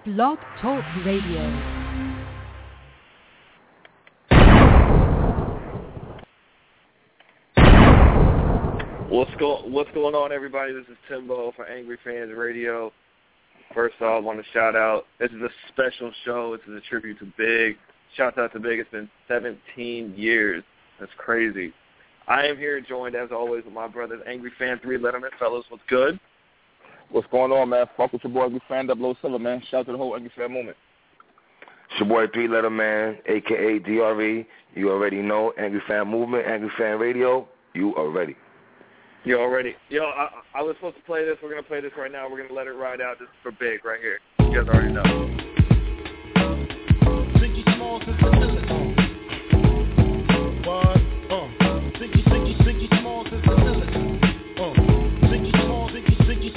Blog Talk Radio. What's going on, everybody? This is Timbo for Angry Fans Radio. First off, I want to shout out. This is a special show. This is a tribute to Big. Shout out to Big. It's been 17 years. That's crazy. I am here joined, as always, with my brothers, Angry Fan 3 Letterman. Fellas, what's good? What's going on, man? Fuck with your boy, Angry Fan 007, man. Shout out to the whole Angry Fan movement. It's your boy 3 Letterman, a.k.a. DRE. You already know. Angry Fan movement, Angry Fan Radio. You already. You already. I was supposed to play this. We're going to play this right now. We're going to let it ride out. This is for Big right here. You guys already know. Ziggy Smalls is the villain. What? Ziggy Smalls is the villain. Ziggy Smalls is the villain.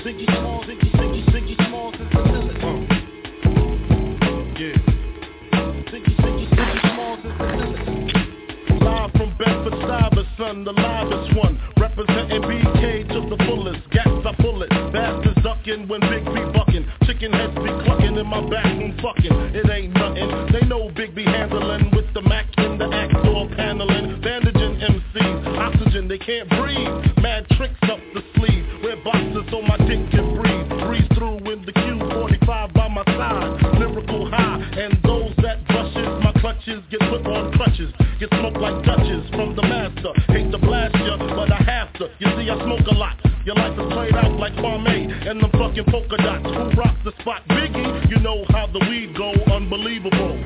Yeah. Ziggy Smalls is the villain. Live from Bedford Stuyvesant, the livest one. Representing BK to the fullest. Gats I pull it. Bastards ducking when Big B bucking. Chicken heads be clucking in my bathroom fucking. It ain't nothing. They know Big B handling with the Mac in the act door paneling. Bandaging MCs. Oxygen, they can't breathe. Mad tricks up the sleeve. Wear boxes so my dick can breathe. Breeze through in the Q45 by my side. Lyrical high. And those that brushes my clutches get put on crutches. Get smoked like Dutches from the master. Hate to blast ya, but I have to. You see, I smoke a lot. Your life is played out like Kwame and them fucking polka dots. Who rock the spot? Biggie, you know how the weed go. Unbelievable.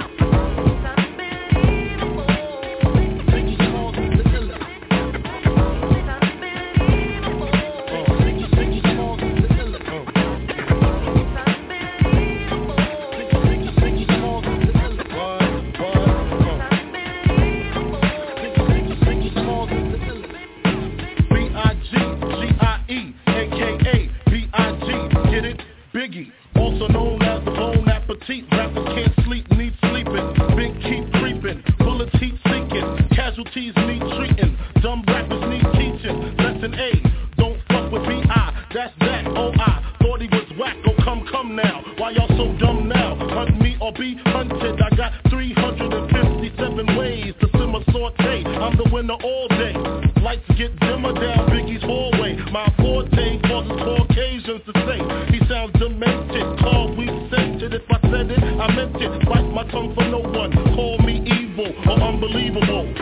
Biggie, also known as the Bon Appetit. Rappers can't sleep, need sleeping. Big keep creeping, bullets heat sinking. Casualties need treating. Dumb rappers need teaching. Lesson A, don't fuck with B.I. That's that, O.I. Thought he was whack, oh come now. Why y'all so dumb now? Hunt me or be hunted. I got 357 ways to simmer saute. I'm the winner all day. Lights get dimmer down Biggie's hallway. My forte causes Caucasians to say he sounds demented. Call we sent it. If I said it, I meant it. Bite my tongue for no one. Call me evil or unbelievable.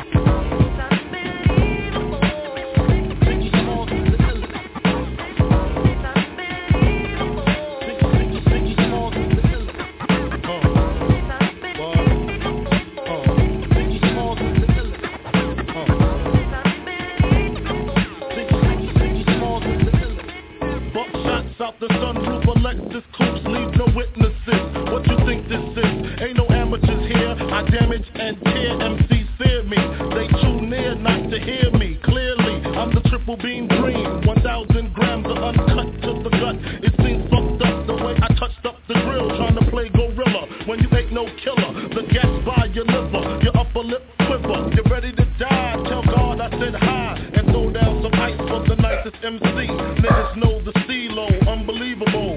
Out the sunroof, Alexis Coops, leave no witnesses. What you think this is? Ain't no amateurs here. I damage and tear MCs fear me. They too near not to hear me clearly. I'm the triple beam dream. 1,000 grams of uncut to the gut. It seems fucked up the way I touched up the grill, trying to play gorilla when you ain't no killer. The gas by your liver, your upper lip quiver. You're ready to die. Tell God I said hi and throw down some ice for the nicest MC. Niggas know the CeeLo. Unbelievable.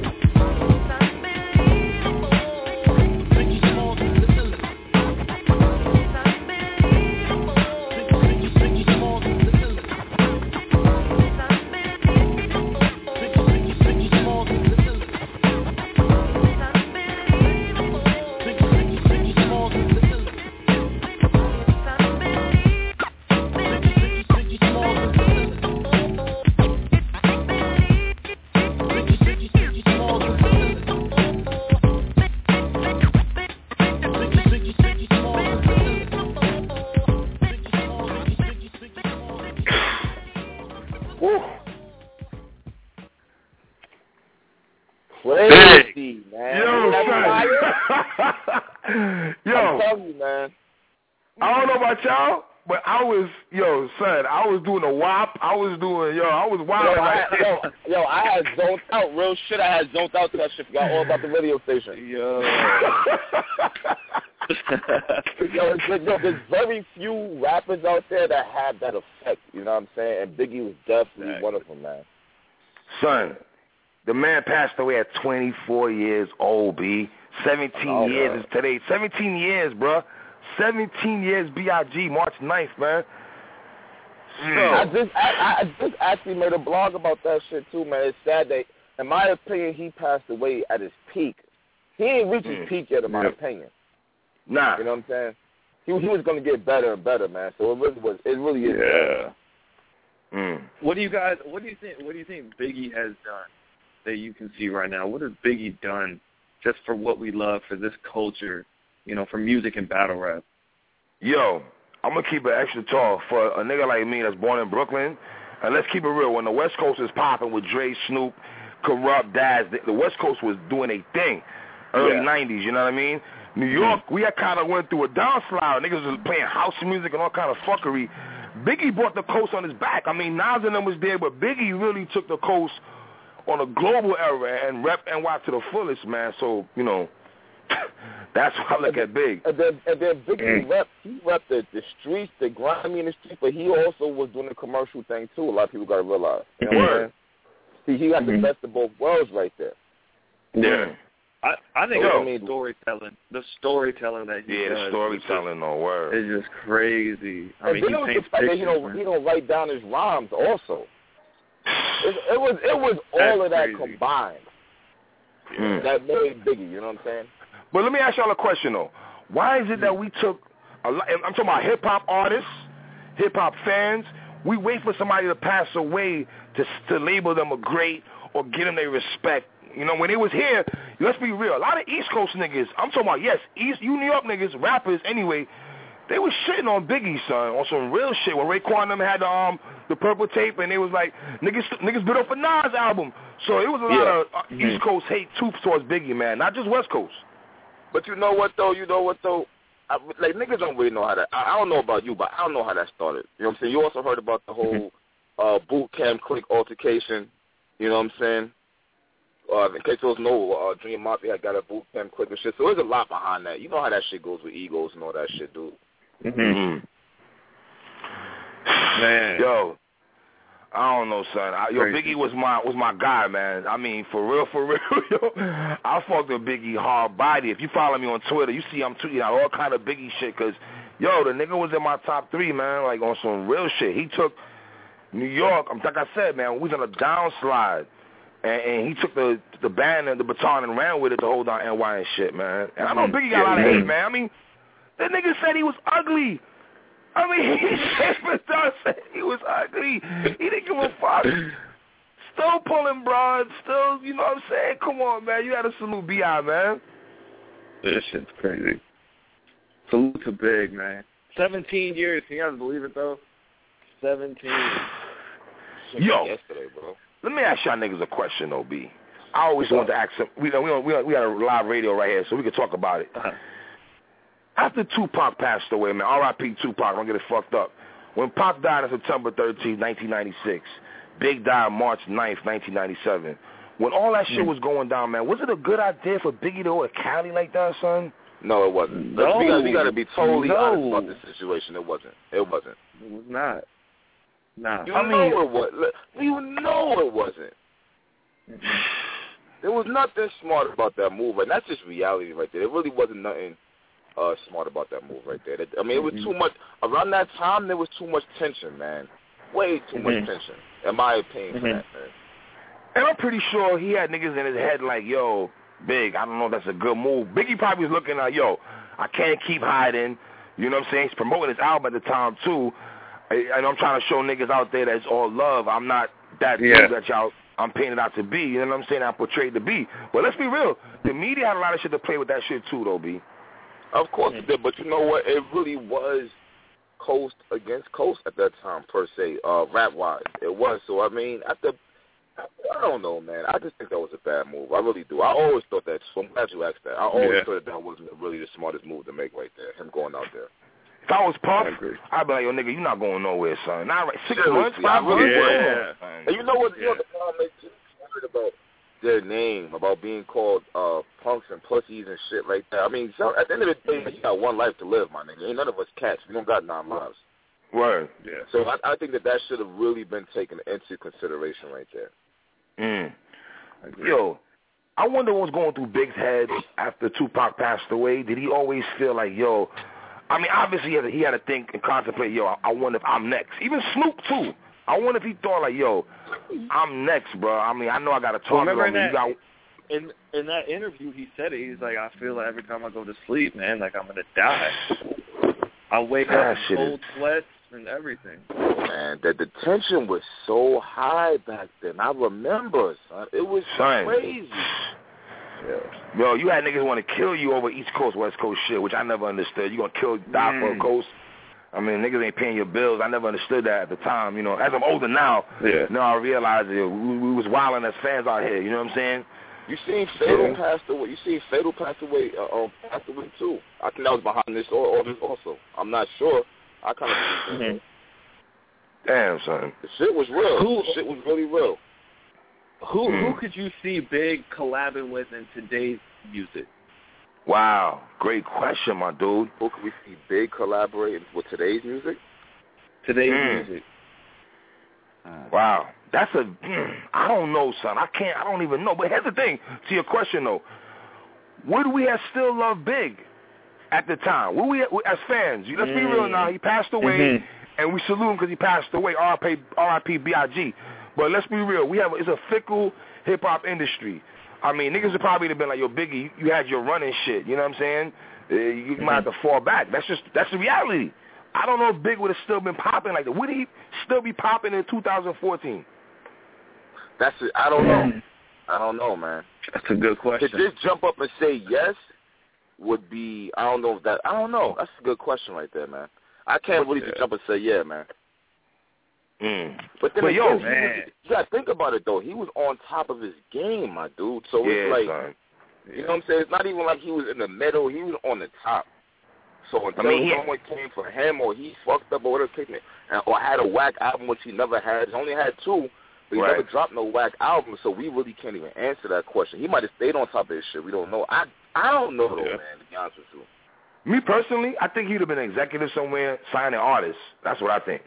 Crazy, man. Yo, I'm telling you, man. I don't know about y'all, but I was doing a WAP. I was wild. I had zoned out. Real shit, I had zoned out to that shit. Forgot all about the radio station. There's very few rappers out there that have that effect, you know what I'm saying? And Biggie was definitely one of them, man. Son, the man passed away at 24 years old, B. 17 years is today. 17 years, bro. 17 years, B.I.G., March 9th, man. I just actually made a blog about that shit, too, man. It's sad that, in my opinion, he passed away at his peak. He ain't reached his peak yet, in my opinion. Nah. You know what I'm saying? He was going to get better and better, man. So it really is. Yeah. What do you think Biggie has done that you can see right now? What has Biggie done just for what we love, for this culture, you know, for music and battle rap? Yo, I'm going to keep it extra tall for a nigga like me that's born in Brooklyn. And let's keep it real. When the West Coast is popping with Dre, Snoop, Corrupt, Daz, the West Coast was doing a thing. Early 90s, you know what I mean? New York, we had kind of went through a downslide. Niggas was playing house music and all kind of fuckery. Biggie brought the coast on his back. I mean, Nas and them was there, but Biggie really took the coast on a global era and rep NY to the fullest, man. So, you know, that's how I look at Big. And then Biggie repped the streets, the grimy in the streets, but he also was doing the commercial thing, too. A lot of people got to realize. You know what I'm saying? He got the best of both worlds right there. Yeah. I think the storytelling that he does. The storytelling, no word. It's just crazy. I mean, he paints pictures. He don't write down his rhymes also. It was all of that combined that made Biggie, you know what I'm saying? But let me ask y'all a question, though. Why is it that we took I'm talking about hip-hop artists, hip-hop fans, we wait for somebody to pass away to label them a great or give them their respect? You know, when they was here, let's be real, a lot of East Coast niggas, I'm talking about, you New York niggas, rappers anyway, they was shitting on Biggie, son, on some real shit. When Raekwon them had the purple tape, and they was like, niggas bit up a Nas album. So it was a lot of East Coast hate, too, towards Biggie, man, not just West Coast. But you know what, though? Like, niggas don't really know how that, I don't know about you, but I don't know how that started. You know what I'm saying? You also heard about the whole boot camp clique altercation, you know what I'm saying? In case there was no Junior Mafia had got a boot camp clique and shit. So there's a lot behind that. You know how that shit goes with egos and all that shit, dude. Man. Yo, I don't know, son. Biggie was my guy, man. I mean, for real, yo. I fucked with Biggie hard body. If you follow me on Twitter, you see I'm tweeting out all kind of Biggie shit because, yo, the nigga was in my top 3, man, like on some real shit. He took New York, like I said, man, we was on a downslide. And he took the band and the baton and ran with it to hold down NY and shit, man. And I know Biggie got a lot of hate, man. I mean, that nigga said he was ugly. I mean, said he was ugly. He didn't give a fuck. Still pulling broads, still, you know what I'm saying? Come on, man. You got to salute B.I., man. This shit's crazy. Salute to Big, man. 17 years. Can you guys believe it, though? 17. Yo. Yesterday, bro. Let me ask y'all niggas a question, though, B. I always want to ask them. We got a live radio right here, so we can talk about it. After Tupac passed away, man, R.I.P. Tupac, don't get it fucked up. When Pac died on September 13, 1996, Big died March 9th, 1997. When all that shit was going down, man, was it a good idea for Biggie to go to Cali like that, son? No, it wasn't. No. We got to be totally honest about this situation. It wasn't. It was not. Nah. You know it wasn't. There was nothing smart about that move, and that's just reality right there. There really wasn't nothing smart about that move right there. I mean, it was too much. Around that time, there was too much tension, man. Way too much tension, in my opinion, for that, man. And I'm pretty sure he had niggas in his head like, yo, Big, I don't know if that's a good move. Biggie probably was looking like, yo, I can't keep hiding. You know what I'm saying? He's promoting his album at the time, too. And I'm trying to show niggas out there that it's all love. I'm not that dude that I'm painted out to be. You know what I'm saying? I'm portrayed to be. But let's be real. The media had a lot of shit to play with that shit too, though, B. Of course it did. But you know what? It really was coast against coast at that time, per se, rap-wise. It was. So, I mean, I don't know, man. I just think that was a bad move. I really do. I always thought that. So I'm glad you asked that. I always thought that wasn't really the smartest move to make right there, him going out there. If I was Puff, I'd be like, yo, nigga, you're not going nowhere, son. Not right. 6 months, 5 months. And you know what? You know the problem is about their name, about being called punks and pussies and shit like that. I mean, so at the end of the day, you got one life to live, my nigga. Ain't none of us cats. We don't got 9 lives. Word. Yeah. So I think that should have really been taken into consideration right there. Yo, I wonder what's going through Big's head after Tupac passed away. Did he always feel like, yo, I mean, obviously he had to think and contemplate, yo, I wonder if I'm next. Even Snoop, too. I wonder if he thought, like, yo, I'm next, bro. I mean, I know I got to talk to him. In that interview, he said it. He's like, I feel like every time I go to sleep, man, like I'm going to die. I wake up in cold sweats and everything. Man, the tension was so high back then. I remember, son. It was crazy. Yeah. Yo, you had niggas want to kill you over East Coast, West Coast shit, which I never understood. You going to die for a coast? I mean, niggas ain't paying your bills. I never understood that at the time. You know, as I'm older now, now I realize we was wilding as fans out here. You know what I'm saying? You seen Fatal passed away. You seen Fatal passed away too. I think that was behind this or this also. I'm not sure. I kind of think Damn, son. The shit was real. The shit was really real. Who could you see Big collabing with in today's music? Wow, great question, my dude. Who could we see Big collaborating with today's music? Today's music. Wow, that's I don't know, son. I don't even know. But here's the thing, to your question, though. Would we have still loved Big at the time? Would we, as fans, let's be real now, he passed away, and we salute him because he passed away, R.I.P. B.I.G. But let's be real, it's a fickle hip-hop industry. I mean, niggas would probably have been like, yo, Biggie, you had your run and shit, you know what I'm saying? You might have to fall back. That's the reality. I don't know if Big would have still been popping like that. Would he still be popping in 2014? That's it. I don't know. I don't know, man. That's a good question. To just jump up and say yes would be, I don't know. That's a good question right there, man. I can't really just jump and say yeah, man. But then again, you got to think about it, though. He was on top of his game, my dude. So it's like, you know what I'm saying? It's not even like he was in the middle. He was on the top. So until someone came for him or he fucked up or whatever, or had a whack album, which he never had. He only had 2, but he never dropped no whack album, so we really can't even answer that question. He might have stayed on top of his shit. We don't know. I don't know, though, man, to be honest with you. Me personally, I think he'd have been an executive somewhere signing artists. That's what I think.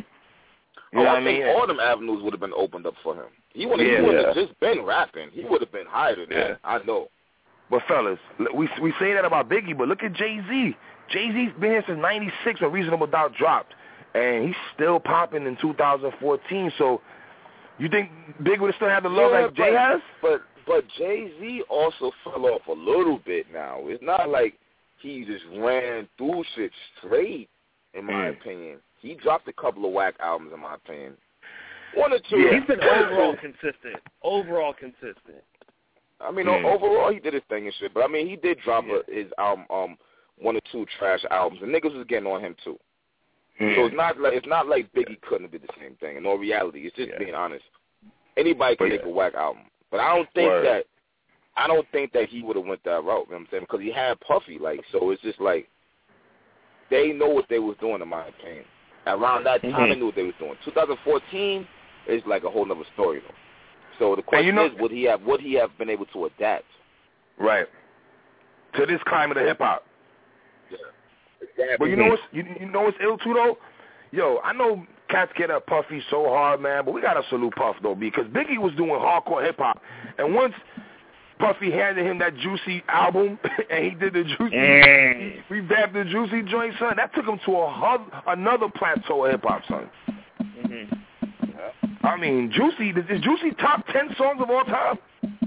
You know what I think all them avenues would have been opened up for him. He would have just been rapping. He would have been higher than that. I know. But fellas, we say that about Biggie, but look at Jay-Z. Jay-Z's been here since '96 when Reasonable Doubt dropped, and he's still popping in 2014. So, you think Big would have still had the love like Jay has? But Jay-Z also fell off a little bit now. It's not like he just ran through shit straight, in my opinion. He dropped a couple of whack albums, in my opinion. 1 or 2. He's been overall consistent. I mean, overall, he did his thing and shit. But, I mean, he did drop his 1 or 2 trash albums, and niggas was getting on him, too. So it's not like Biggie couldn't have did the same thing. In all reality, it's just being honest. Anybody can make a whack album. But I don't think that he would have went that route, you know what I'm saying? Because he had Puffy, so it's just like they know what they was doing, in my opinion. Around that time, they knew what they was doing. 2014 is like a whole other story, though. So the question is, would he have been able to adapt? Right. To this climate of hip-hop. Yeah. Exactly. But you know what's ill, too, though? Yo, I know cats get at Puffy so hard, man, but we got to salute Puff, though, because Biggie was doing hardcore hip-hop. And once Puffy handed him that Juicy album, and he did the Juicy, revamped the Juicy joint, son, that took him to another plateau of hip-hop, son. I mean, Juicy, is Juicy top 10 songs of all time?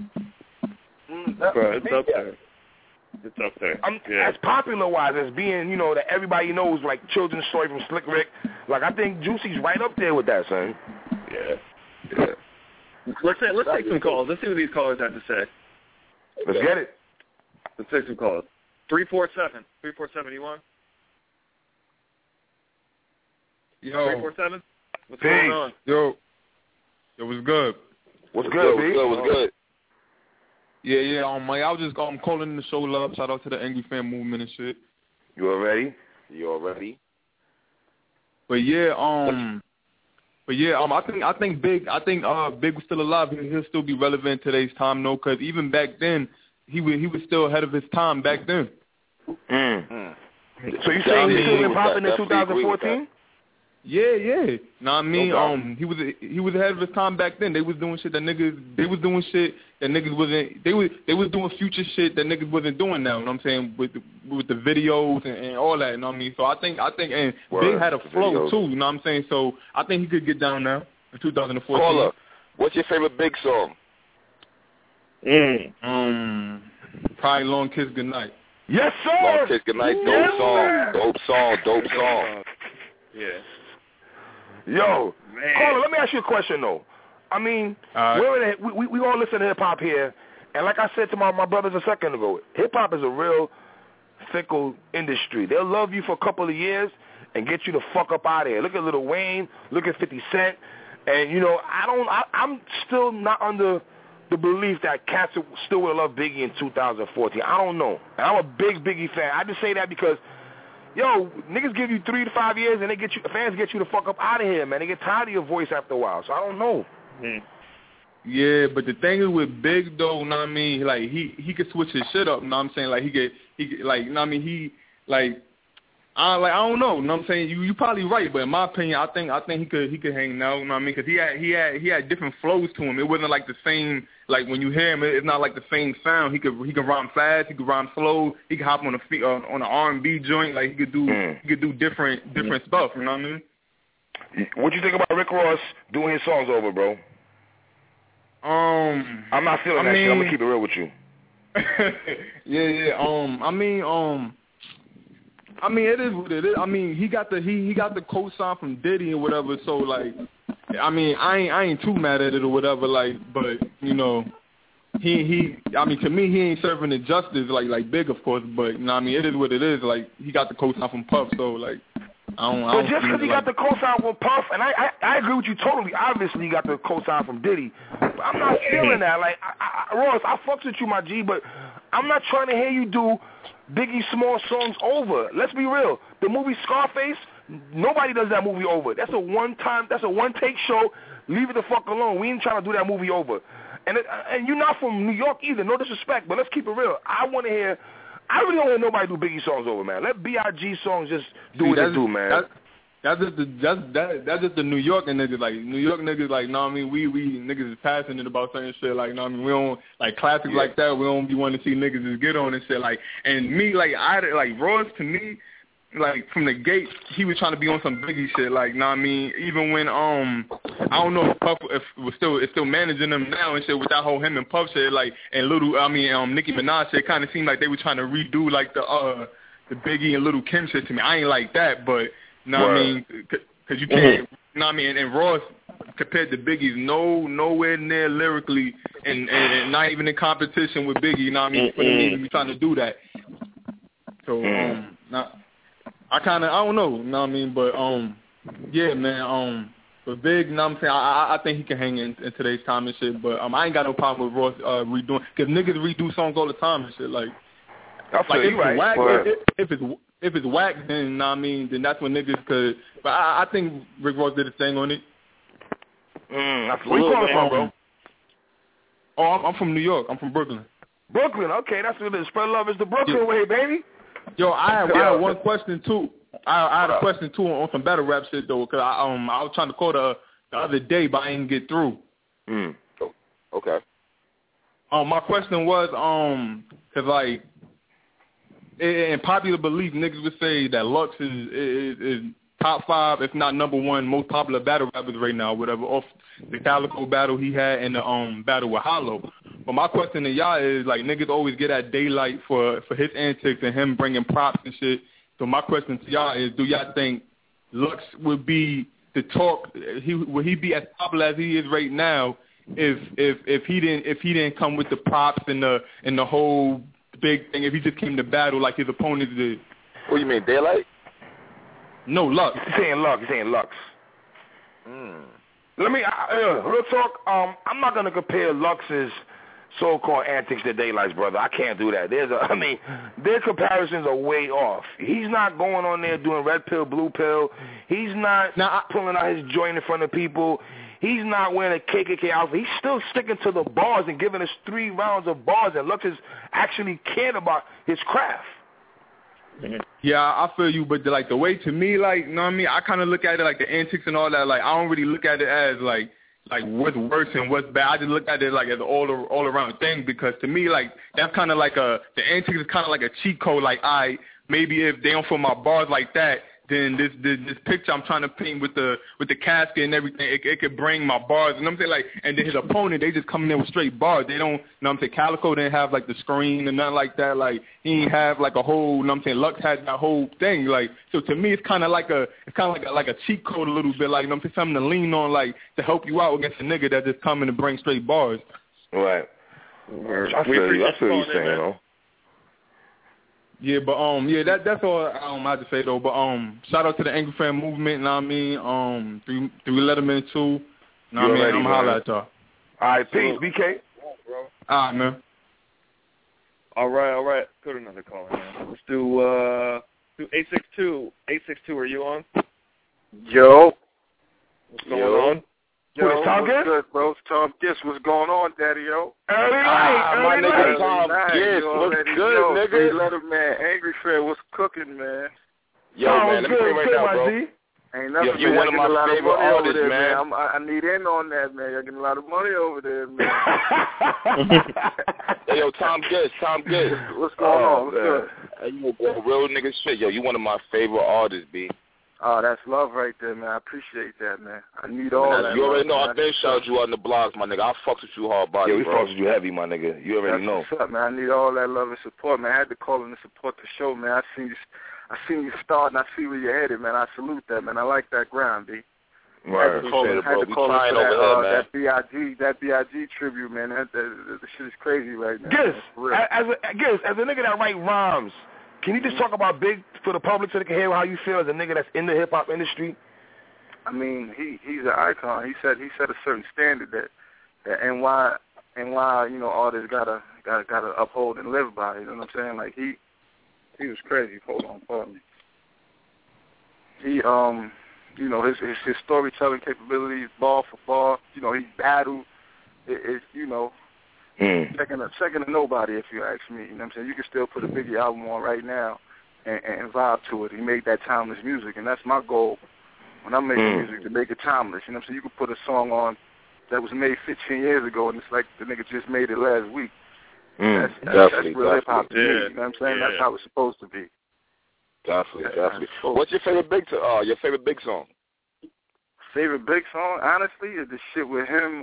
It's up there. It's up there. As popular-wise, as being, that everybody knows, like Children's Story from Slick Rick, I think Juicy's right up there with that, son. Yeah. Let's take some calls. Let's see what these callers have to say. Let's get it. Let's take some calls. 347. 347, you want? Yo. 347? What's going on? Yo, what's good? What's good, B? What's good? Yeah, Mike, I was just calling in to show love. Shout out to the Angry Fan movement and shit. You all ready? But I think Big was still alive. He'll still be relevant today's time, no, because even back then, he was still ahead of his time back then. So you saying he's still been popping in 2014? Yeah. Know what I mean? No he was ahead of his time back then. They was doing shit that niggas wasn't. They was doing future shit that niggas wasn't doing now. You know what I'm saying? With the videos and all that. You know what I mean? So I think and Big had a flow too. You know what I'm saying? So I think he could get down now in 2014. Caller, what's your favorite Big song? Probably Long Kiss Goodnight. Yes, sir. Long Kiss Goodnight. Dope song. Yeah. Yo, Caller, let me ask you a question though. I mean, we all listen to hip hop here, and like I said to my brothers a second ago, hip hop is a real fickle industry. They'll love you for a couple of years and get you the fuck up out of here. Look at Lil Wayne, look at 50 Cent, and you know I'm still not under the belief that cats still will love Biggie in 2014. I don't know. And I'm a big Biggie fan. I just say that because, yo, niggas give you 3 to 5 years and fans get you the fuck up out of here, man. They get tired of your voice after a while. So I don't know. Yeah, but the thing is with Big though, you know what I mean? Like he could switch his shit up. You know what I'm saying? Like he could like, you know what I mean? I don't know. You know what I'm saying? You probably right, but in my opinion, I think he could hang now. You know what I mean? Because he had different flows to him. It wasn't like the same. Like when you hear him, it's not like the same sound. He could rhyme fast. He could rhyme slow. He could hop on an R&B joint. Like he could do different stuff. You know what I mean? What you think about Rick Ross doing his songs over, bro? I'm not feeling that shit. I'm gonna keep it real with you. Yeah. I mean, it is what it is. I mean, he got the co-sign from Diddy or whatever. So like, I mean, I ain't too mad at it or whatever. Like, but you know, I mean, to me, he ain't serving it justice like Big, of course. But you know, I mean, it is what it is. Like, he got the co-sign from Puff. So like, But just because he got the co-sign from Puff, and I agree with you totally. Obviously, he got the co-sign from Diddy. But I'm not feeling that. Like, Ross, I fucks with you, my G, but I'm not trying to hear you do Biggie Small songs over. Let's be real. The movie Scarface, nobody does that movie over. That's a one-take show. Leave it the fuck alone. We ain't trying to do that movie over. And you're not from New York either. No disrespect, but let's keep it real. I really don't want nobody do Biggie songs over, man. Let B.I.G. songs just do what they do, man. That's just the New York niggas. Like, New York niggas, like, know what I mean? We niggas is passionate about certain shit. Like, know what I mean? We don't, like, classics like that, we don't be wanting to see niggas just get on and shit. Like, and me, like, Ross, to me, like, from the gate, he was trying to be on some Biggie shit. Like, know what I mean? Even when, I don't know if Puff is still managing them now and shit with that whole him and Puff shit, like, and Nicki Minaj shit, kind of seemed like they were trying to redo, like, the Biggie and Lil' Kim shit to me. I ain't like that, but, know what I mean? Because you can't, know what I mean? And Ross, compared to Biggie's, nowhere near lyrically and not even in competition with Biggie, you know what I mean? For them even be trying to do that. So, I don't know, you know what I mean? But, yeah, man, but Big, you know what I'm saying? I think he can hang in today's time and shit, but I ain't got no problem with Ross redoing, because niggas redo songs all the time and shit, like if it's whack, then, you know what I mean, then that's when niggas could, but I think Rick Ross did his thing on it. Where you calling from, bro? Oh, I'm from New York. I'm from Brooklyn. Brooklyn, okay, that's what it is. Spread love is the Brooklyn way, baby. Yo, I had one question too. I had a question too on some battle rap shit though, cause I was trying to call the other day, but I didn't get through. Okay. My question was cause like in popular belief, niggas would say that Lux is top 5, if not number 1, most popular battle rappers right now, whatever, off the Calico battle he had and the battle with Hollow. But my question to y'all is, like, niggas always get at Daylight for his antics and him bringing props and shit. So my question to y'all is, do y'all think Lux would be the talk? Would he be as popular as he is right now if he didn't come with the props and the whole big thing? If he just came to battle like his opponents did? What do you mean, Daylight? No, Lux. He's saying Lux. Let me real talk. I'm not gonna compare Lux's so-called antics to Daylight's, brother. I can't do that. Their comparisons are way off. He's not going on there doing red pill, blue pill. He's not pulling out his joint in front of people. He's not wearing a KKK outfit. He's still sticking to the bars and giving us 3 rounds of bars. And Lux is actually cared about his craft. Yeah, I feel you, but like the way to me, like, you know what I mean? I kind of look at it like the antics and all that. Like, I don't really look at it as like what's worse and what's bad. I just look at it like as an all around thing, because to me, like, that's kind of like the antics is kind of like a cheat code. Like, maybe if they don't feel my bars like that, then this picture I'm trying to paint with the casket and everything, it could bring my bars. And I'm saying, like, and then his opponent, they just coming in with straight bars. They don't, you know what I'm saying, Calico didn't have like the screen and nothing like that. Like, he didn't have like a whole, you know what I'm saying, Lux had that whole thing. Like, so to me, it's kind of like a cheat code a little bit. Like, you know what I'm saying, something to lean on, like, to help you out against a nigga that just coming to bring straight bars. Right. I feel you saying, you know. Yeah, but that's all I have to say though. But shout out to the Angry Fan movement, you know what I mean? Three Letterman too. You know what I mean? I'm holla at y'all. All right, peace, BK. All right, man. All right. Go to another call, man. Let's do 862. 862, are you on? Yo. What's going on? Yo, what's good, bro? It's Tom Giss. What's going on, Daddy, yo? My nigga Tom Giss. What's good, nigga? Letterman, Angry Fan, what's cooking, man? Yo, man, let me tell you right now, bro. Ain't nothing, you one of my favorite artists, there, man. I need in on that, man. You're getting a lot of money over there, man. Hey, yo, Tom Giss. What's going on? What's good? Hey, you a real nigga shit. Yo, you one of my favorite artists, B. Oh, that's love right there, man. I appreciate that, man. I need all that. You already know I've been shouting you on the blogs, my nigga. I fucks with you hard body, we fucks with you heavy, my nigga. You already know. What's up, man? I need all that love and support, man. I had to call in to support the show, man. I seen you start, and I see where you're headed, man. I salute that, man. I like that grind, B. Right, appreciate it, bro. We trying over here, man. That B.I.G. tribute, man. That shit is crazy right now. Giss, as a nigga that write rhymes, can you just talk about Big for the public so they can hear how you feel as a nigga that's in the hip hop industry? I mean, he's an icon. He set a certain standard that NY artists gotta uphold and live by. You know what I'm saying? Like he was crazy. Hold on, pardon me. His storytelling capabilities, bar for bar. You know, he battled. Second to nobody, if you ask me. You know what I'm saying? You can still put a Biggie album on right now and vibe to it. He made that timeless music, and that's my goal when I'm making music, to make it timeless. You know what I'm saying? You can put a song on that was made 15 years ago, and it's like the nigga just made it last week. That's real hip-hop to me. You know what I'm saying? That's how it's supposed to be. Definitely. What's your favorite Big song? Favorite Big song? Honestly, is the shit with him,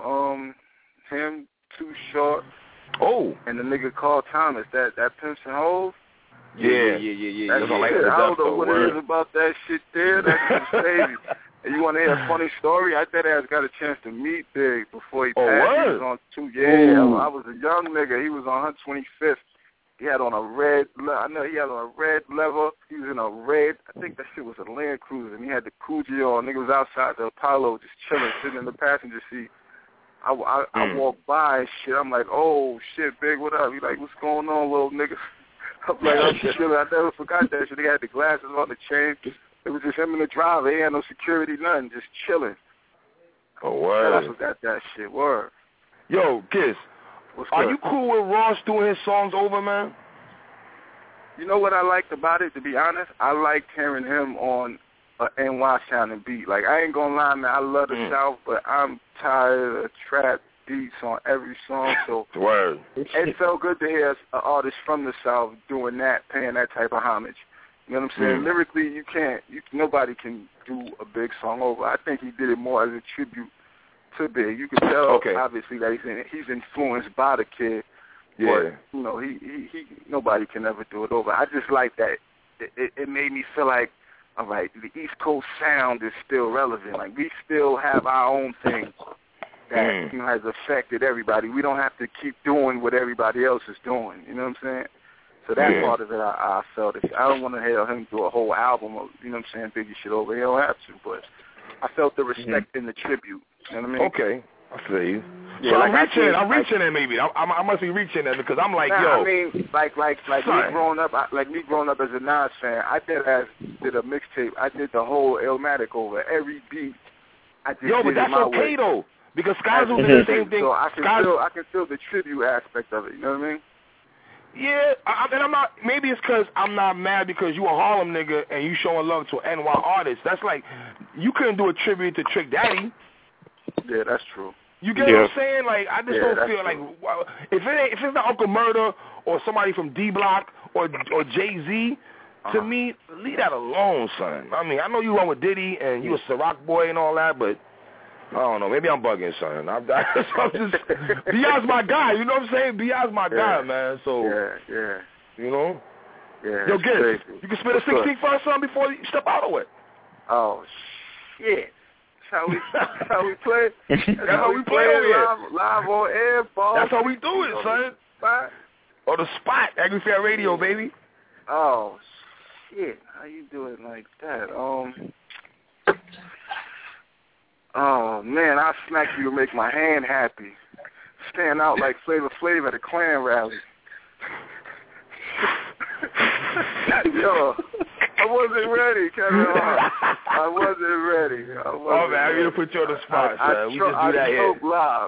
Too Short. Oh. And the nigga Carl Thomas, that Pimps and Hoes. Yeah. I don't know what it is about that shit there. That shit's crazy. And you want to hear a funny story? I that ass got a chance to meet Big before he passed. He was on 2. Yeah, I was a young nigga. He was on 125th. He had on a red. I know he had on a red leather. He was in a red. I think that shit was a Land Cruiser. And he had the Coogee on. Nigga was outside the Apollo, just chilling, sitting in the passenger seat. I walked by and shit. I'm like, oh shit, Big, what up? He like, what's going on, little nigga? I'm like, I'm chilling. I never forgot that shit. He had the glasses on, the chain. It was just him and the driver. He had no security, nothing, just chilling. Oh, word. I forgot that shit. Word. Yo, Giss, are you cool with Ross doing his songs over, man? You know what I liked about it, to be honest? I liked hearing him on a NY sounding beat. Like, I ain't gonna lie, man, I love the South, but I'm tired of trap beats on every song, so Word. It felt good to hear an artist from the South doing that, paying that type of homage. You know what I'm saying? Lyrically, nobody can do a Big song over. I think he did it more as a tribute to Big. You can tell, obviously, that he's influenced by the kid. Yeah. But, you know, he nobody can ever do it over. I just like that. It made me feel like, all right, the East Coast sound is still relevant. Like, we still have our own thing that has affected everybody. We don't have to keep doing what everybody else is doing. You know what I'm saying? So that part of it, I felt it. I don't want to hear him do a whole album of, you know what I'm saying, Biggie shit over. He don't have to, but I felt the respect in the tribute. You know what I mean? Okay. I feel you. Yeah, so like I'm reaching in maybe. I must be reaching in because I'm like, yo. I mean, like me growing up as a Nas fan, I did a mixtape. I did the whole Illmatic over every beat. I just but that's okay though, because Skyzoo did the same thing. So I can feel the tribute aspect of it. You know what I mean? Yeah, I'm not. Maybe it's because I'm not mad because you a Harlem nigga and you showing love to an NY artist. That's like you couldn't do a tribute to Trick Daddy. Yeah, that's true. You get what I'm saying? Like I just don't feel like if it's not Uncle Murder or somebody from D Block or Jay-Z, to me, leave that alone, son. I mean, I know you run with Diddy and you a Ciroc boy and all that, but I don't know. Maybe I'm bugging, son. I'm just B.I.'s my guy. You know what I'm saying? B.I.'s my guy, man. So yeah. You know? Yeah. Yo, Giz, you can spit a 16 for us, son, before you step out of it. Oh shit. That's how we play. That's how we play over here. Live on air, ball. That's how we do it, son. On the spot, Angry Fan Radio, baby. Oh shit. How you do it like that? Oh man, I'll smack you to make my hand happy. Stand out like Flavor Flav at a Klan rally. Yo, I wasn't ready, Kevin. I wasn't ready. Oh man, I'm gonna put you on the spot, man. We just do that here. Live.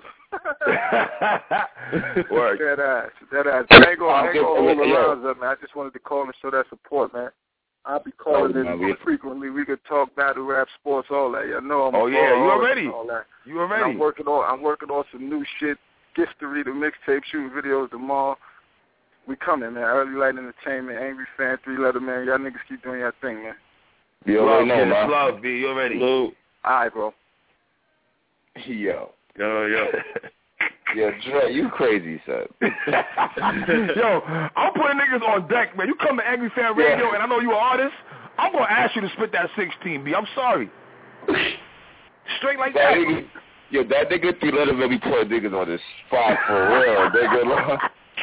Work. That ass. I ain't gonna hold the lines up, man. I just wanted to call and show that support, man. I'll be calling in frequently. We could talk battle rap, sports, all that. You know I'm you already. You already. I'm working on some new shit. Giftery, the mixtape, shooting videos tomorrow. We coming, man. Early Light Entertainment, Angry Fan, 3-letter, man. Y'all niggas keep doing your thing, man. You already know, man. Love, B. You already. Lou. All right, bro. Yo. Yeah, Dre, you crazy, son. Yo, I'm putting niggas on deck, man. You come to Angry Fan Radio, and I know you an artist. I'm going to ask you to spit that 16, B. I'm sorry. Straight like that. Yo, that nigga 3-letter made me put niggas on the spot for real, nigga.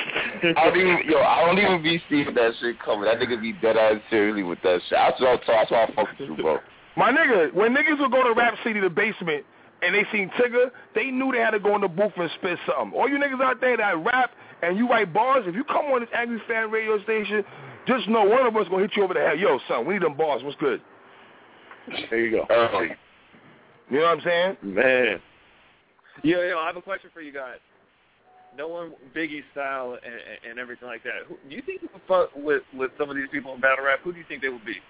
I don't even be seeing that shit coming. That nigga be dead ass seriously with that shit. That's why I fuck with you, bro. My nigga, when niggas would go to Rap City, the basement, and they seen Tigger, they knew they had to go in the booth and spit something. All you niggas out there that rap and you write bars, if you come on this Angry Fan Radio station, just know one of us gonna hit you over the head. Yo, son, we need them bars. What's good? There you go. You know what I'm saying? Man. Yo, I have a question for you guys. Knowing Biggie's style and everything like that, do you think you would fuck with some of these people in battle rap? Who do you think they would be?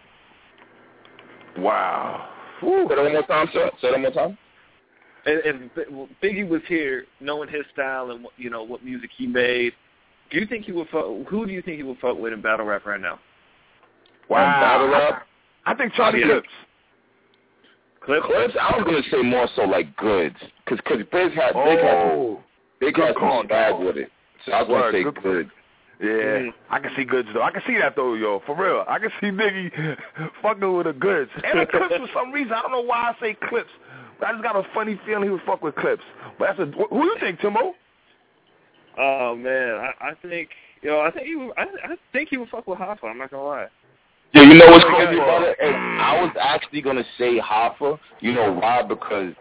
Wow. Say that one more time, sir. Say that one more time. And Biggie was here, knowing his style and what music he made. Do you think he would fuck? Who do you think he would fuck with in battle rap right now? Wow. Battle rap. I think Charlie Clips. Clips. I was gonna say more so like Goods, because Big had some bag with it. So I was gonna say Goods. Yeah, I can see Goods though. I can see that though, yo. For real, I can see Biggie fucking with the Goods and the Clips for some reason. I don't know why I say Clips, but I just got a funny feeling he would fuck with Clips. But who you think, Timo? Oh man, I think he would fuck with Hoffa. I'm not gonna lie. Yeah, you know what's crazy about it? And I was actually gonna say Hoffa. You know why? Because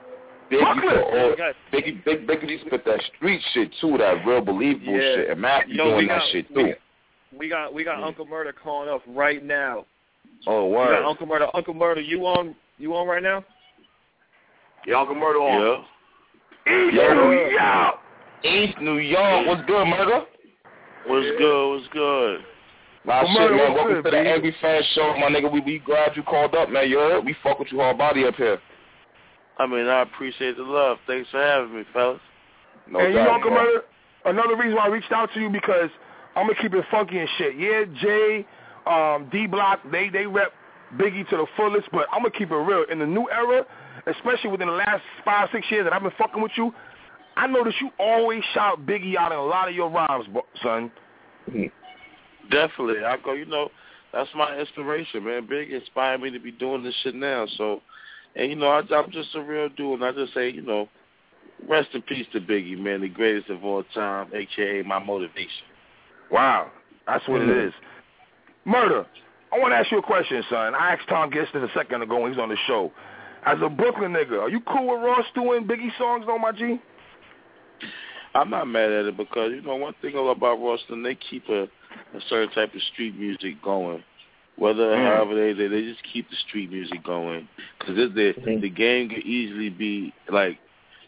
Biggie spit that street shit too, that real believable shit, and Matthew doing that shit too. We got Uncle Murder calling up right now. Oh, word. We got Uncle Murder. Uncle Murder, you on right now? Yeah, Uncle Murder on. Yeah. East New York. What's good, Murder? What's good? Nah, shit, man. Welcome to the Angry Fan Show, my nigga. We glad you called up, man. You heard? We fuck with you hard body up here. I mean, I appreciate the love. Thanks for having me, fellas. No and doubt, you know, Uncle Murder, another reason why I reached out to you, because I'm going to keep it funky and shit. Yeah, Jay, D-Block, they rep Biggie to the fullest, but I'm going to keep it real. In the new era, especially within the last 5-6 years that I've been fucking with you, I noticed you always shout Biggie out in a lot of your rhymes, son. Definitely. That's my inspiration, man. Big inspired me to be doing this shit now. So, and, I'm just a real dude, and I just say, rest in peace to Biggie, man, the greatest of all time, a.k.a. my motivation. Wow. That's what it is. Murder, I want to ask you a question, son. I asked Tom Giston a second ago when he was on the show. As a Brooklyn nigga, are you cool with Ross doing Biggie songs, though, my G? I'm not mad at it because, one thing about Ralston, they keep a certain type of street music going. Whether however they just keep the street music going, because the game could easily be like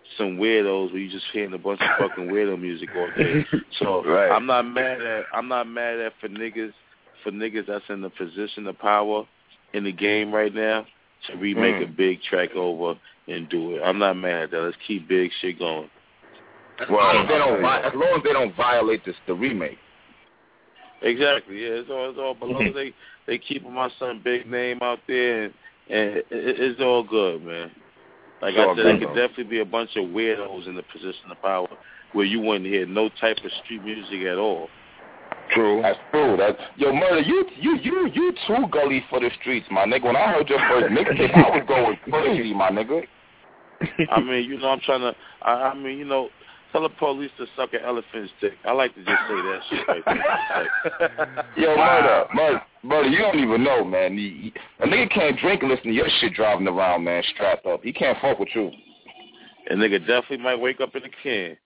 some weirdos where you just hearing a bunch of fucking weirdo music all day. So I'm not mad at for niggas that's in the position of power in the game right now to remake a big track over and do it. I'm not mad at that. Let's keep big shit going. Well, as long as they don't violate the remake. Exactly. Yeah, it's all below. They keeping my son Big name out there, and it's all good, man. Like I said, there could definitely be a bunch of weirdos in the position of power where you wouldn't hear no type of street music at all. True. That's true. Yo, Murder, you too gully for the streets, my nigga. When I heard your first mixtape, I was going crazy, my nigga. I mean, you know, I'm trying to. I mean, you know, tell the police to suck an elephant's dick. I like to just say that shit right there. Yo, Murder, you don't even know, man. A nigga can't drink and listen to your shit driving around, man, strapped up. He can't fuck with you. A nigga definitely might wake up in a can.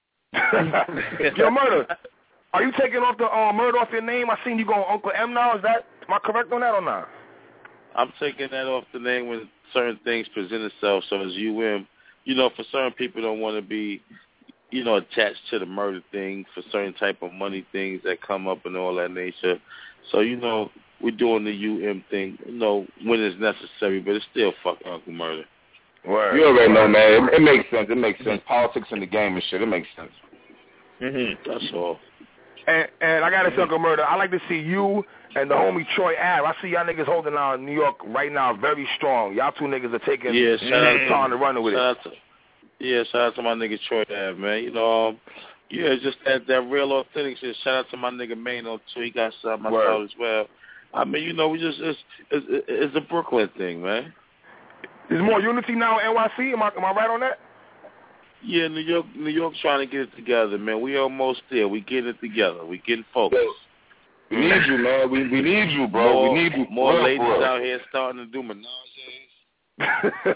Yo, Murder, are you taking off the Murder off your name? I seen you going Uncle M now. Am I correct on that or not? I'm taking that off the name when certain things present itself. So as UM, you know, for certain people don't want to be, you know, attached to the murder thing for certain type of money things that come up and all that nature. So, you know, we're doing the UM thing, you know, when it's necessary, but it's still fucking Uncle Murder. Word. You already know, man. It makes sense. It makes sense. Politics in the game and shit. It makes sense. That's all. And I got to say, Uncle Murder, I like to see you and the homie Troy Ave. I see y'all niggas holding down New York right now very strong. Y'all two niggas are taking time to run with it. Shout out to my nigga Troy Ave, man. You know, just that real authentic shit. Shout out to my nigga Mano too. He got something myself as well. I mean, you know, it's a Brooklyn thing, man. There's more unity now in NYC. Am I right on that? Yeah, New York trying to get it together, man. We almost there. We getting it together. We getting focused. We need you, man. We need you, bro. We need you. More ladies out here starting to do menages.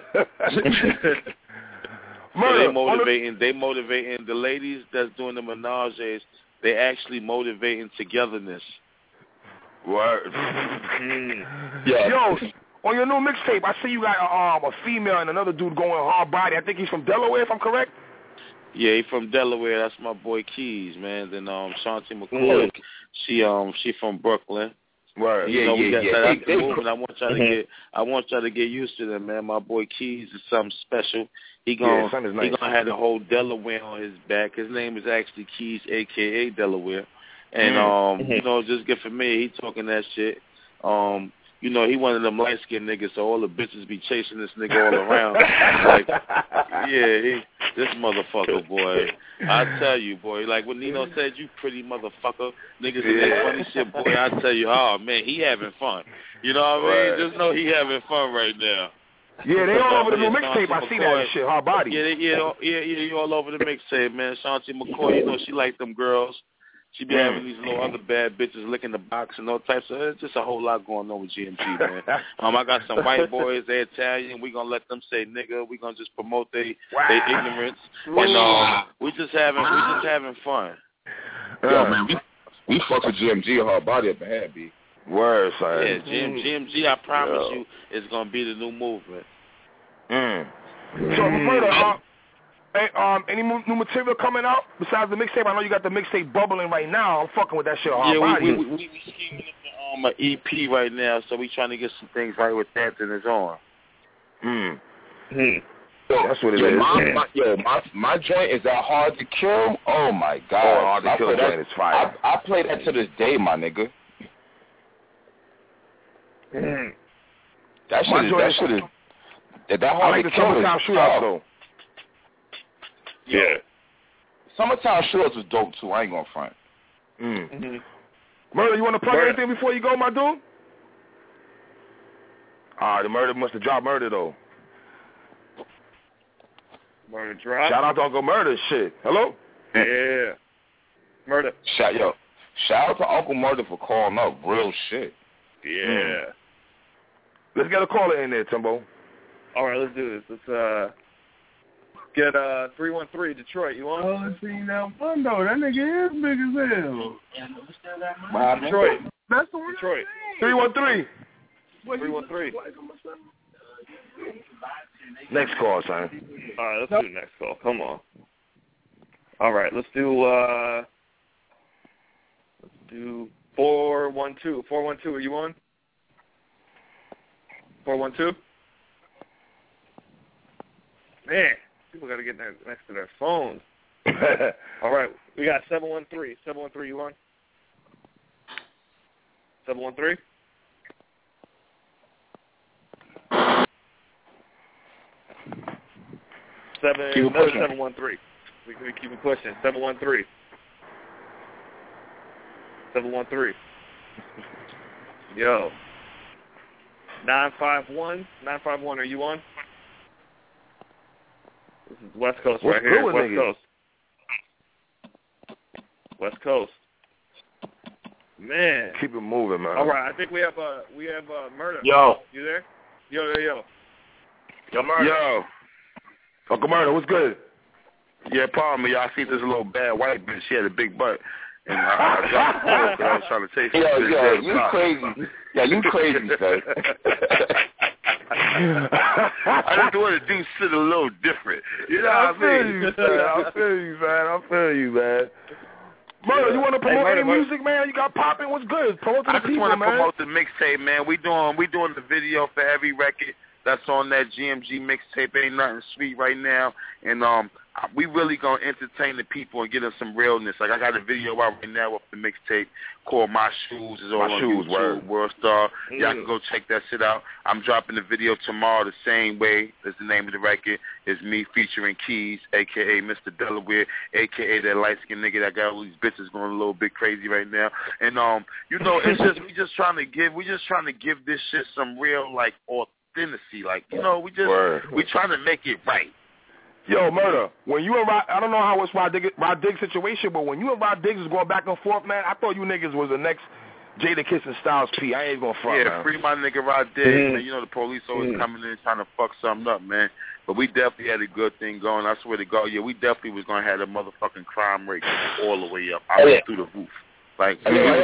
They motivating the ladies that's doing the menages. They actually motivating togetherness. Word. Yeah. Yo, on your new mixtape, I see you got a female and another dude going hard body. I think he's from Delaware, if I'm correct. Yeah, he from Delaware. That's my boy Keys, man. Then Shanti McCoy, she from Brooklyn. Right. I want y'all to get used to them, man. My boy Keys is something special. He gonna have the whole Delaware on his back. His name is actually Keys, aka Delaware. And you know, just good for me. He talking that shit. You know, he one of them light skinned niggas, so all the bitches be chasing this nigga all around. Like, this motherfucker, boy. I tell you, boy. Like when Nino said, "You pretty motherfucker," niggas in that funny shit, boy. I tell you, oh man, he having fun. You know what I mean? Just know he having fun right now. Yeah, they all over the new mixtape. I see that shit. Hard body. You all over the mixtape, man. Shanti McCoy, you know she like them girls. She be having these little other bad bitches licking the box and all types of. It's just a whole lot going on with GMG, man. I got some white boys. They're Italian. We gonna let them say nigga. We gonna just promote their ignorance. And we just having fun. Yo, man, we fuck with GMG hard body up ahead, B. Word, son. Yeah, GMG. I promise you, is gonna be the new movement. So, Murder, any new material coming out besides the mixtape? I know you got the mixtape bubbling right now. I'm fucking with that shit hard body. We scheming up an EP right now, so we trying to get some things right with that and it's on. That's what it is. My joint is that Hard to Kill. Oh my God, Hard to Kill joint is fire. I play that to this day, my nigga. That shit is. That Hard to Kill Summertime Shootout though. Yeah. Summertime Shootouts was dope too. I ain't gonna front. Murder, you want to plug anything before you go, my dude? The Murder must have dropped Murder though. Murder drop. Shout out to Uncle Murder, shit. Hello. Yeah. Murder. Shout out to Uncle Murder for calling up. Real shit. Yeah. Let's get a caller in there, Timbo. All right, let's do this. Let's get 313 Detroit. You want? Oh, see that fun though. That nigga is big as hell. Detroit. That's the one. Detroit. 313. 313. Next call, son. All right, let's do the next call. Come on. All right, let's do 412. 412, are you on? 412? Man, people got to get next to their phones. All right, we got 713. 713, you on? 713? Another 713. We keep it pushing. 713. 713. Yo. 951. 951, are you on? This is West Coast right here. West Coast. West Coast. Man. Keep it moving, man. All right, I think we have Murder. Yo. You there? Yo. Yo, Murder. Yo. Uncle Murder, what's good? Yeah, pardon me. I see this little bad white bitch. She had a big butt. And I dropped the phone because I was trying to taste it. Yo, you crazy. Yeah, you crazy, son. I just want to do shit a little different. You know what I mean? I feel you, man. Murder, you want to promote any music, man? You got popping? What's good? Promote to the people, man. I just want to promote the mixtape, man. We doing the video for every record that's on that GMG mixtape. Ain't nothing sweet right now, and we really gonna entertain the people and get them some realness. Like I got a video out right now of the mixtape called My Shoes. It's all on YouTube, World Star. Y'all can go check that shit out. I'm dropping the video tomorrow the same way as the name of the record. It's me featuring Keys, a.k.a. Mr. Delaware, a.k.a. that light-skinned nigga that got all these bitches going a little bit crazy right now. And, it's just, we just trying to give this shit some real, like, authenticity. Like, we trying to make it right. Yo, Murder, when you and I don't know how it's Rod Diggs situation, but when you and Rod Diggs was going back and forth, man, I thought you niggas was the next Jadakiss and Styles P. I ain't gonna front, man. Free my nigga Rod Diggs, man. You know the police always coming in trying to fuck something up, man. But we definitely had a good thing going. I swear to God, we definitely was gonna have the motherfucking crime rate all the way up. I went through the roof. Like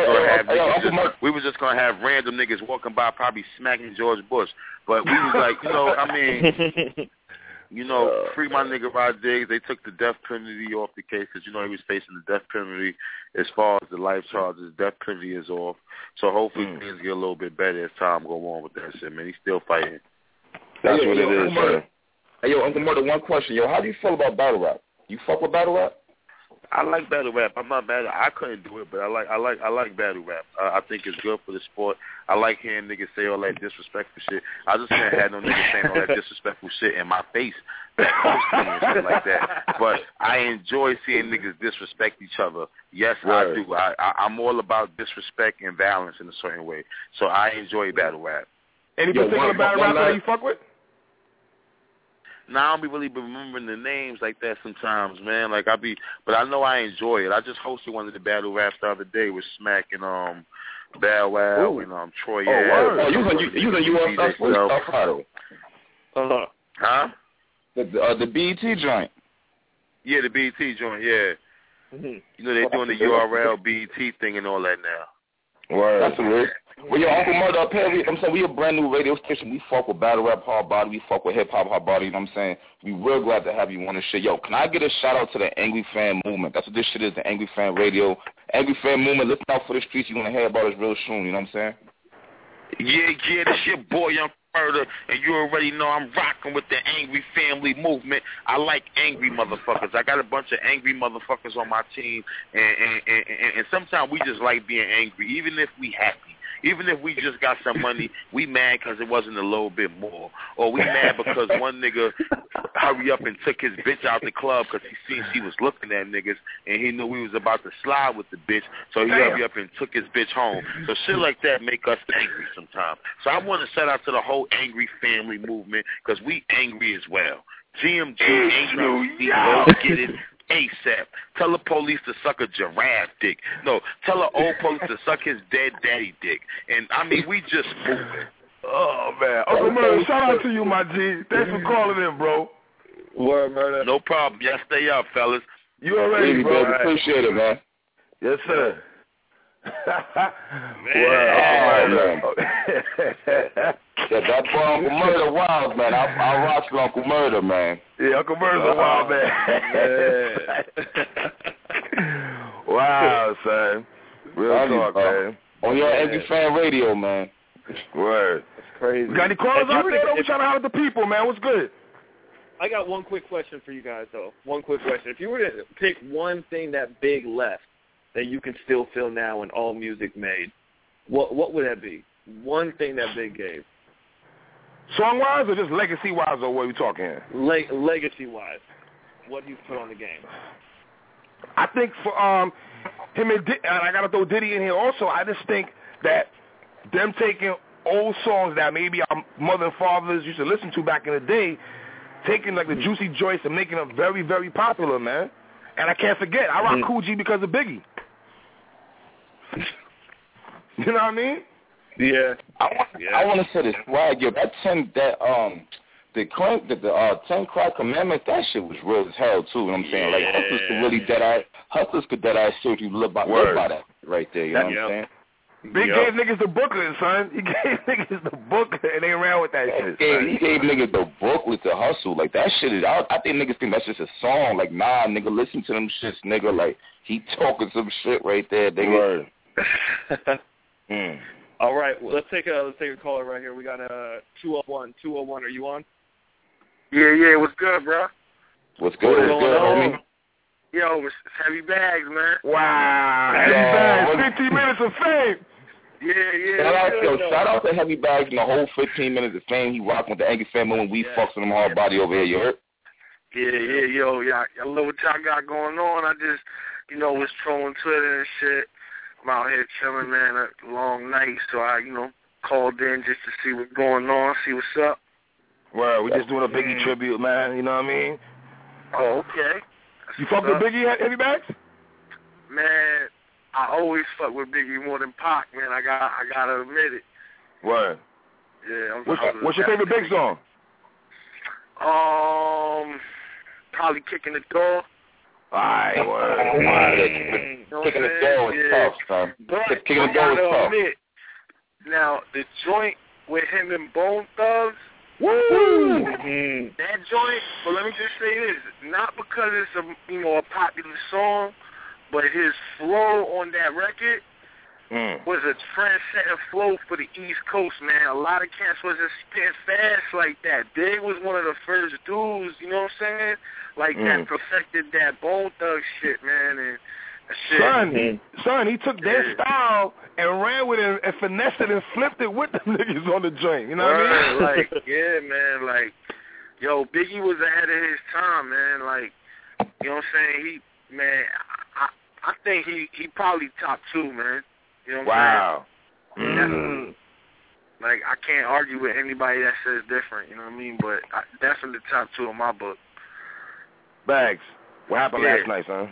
we was just gonna have random niggas walking by, probably smacking George Bush. But we was like, free my nigga Rod Diggs. They took the death penalty off the case because, he was facing the death penalty as far as the life charges. Death penalty is off. So hopefully things get a little bit better as time go on with that shit, man. He's still fighting. That's what it is, man. Hey, yo, Uncle Murder, one question. Yo, how do you feel about battle rap? You fuck with battle rap? I like battle rap. I'm not bad. I couldn't do it, but I like battle rap. I think it's good for the sport. I like hearing niggas say all that disrespectful shit. I just can't have no niggas saying all that disrespectful shit in my face, and shit like that. But I enjoy seeing niggas disrespect each other. Yes, I do. I'm all about disrespect and violence in a certain way. So I enjoy battle rap. Any particular battle rap that you fuck with? Now I don't be really remembering the names like that sometimes, man. But I know I enjoy it. I just hosted one of the battle raps the other day with Smack and Bow Wow and Troy. You was on Huh? The BET joint. Yeah, the BET joint. Yeah. Mm-hmm. They're doing the URL BET thing and all that now. Word. That's weird. Well, yo, Uncle Murder, up here, we a brand new radio station. We fuck with battle rap, hard body. We fuck with hip hop, hard body. You know what I'm saying? We real glad to have you on the shit. Yo, can I get a shout out to the Angry Fan Movement? That's what this shit is, the Angry Fan Radio. Angry Fan Movement, listen out for the streets. You're going to hear about us real soon. You know what I'm saying? Yeah, this your boy, Young Murder, and you already know I'm rocking with the Angry Family Movement. I like angry motherfuckers. I got a bunch of angry motherfuckers on my team, and sometimes we just like being angry, even if we happy. Even if we just got some money, we mad because it wasn't a little bit more. Or we mad because one nigga hurry up and took his bitch out the club because he seen she was looking at niggas and he knew we was about to slide with the bitch. So he hurry up and took his bitch home. So shit like that make us angry sometimes. So I want to shout out to the whole Angry Family Movement because we angry as well. GMG angry, go get it. ASAP. Tell the police to suck a giraffe dick. No, tell the old police to suck his dead daddy dick. And, we just moving. Oh, man. Uncle Murder, shout out to you, my G. Thanks for calling in, bro. Word, Murder. No problem. Y'all stay up, fellas. You already, bro. Appreciate it, man. Yes, sir. Man. Yeah, that boy Uncle Murder wild, man. I watch Uncle Murder, man. Yeah, Uncle Murder's a wild man. Wow, son. Real talk, man. On your Angry Fan Radio, man. Word. That's crazy. Got any callers out there? We're trying to holler at the people, man. What's good? I got one quick question for you guys, though. One quick question. If you were to pick one thing that Big left that you can still feel now in all music made, what would that be? One thing that Big gave. Song-wise or just legacy-wise, or what are we talking here? Legacy-wise. What he's put on the game. I think for him and I got to throw Diddy in here also, I just think that them taking old songs that maybe our mother and fathers used to listen to back in the day, taking like the Juicy Joyce and making them very, very popular, man. And I can't forget, I rock Cool G because of Biggie. You know what I mean? Yeah. I want to say this swag, yo. That 10 Crack Commandments, that shit was real as hell too. You know what I'm saying? Like Hustlers could dead-ass seriously live by that right there. You know what I'm saying? Big gave niggas the booklet, son. He gave niggas the booklet and they ran with that shit. He gave niggas the booklet to hustle. Like that shit is. I think niggas think that's just a song. Like nah, nigga, listen to them shits, nigga. Like he talking some shit right there, nigga. All right, well, let's take a caller right here. We got 201. 201, are you on? Yeah. What's good, bro? What's good? What's good, homie? Yo, it's Heavy Bags, man. Wow, Heavy Bags, 15 minutes of fame. Yeah. Shout out to Heavy Bags and the whole 15 minutes of fame. He rocking with the Angry Family when we fucks with them hard body over here. You heard? Yeah. I love what y'all got going on. I just, was trolling Twitter and shit. I'm out here chilling, man. A long night, so I, called in just to see what's going on, see what's up. Well, we just doing a Biggie tribute, man. You know what I mean? Oh, okay. You fuck with Biggie, Heavy Bags? Man, I always fuck with Biggie more than Pac, man. I gotta admit it. Word. Yeah. What's your favorite Big song? Probably Kicking the Door. Alright, Kicking the Door is tough, son. Kicking the Door is tough. Now, the joint with him and Bone Thugs, woo! That joint, but let me just say this, not because it's a popular song, but his flow on that record was a trend-setting flow for the East Coast, man. A lot of cats wasn't spitting fast like that. Big was one of the first dudes, you know what I'm saying? Like that perfected that Bone Thug shit, man. And Son, he took their style and ran with it and finessed it and flipped it with them niggas on the joint. You know what I mean? Like, yeah, man. Like, yo, Biggie was ahead of his time, man. Like, you know what I'm saying? I think he probably top 2, man. You know what I'm saying? Like, I can't argue with anybody that says different, you know what I mean? But definitely top 2 in my book. Bags, what happened last night, son?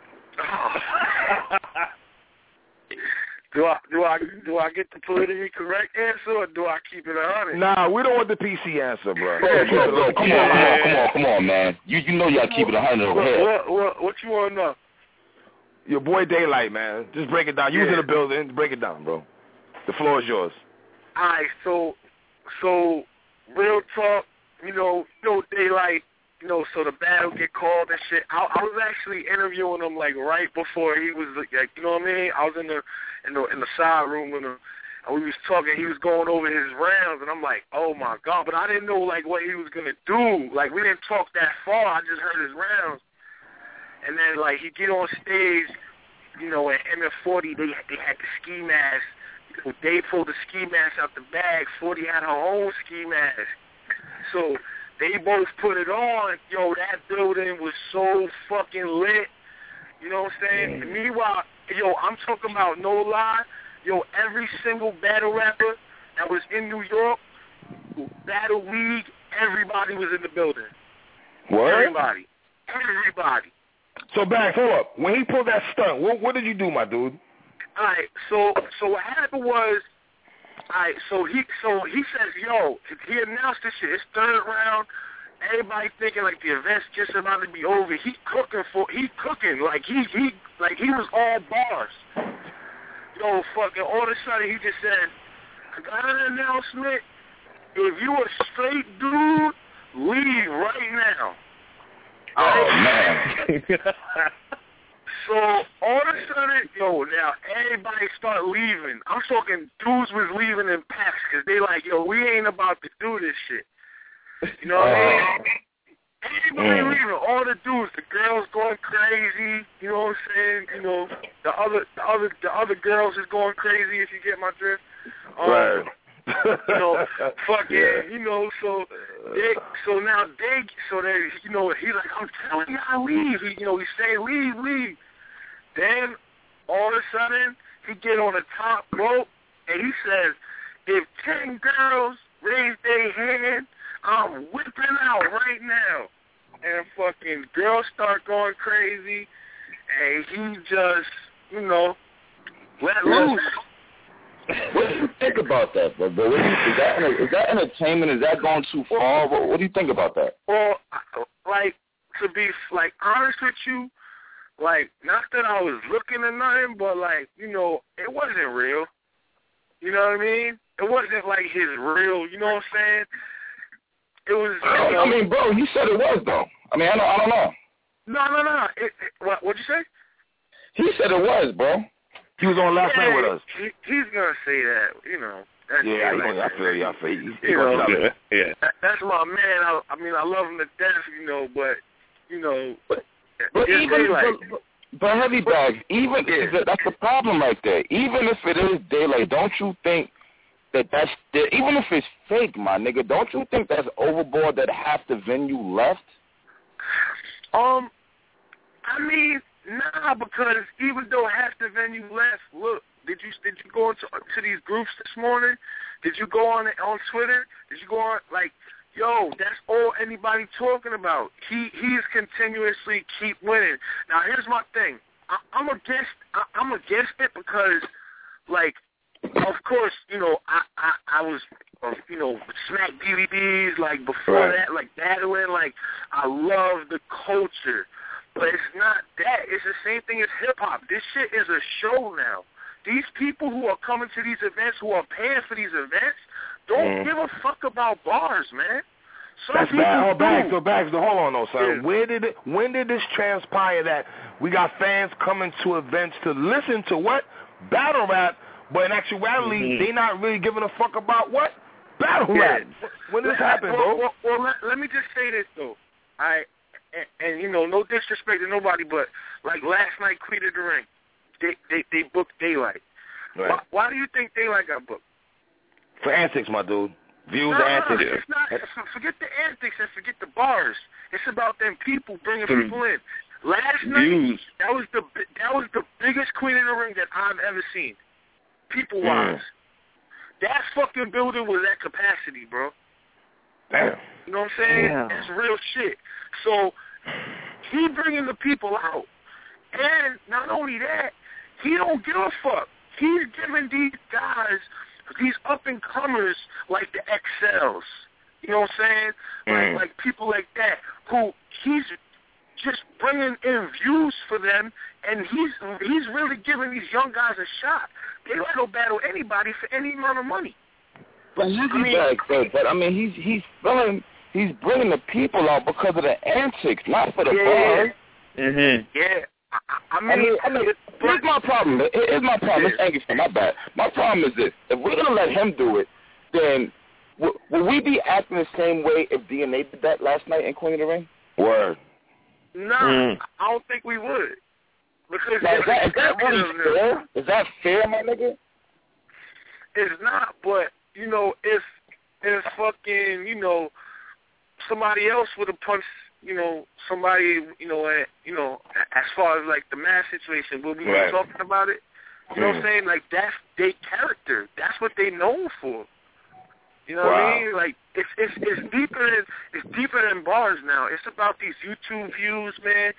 Do I get the politically correct answer, or do I keep it 100? Nah, we don't want the PC answer, bro. Bro, come on, man. You know you gotta keep it 100 over here. What you want to know? Your boy Daylight, man. Just break it down. You was in the building. Break it down, bro. The floor is yours. All right, so real talk, Daylight, so the battle get called and shit. I was actually interviewing him like right before he was like, you know what I mean? I was in the side room with him, and we was talking. He was going over his rounds, and I'm like, oh my god! But I didn't know like what he was gonna do. Like we didn't talk that far. I just heard his rounds, and then like he get on stage, at MF40 they had the ski mask. They pulled the ski mask out the bag. 40 had her own ski mask, so. They both put it on. Yo, that building was so fucking lit. You know what I'm saying? And meanwhile, I'm talking about no lie. Every single battle rapper that was in New York, Battle League, everybody was in the building. What? Everybody. So, Bags, hold up. When he pulled that stunt, what did you do, my dude? All right, so what happened was, so he says, yo, he announced this shit. It's third round. Everybody thinking like the event's just about to be over. He cooking like he was all bars. yo, fucking, all of a sudden he just said, I got an announcement. If you a straight dude, leave right now. Oh, man. So all of a sudden, yo, now everybody start leaving. I'm talking dudes was leaving in packs because they like, yo, we ain't about to do this shit. You know what I mean? Everybody leaving, all the dudes, the girls going crazy. You know what I'm saying? You know, the other girls is going crazy. If you get my drift. Right. You know, fucking, you know, so now they, you know, he's like, I'm telling you, I leave. He say, leave. Then, all of a sudden, he get on the top rope, and he says, if 10 girls raise their hand, I'm whipping out right now. And fucking girls start going crazy, and he just, you know, let loose. What do you think about that, bro? Is that entertainment? Is that going too far? What do you think about that? Well, like, to be, like, honest with you, like, not that I was looking at nothing, but, like, you know, it wasn't real. You know what I mean? It wasn't, like, his real, you know what I'm saying? It was, you know, I mean, bro, you said it was, though. I mean, I don't know. No. What'd you say? He said it was, bro. He was on last night with us. He's going to say that, you know. That's I feel you. You know, that's my man. I mean, I love him to death, you know, but, you know. But Heavy Bags, even that's the problem right there. Even if it is daylight, don't you think that's even if it's fake, my nigga, don't you think that's overboard that half the venue left? I mean, nah, because even though half the venue left, look, did you go into these groups this morning? Did you go on Twitter? Did you go on, like, yo, that's all anybody talking about. He's continuously keep winning. Now here's my thing. I'm against it because, like, of course, you know, I was, you know, Smack DVDs, like, before that, like, battling, like, I love the culture. But it's not that. It's the same thing as hip-hop. This shit is a show now. These people who are coming to these events, who are paying for these events, don't give a fuck about bars, man. That's bad. Bags, hold on, though, son. Yeah. When did this transpire that we got fans coming to events to listen to what? Battle rap, but in actuality, they not really giving a fuck about what? Battle rap. When did this happen, bro? Well, let me just say this, though. And you know, no disrespect to nobody, but like last night, Queen of the Ring, they booked Daylight. Right. Why do you think Daylight got booked? For antics, my dude. Views and antics. It's not. Forget the antics and forget the bars. It's about them people bringing people in. Last night, that was the biggest Queen of the Ring that I've ever seen, people wise. That fucking building was at capacity, bro. Damn. You know what I'm saying? Yeah. That's real shit. So he bringing the people out, and not only that, he don't give a fuck. He's giving these guys, these up and comers like the XLs. You know what I'm saying? Like people like that who he's just bringing in views for them, and he's really giving these young guys a shot. They don't go battle anybody for any amount of money. But I mean, he's bringing the people out because of the antics, not for the bars. Yeah. I mean, here's my problem. It's angry for my bad. My problem is this: if we're gonna let him do it, then will we be acting the same way if DNA did that last night in Queen of the Ring? Word. Nah, I don't think we would. Because now, is that really fair? Is that fair, my nigga? It's not, but you know, if fucking, you know, somebody else would have punched, you know, somebody, you know, as far as like the mass situation, we'll be talking about it. You know what I'm saying? Like that's their character. That's what they known for. You know what I mean? Like it's deeper than bars now. It's about these YouTube views, man.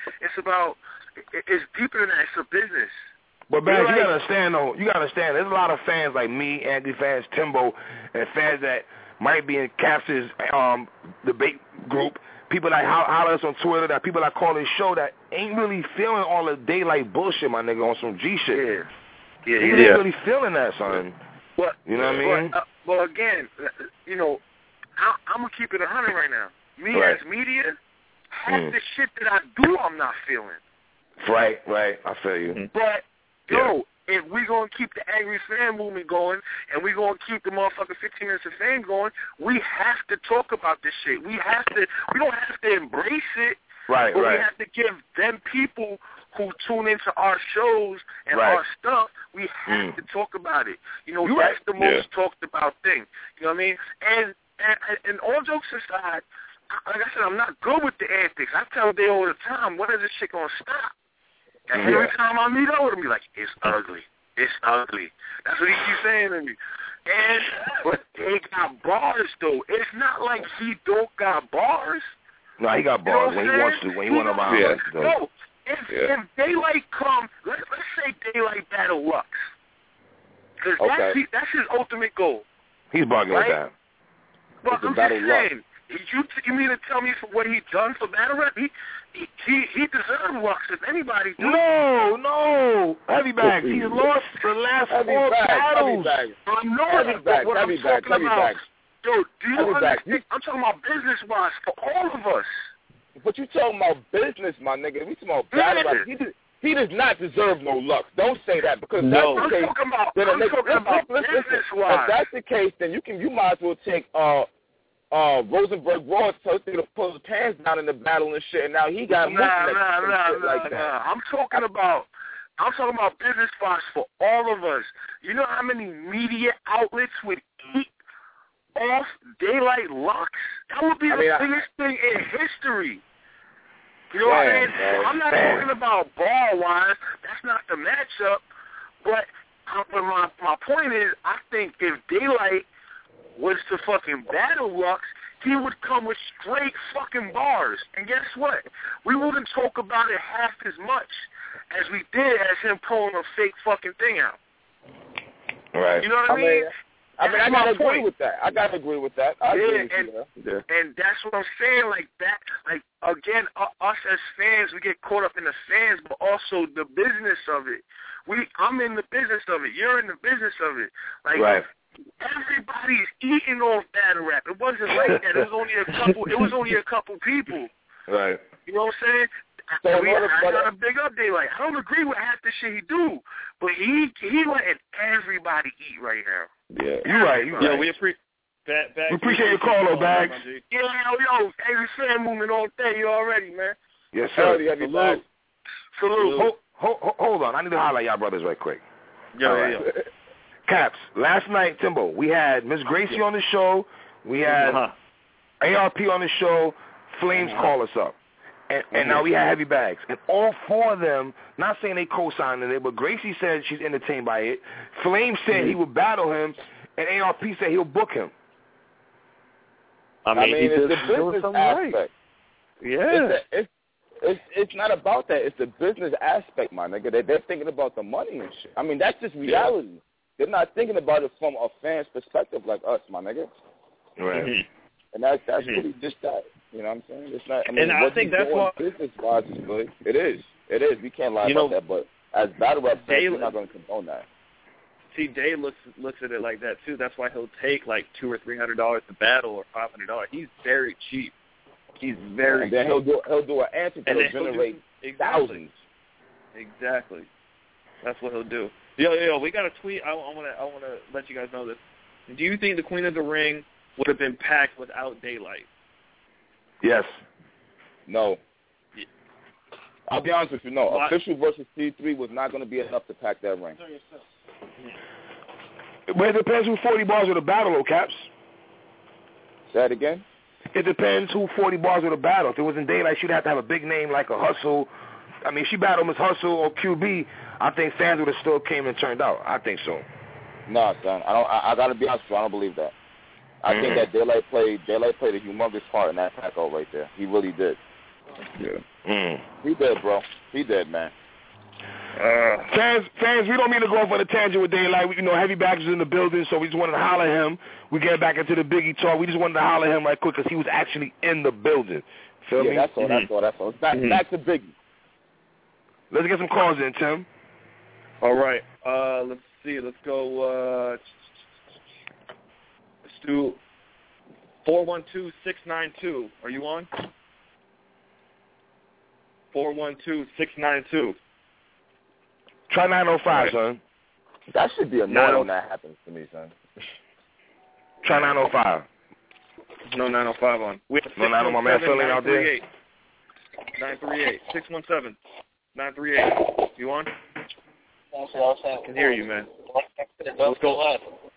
It's deeper than that. It's a business. But man, you gotta understand though. There's a lot of fans like me, Angry fans, Timbo, and fans that might be in Cass's debate group. People that holler us on Twitter, that people that call this show that ain't really feeling all the Daylight bullshit, my nigga, on some G shit. He ain't really feeling that, son. But, you know what I mean? Well, again, you know, I'm going to keep it 100 right now. Me as media, half the shit that I do, I'm not feeling. Right. I feel you. But, if we're going to keep the Angry Fan movement going and we're going to keep the motherfucking 15 Minutes of Fame going, we have to talk about this shit. We don't have to embrace it. But we have to give them people who tune into our shows and our stuff, we have to talk about it. You know, that's the most talked about thing. You know what I mean? And all jokes aside, like I said, I'm not good with the antics. I tell Day all the time, when is this shit going to stop? And every time I meet up with him, he's like, it's ugly. It's ugly. That's what he keeps saying to me. But they got bars, though. It's not like he don't got bars. No, he got bars when he wants to. When he wants around. No, if Daylight come, let's say Daylight battle Lux. Because that's his ultimate goal. He's bargaining with that. But I'm just saying, you mean to tell me for what he done for battle rap? He deserved Lux if anybody did. No. Heavy Bags. He lost the last 4 battles. I know that, what I'm talking about. Yo, do you understand? I'm talking about business-wise for all of us. But you talking about business, my nigga. We talking about battle rap. He does not deserve no Lux. Don't say that because that's the case. I'm talking about business-wise. If that's the case, then you might as well take Rosenberg Ross to pull his pants down in the battle and shit, and now he got Nah. I'm talking about business-wise for all of us. You know how many media outlets would eat off Daylight Lux? That would be the biggest thing in history. You know what I mean? I'm not talking about ball-wise. That's not the matchup. But my point is, I think if Daylight was to fucking battle Lux, he would come with straight fucking bars. And guess what? We wouldn't talk about it half as much as we did as him pulling a fake fucking thing out. Right. You know what I mean? I gotta agree with that. I agree with that. And that's what I'm saying. Like that, like again, us as fans, we get caught up in the fans, but also the business of it. I'm in the business of it. You're in the business of it. Like everybody's eating off battle rap. It wasn't like that. It was only a couple people. Right. You know what I'm saying? I gotta big up Daylight. I don't agree with half the shit he do, but he letting everybody eat right now. Yeah, you're right. Yeah, we appreciate your call, though, Bags. Yeah, Angry Fan movement all day. You already, man. Yes, sir. Salute. Hold on. I need to highlight y'all brothers right quick. Yeah. Caps, last night, Timbo, we had Miss Gracie on the show. We had ARP on the show. Flames call us up. And now we have Heavy Bags. And all 4 of them, not saying they co-signed it, but Gracie said she's entertained by it. Flame said he would battle him, and ARP said he'll book him. I mean it's the business aspect. Right. Yeah. It's not about that. It's the business aspect, my nigga. They're thinking about the money and shit. I mean, that's just reality. Yeah. They're not thinking about it from a fan's perspective like us, my nigga. Right. And that's really just that. You know what I'm saying? It's not. I mean, and I think that's what business-wise is good. It is. We can't lie about that. But as battle rap fans, we're not going to condone that. See, Day looks at it like that too. That's why he'll take like $200 or $300 to battle or $500. He's very cheap. He's very. And then he'll do an answer that'll generate thousands. Exactly. That's what he'll do. Yo, we got a tweet. I want to let you guys know this. Do you think the Queen of the Ring would have been packed without Daylight? Yes. No. Yeah. I'll be honest with you. No. Official versus C3 was not going to be enough to pack that ring. But it depends who 40 bars with a battle, though, Caps. Say that again? It depends who 40 bars with a battle. If it was in Daylight, she'd have to have a big name like a Hustle. I mean, if she battled Miss Hustle or QB, I think fans would have still came and turned out. I think so. No, son. I got to be honest with you. I don't believe that. I think that Daylight played a humongous part in that pack out right there. He really did. Yeah. He did, bro. He did, man. Fans, we don't mean to go off on a tangent with Daylight. Heavy Bags is in the building, so we just wanted to holler at him. We get back into the Biggie talk. We just wanted to holler at him right quick because he was actually in the building. Feel me? That's all. Back to Biggie. Let's get some calls in, Tim. All right. Let's see. Let's go. Let's do 412-692. Are you on? 412-692. Try 905, son. That should be annoying when that happens to me, son. Try 905. No 905 on. We have no 905, my man Philly out there. 938. 617-938. You on? I can hear you, man. Let's go.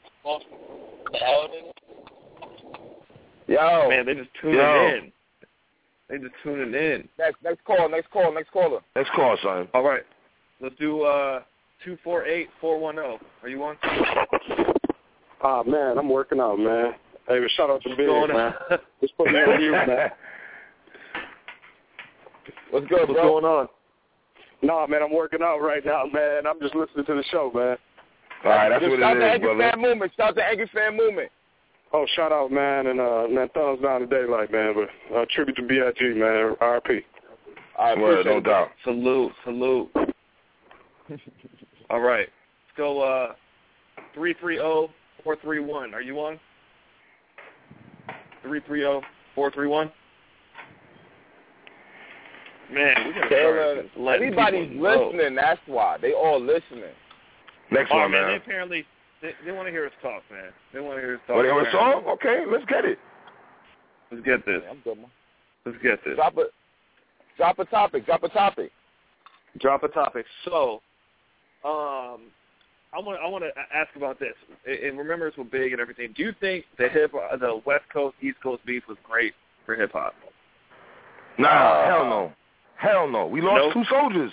Yo. Man, they just tuning in. They just tuning in. Next caller. Next call, son. All right. Let's do 248-410. Are you on? Man, I'm working out, man. Hey, shout out to Big, man. Just put me on mute, man. What's good, bro? What's going on? Nah, man, I'm working out right now, man. I'm just listening to the show, man. All right, that's what it is, brother. Shout out to Angry Fan Movement. Oh, shout out, man, and man, thumbs down to Daylight, man. But tribute to B.I.G., man. R.I.P. Word, no doubt. Salute. All right. Let's go 330-431. Are you on? 330-431. Man, we gotta start everybody's listening. That's why they all listening. Next one, man. They apparently they want to hear us talk, man. They want to hear us talk. Want to hear a song? Okay, let's get it. Let's get this. I'm good, man. Let's get this. Drop a topic. So, I want to ask about this. And remember, it's with Big and everything. Do you think the West Coast East Coast beef was great for hip hop? Nah, hell no. We lost two soldiers.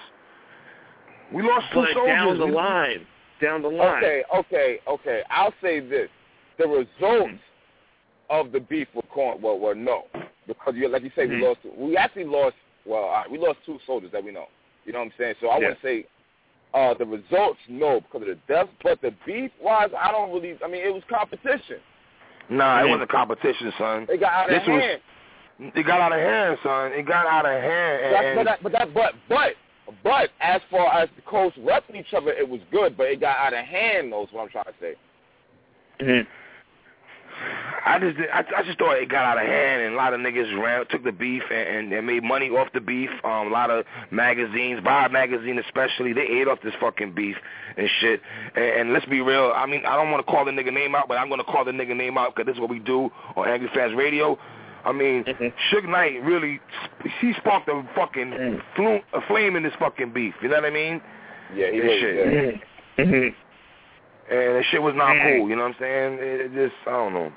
Down the line. Okay. I'll say this: the results of the beef were no, because like you say, we lost. We actually lost. Well, we lost two soldiers that we know. You know what I'm saying? So I wouldn't say the results no because of the deaths, but the beef wise, I don't really. I mean, it was competition. Nah, it wasn't competition, son. It got out of hand. It got out of hand, son. It got out of hand. But as far as the coast repping each other, it was good. But it got out of hand. That's what I'm trying to say. Mm-hmm. I just thought it got out of hand, and a lot of niggas took the beef and made money off the beef. A lot of magazines, Vibe magazine especially, they ate off this fucking beef and shit. And let's be real. I mean, I don't want to call the nigga name out, but I'm going to call the nigga name out because this is what we do on Angry Fans Radio. I mean, Suge Knight really, he sparked a fucking a flame in this fucking beef. You know what I mean? Yeah, he really did. And that shit was not cool. You know what I'm saying? It just, I don't know.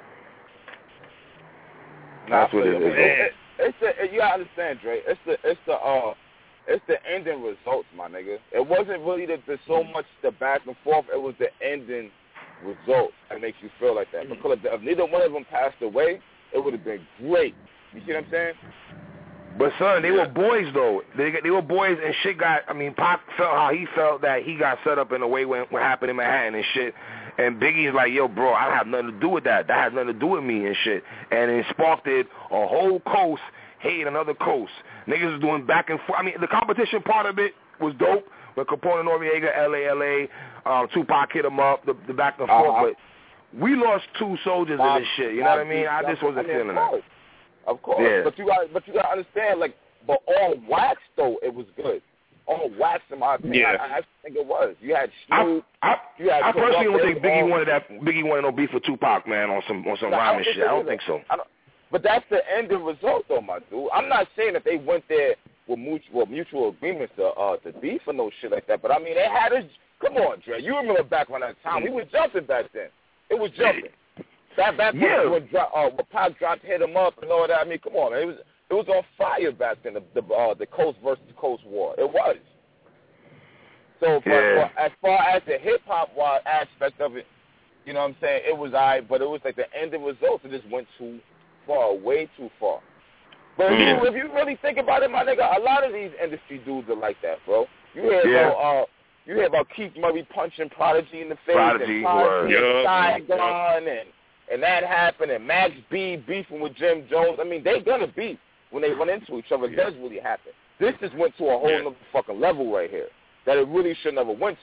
That's what it is. You gotta understand, Dre. It's the ending results, my nigga. It wasn't really so much the back and forth. It was the ending results that makes you feel like that. Because if neither one of them passed away, it would have been great. You see what I'm saying? But, son, they were boys, though. They were boys, and shit got, I mean, Pac felt how he felt that he got set up in a way what happened in Manhattan and shit. And Biggie's like, yo, bro, I have nothing to do with that. That has nothing to do with me and shit. And it sparked a whole coast hating another coast. Niggas was doing back and forth. I mean, the competition part of it was dope. When Capone and Noriega, LA, Tupac hit him up, the back and forth. But we lost two soldiers in this shit. You know what I mean? I just wasn't feeling that. Of course. Yeah. But you gotta understand, like, but on wax though, it was good. On wax, in my opinion, I think it was. You had Snoop. I personally don't think Biggie wanted no beef with Tupac, man, on some rhyming shit. I don't think so. But that's the ending result, though, my dude. I'm not saying that they went there with mutual agreements to beef or no shit like that. But I mean, they had a. Come on, Dre. You remember back when that time we was jumping back then. It was jumping. Back when Pac dropped, hit him up and all that. I mean, come on, man. It was on fire back then. The coast versus coast war. It was. So as far as the hip hop aspect of it, you know what I'm saying, it was alright, but it was like the ending results. It just went too far, way too far. But if you really think about it, my nigga, a lot of these industry dudes are like that, bro. You hear about Keith Murray punching Prodigy in the face, and Saigon, and that happened, and Max B beefing with Jim Jones. I mean, they gonna beef when they run into each other. It does really happen. This just went to a whole other fucking level right here that it really should never went to.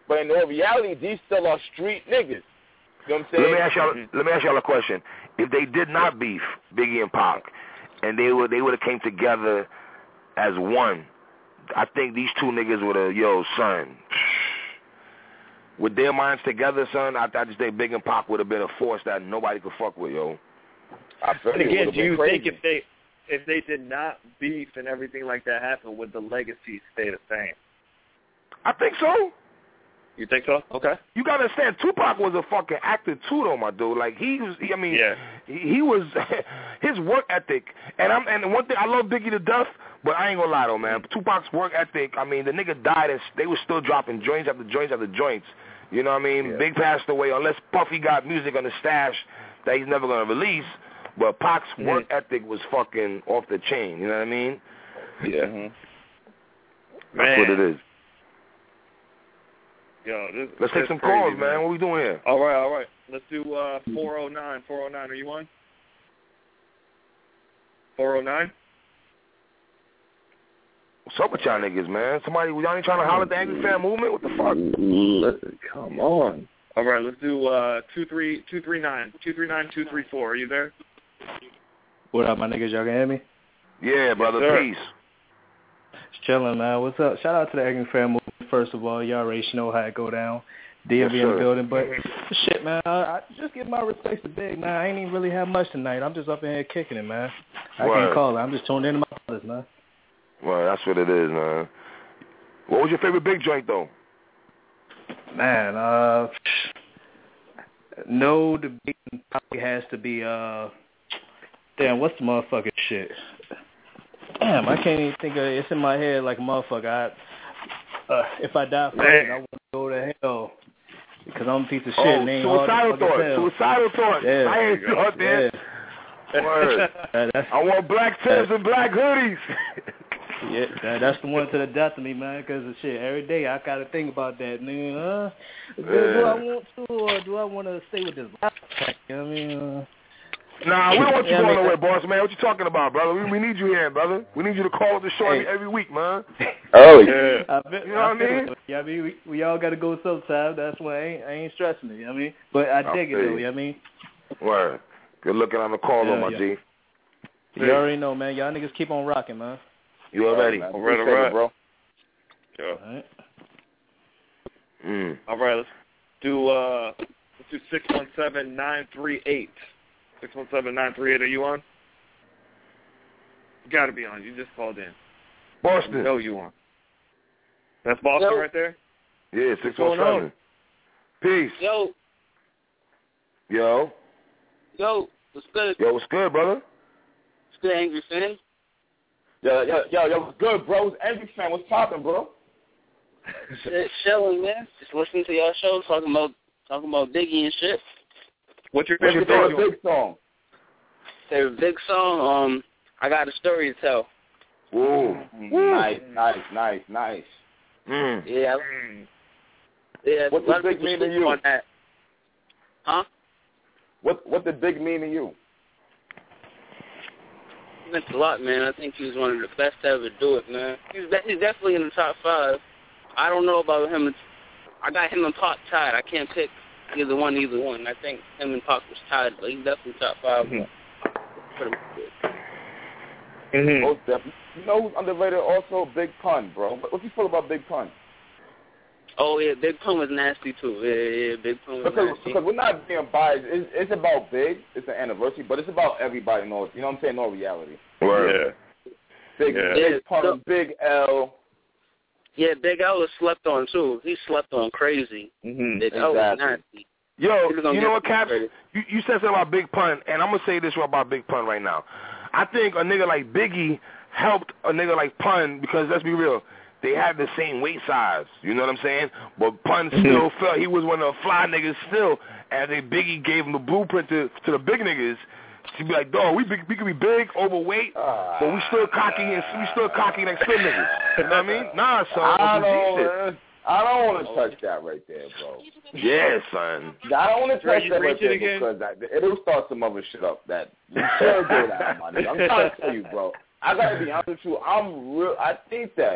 But in all reality, these still are street niggas. You know what I'm saying? Let me ask y'all a question. If they did not beef, Biggie and Pac, and they would have came together as one, I think these two niggas would have, son. With their minds together, son, I just think Big and Pac would have been a force that nobody could fuck with, yo. And again, do you think if they did not beef and everything like that happen, would the legacy stay the same? I think so. You think so? Okay. You gotta understand, Tupac was a fucking actor too, though, my dude. Like he was his work ethic. And one thing, I love Biggie to death, but I ain't gonna lie though, man. Tupac's work ethic. I mean, the nigga died and they were still dropping joints after joints after joints. You know what I mean? Yeah. Big passed away, unless Puffy got music on the stash that he's never gonna release. But Pac's work ethic was fucking off the chain. You know what I mean? Yeah. That's what it is. Yo, let's take some calls, man. What we doing here? All right. Let's do 409. 409, are you on? 409? What's up with y'all niggas, man? Y'all ain't trying to holler at the Angry Fan Movement? What the fuck? Come on. All right, let's do 239. 234, are you there? What up, my niggas? Y'all can hear me? Yeah, brother. Yes, peace. It's chilling, man. What's up? Shout out to the Angry Fan Movement. First of all, y'all already know how it go down. DMV in the building, but shit, man, I just give my respects to Big, man. I ain't even really have much tonight. I'm just up in here kicking it, man. I can't call it. I'm just tuned into my brothers, man. Well, that's what it is, man. What was your favorite Big joint, though? Man, no, the Big probably has to be, damn, what's the motherfucking shit? Damn, I can't even think of it. It's in my head like a motherfucker. If I die first, I want to go to hell because I'm a piece of shit. Suicidal thought. Yeah. I ain't thought that. Yeah. Word. I want black Timbs and black hoodies. Yeah, that's the one to the death of me, man, because of shit. Every day I got to think about that, nigga. Do I want to or do I want to stay with this black check? You know what I mean? Nah, we don't want you going nowhere, boss, man. What you talking about, brother? We need you here, brother. We need you to call up the show every week, man. Oh, yeah. You know what I mean? Yeah, I mean, we all got to go sometime. That's why I ain't stressing it, you know what I mean? But I dig it, though, you know what I mean? Word. Good looking on the call, my G. You already know, man. Y'all niggas keep on rocking, man. You already? All right, bro. Yeah. All right. All right, let's do 617-938. 617-938, are you on? You got to be on. You just called in. Boston. No, you on. That's Boston right there? Yeah, 617. Peace. Yo, what's good? Yo, what's good, brother? What's good, Angry Fan? Yo, what's good, bro? It's Angry Fan. What's poppin', bro? Shit, chilling, man. Just listening to y'all show, talking about Biggie and shit. What's your favorite big song? Favorite Big song? I Got a Story to Tell. Ooh. Nice. Yeah. Yeah. What does Big mean to you? Huh? What did Big mean to you? It meant a lot, man. I think he was one of the best to ever do it, man. He's definitely in the top 5. I don't know about him. I got him and Pac tied. I can't pick either one. I think him and Pac was tied, but he's definitely top 5. Most definitely. You know who's underrated also? Big Pun, bro. What you feel about Big Pun? Oh, yeah, Big Pun was nasty, too. Yeah, Big Pun was nasty. Because we're not being biased. It's about Big. It's an anniversary, but it's about everybody. You know what I'm saying? No reality. Word. Big Pun, Big L. Yeah, Big L was slept on, too. He slept on crazy. Big L was nasty. Yo, you know what, Caps? You said something about Big Pun, and I'm going to say this about Big Pun right now. I think a nigga like Biggie helped a nigga like Pun because, let's be real, they had the same weight size. You know what I'm saying? But Pun still felt he was one of the fly niggas still, and then Biggie gave him the blueprint to the big niggas. She'd be like, dog, we could be big, overweight, but we still cocky like slim niggas. You know what I mean? Nah, son. I don't want to touch that right there, bro. Yeah, son. I don't want to touch that right there because it'll start some other shit up that you should do that, my nigga. I'm trying to tell you, bro. I gotta be honest with you. I think that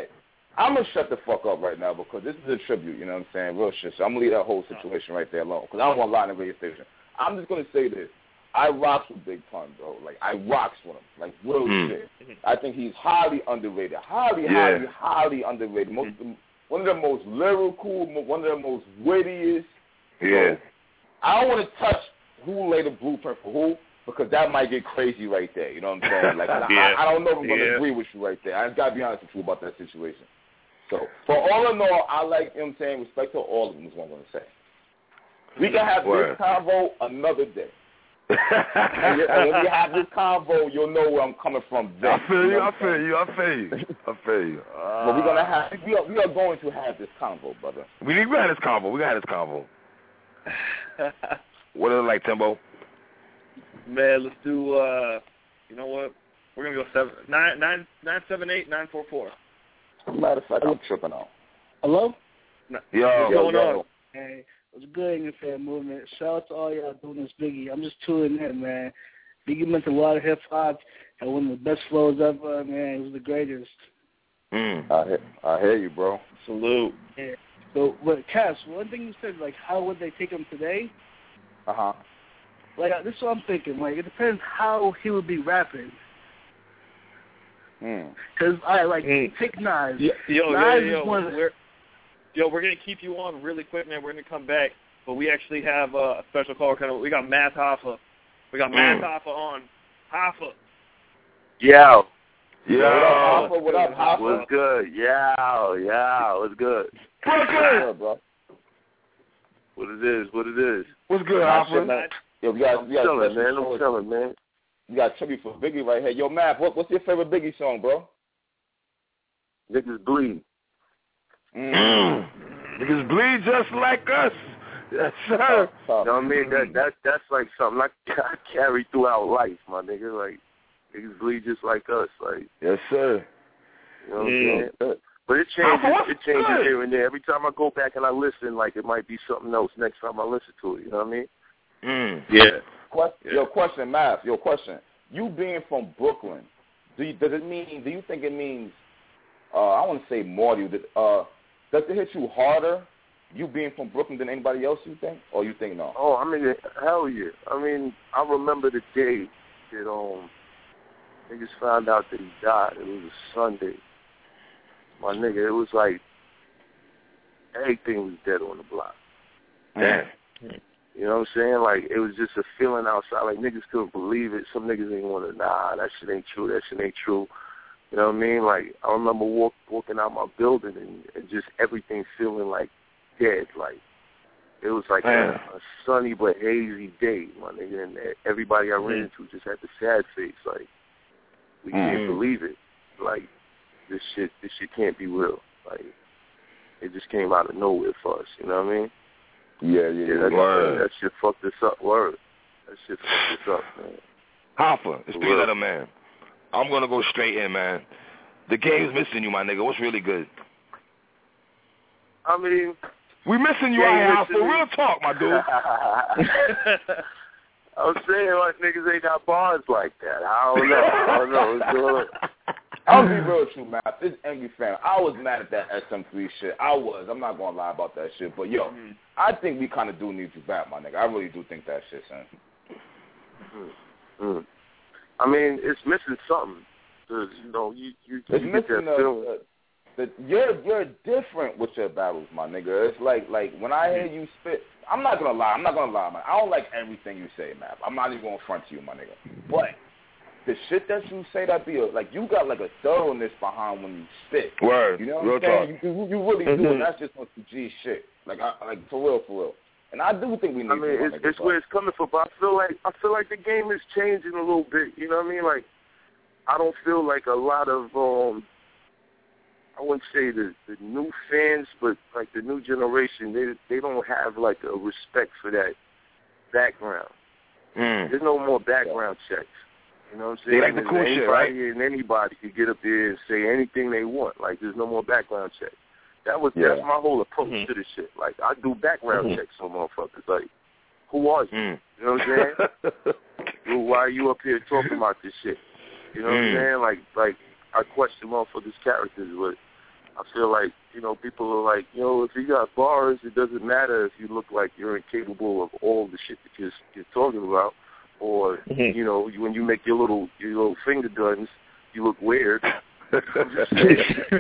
I'm going to shut the fuck up right now because this is a tribute, you know what I'm saying? Real shit. So I'm going to leave that whole situation right there alone because I don't want to lie in the radio station. I'm just going to say this. I rocks with Big Pun, bro. Like, I rocks with him. Like, real shit. I think he's highly underrated. Highly underrated. One of the most lyrical, one of the most wittiest. Yeah. I don't want to touch who laid the blueprint for who because that might get crazy right there. You know what I'm saying? Like, I don't know if I'm going to agree with you right there. I just got to be honest with you about that situation. So, for all in all, I like, you know what I'm saying, respect to all of them is what I'm going to say. We can have this convo another day. and when we have this convo, you'll know where I'm coming from. Then, I feel you. But we're gonna have, we are going to have this convo, brother. We got this convo. What is it like, Timbo? Man, let's do. You know what? We're gonna go 978-944. Matter of fact, I'm tripping out. Hello? What's going on? Hey. What's good in your fan movement? Shout out to all y'all doing this, Biggie. I'm just tuning in, man. Biggie meant a lot of hip hop, had one of the best flows ever, man. He was the greatest. I hear you, bro. Salute. Yeah. But Cass, one thing you said, like, how would they take him today? Like, this is what I'm thinking. Like, it depends how he would be rapping. Because take Nas. We're going to keep you on really quick, man. We're going to come back. But we actually have a special caller coming. We got Math Hoffa. We got Math Hoffa on. Hoffa. Yo. What up, Hoffa? What's good? What's good? What's good, bro? What it is? What's good, Hoffa? Yo, we got chilling, man. I'm chilling, man. We got tribute for Biggie right here. Yo, Math, what's your favorite Biggie song, bro? Niggas Bleed. Niggas bleed just like us. Yes, sir. You know what I mean? That's like something I carry throughout life, my nigga. Like, niggas bleed just like us. Like, yes, sir. You know what I'm saying? But it changes here and there. Every time I go back and I listen, like, it might be something else next time I listen to it. You know what I mean? Your question, Math. Your question. You being from Brooklyn, do you think it means? I want to say more to you. Does it hit you harder, you being from Brooklyn, than anybody else, you think? Or you think no? Oh, I mean, hell yeah. I mean, I remember the day that niggas found out that he died. It was a Sunday. My nigga, it was like everything was dead on the block. Damn. You know what I'm saying? Like, it was just a feeling outside. Like, niggas couldn't believe it. Some niggas ain't want to, that shit ain't true. You know what I mean? Like, I remember walking out my building and just everything feeling like dead. Like, it was like a sunny but hazy day, my nigga. And everybody I ran into just had the sad face. Like, we can't believe it. Like, this shit can't be real. Like, it just came out of nowhere for us. You know what I mean? That shit fucked us up. Word. That shit fucked us up, man. Hoffa, the street letter man. I'm going to go straight in, man. The game's missing you, my nigga. What's really good? I mean, we missing you out here, Hoffa. Real talk, my dude. I was saying, like, niggas ain't got bars like that. I don't know. What's going on? I'll be real with you, man. This Angry Fan, I was mad at that SM3 shit. I'm not going to lie about that shit. But, yo, I think we kind of do need you back, my nigga. I really do think that shit, son. I mean, it's missing something. Cause, you know, you it's missing you're different with your battles, my nigga. It's like when I hear you spit, I'm not gonna lie, man. I don't like everything you say, man. I'm not even gonna front to you, my nigga. But the shit that you say, that be like you got like a thoroughness behind when you spit. Word. You know what I'm saying? You really do, and that's just some G shit. Like for real. And I do think we need. I mean, it's where it's coming from. But I feel like the game is changing a little bit. You know what I mean? Like, I don't feel like a lot of I wouldn't say the new fans, but like the new generation, they don't have like a respect for that background. There's no more background checks. You know what I'm saying? They like the cool shit, right? And anybody can get up there and say anything they want. Like, there's no more background checks. That's my whole approach to this shit. Like, I do background checks on motherfuckers. Like, who are you? You know what I'm saying? Why are you up here talking about this shit? You know what I'm saying? Like I question motherfuckers' characters, but I feel like, people are like, if you got bars, it doesn't matter if you look like you're incapable of all the shit that you're talking about, or when you make your little finger guns, you look weird. I'm just saying.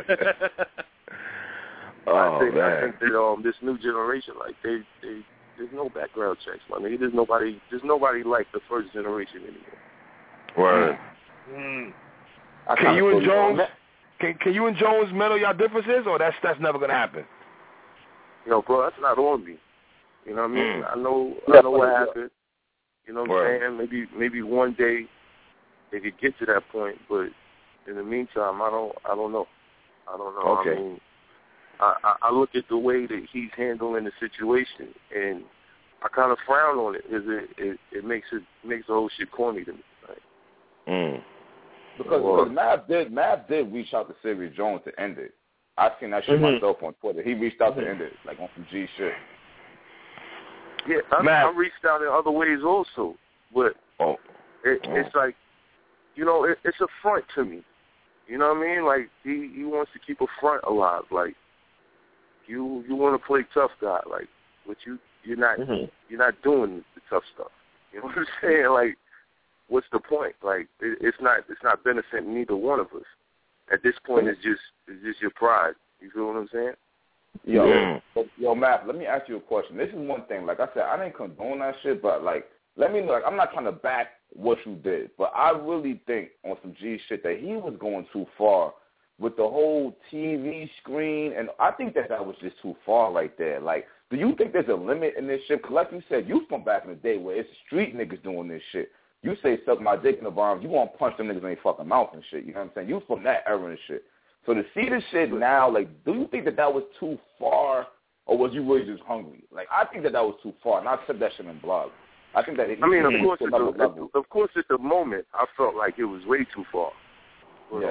I think that this new generation, like there's no background checks, my nigga. There's nobody like the first generation anymore. Word. Can you and Jones? Can you and Jones meddle y'all differences, or that's never gonna happen? Bro, that's not on me. You know what I mean? I know what happened. You know what I'm saying? Maybe one day they could get to that point, but in the meantime, I don't know. Okay. I mean, I look at the way that he's handling the situation, and I kind of frown on it because it makes the whole shit corny to me. Right? Because Mav did reach out to Serious Jones to end it. I seen that shit myself on Twitter. He reached out to end it, like on some G shit. Yeah, I reached out in other ways also, but it's like, it's a front to me. You know what I mean? Like he wants to keep a front alive. Like you want to play tough guy, like, but you're not doing the tough stuff. You know what I'm saying? Like, what's the point? Like, it's not benefiting neither one of us. At this point, it's just your pride. You feel what I'm saying? Yo, Matt, let me ask you a question. This is one thing. Like I said, I didn't condone that shit, but like, let me know. Like, I'm not trying to back what you did, but I really think on some G shit that he was going too far with the whole TV screen, and I think that was just too far right there. Like, do you think there's a limit in this shit? Because like you said, you from back in the day where it's street niggas doing this shit. You say suck my dick in the arms, you want to punch them niggas in their fucking mouth and shit. You know what I'm saying? You from that era and shit. So to see this shit now, like, do you think that was too far, or was you really just hungry? Like, I think that was too far, and I said that shit in blog. I think that of course, at the moment, I felt like it was way too far. But,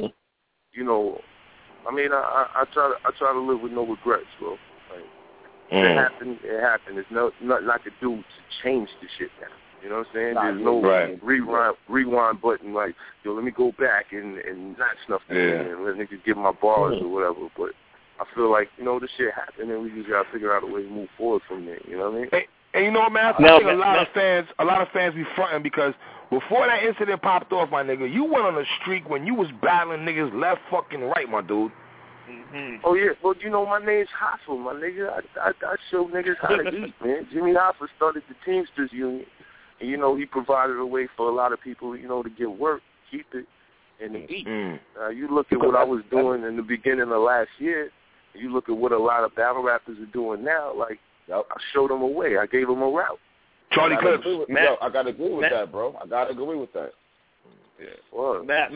I mean, I try to live with no regrets, bro. Like, it happened. It happened. There's nothing I could do to change the shit now. You know what I'm saying? There's no rewind button like, yo, let me go back and not snuff the and let niggas get my bars or whatever. But I feel like, this shit happened and we just got to figure out a way to move forward from there. You know what I mean? And you know what, man? I think a lot of fans be fronting because before that incident popped off, my nigga, you went on a streak when you was battling niggas left fucking right, my dude. Oh, yeah. Well, my name's Hoffa, my nigga. I show niggas how to eat, man. Jimmy Hoffa started the Teamsters Union. And, he provided a way for a lot of people, to get work, keep it, and to eat. You look at what I was doing in the beginning of last year, and you look at what a lot of battle rappers are doing now, like, I showed them a way. I gave them a route. Charlie Clips. I got to agree with that, bro. I got to agree with that. Yeah. Well, Matt,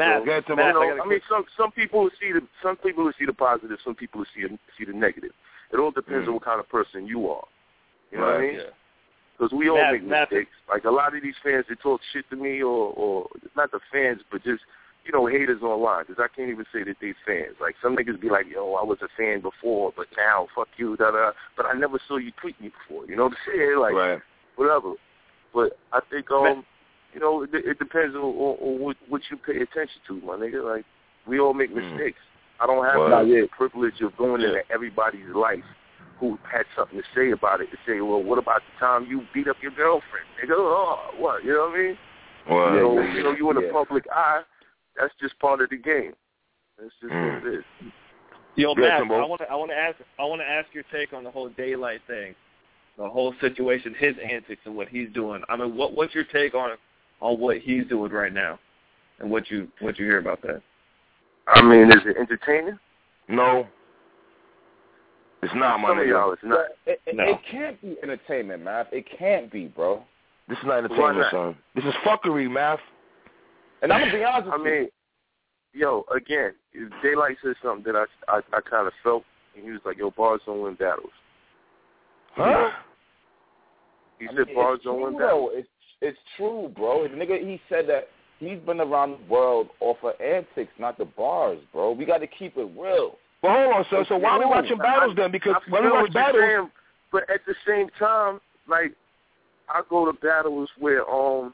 some people will see the positive, some people will see the negative. It all depends on what kind of person you are. You know what I mean? Yeah. Because we all make mistakes. Like a lot of these fans that talk shit to me, or not the fans, but just haters online. Because I can't even say that they fans. Like some niggas be like, yo, I was a fan before, but now fuck you, da da. But I never saw you tweet me before. You know what I'm saying? Like whatever. But I think it depends on what you pay attention to, my nigga. Like we all make mistakes. I don't have the privilege of going into everybody's life who had something to say about it, to say, well, what about the time you beat up your girlfriend? Nigga, what? You know what I mean? Well, you in the public eye, that's just part of the game. That's just what it is. Yo, Matt, I want to ask your take on the whole Daylight thing, the whole situation, his antics and what he's doing. I mean, what's your take on what he's doing right now, and what you hear about that? I mean, is it entertaining? No. It's not, my nigga. It can't be entertainment, Math. It can't be, bro. This is not entertainment, son. This is fuckery, Math. And I'm going to be honest with you. I mean, yo, again, Daylight said something that I kind of felt, and he was like, yo, bars don't win battles. Huh? He said bars don't win battles. It's true, bro. The nigga, he said that he's been around the world off of antics, not the bars, bro. We got to keep it real. But hold on, so why are we watching battles then? Because when we watch battles... But at the same time, like, I go to battles where, what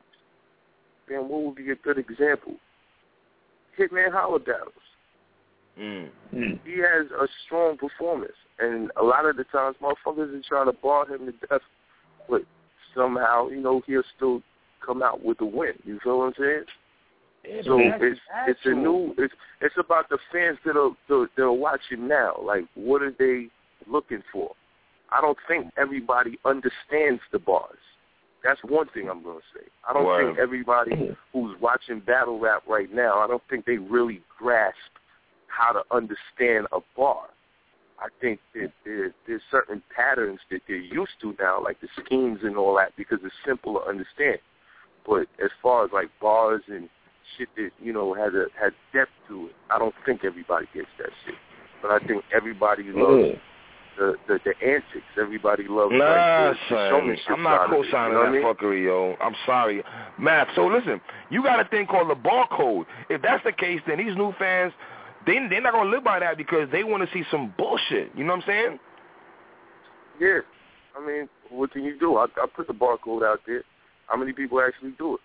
would be a good example? Hitman Holler battles. He has a strong performance, and a lot of the times, motherfuckers are trying to bar him to death, but somehow, he'll still come out with the win. You feel what I'm saying? So it's about the fans that are watching now. Like, what are they looking for? I don't think everybody understands the bars. That's one thing I'm going to say. I don't think everybody who's watching battle rap right now, I don't think they really grasp how to understand a bar. I think that there's certain patterns that they're used to now, like the schemes and all that, because it's simple to understand. But as far as like bars and shit that, has depth to it, I don't think everybody gets that shit. But I think everybody loves the antics. Everybody loves the showmanship. I'm not co-signing that fuckery, yo. I'm sorry. Matt, so listen, you got a thing called the barcode. If that's the case, then these new fans, they're not going to live by that because they want to see some bullshit. You know what I'm saying? Yeah. I mean, what can you do? I put the barcode out there. How many people actually do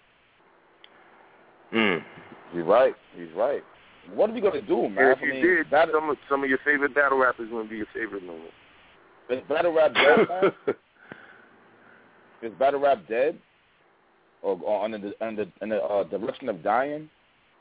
it? He's right. What are we going to do, man? If you did, some of your favorite battle rappers going to be your favorite no more. Is battle rap dead, man? Is battle rap dead? Or in the direction of dying?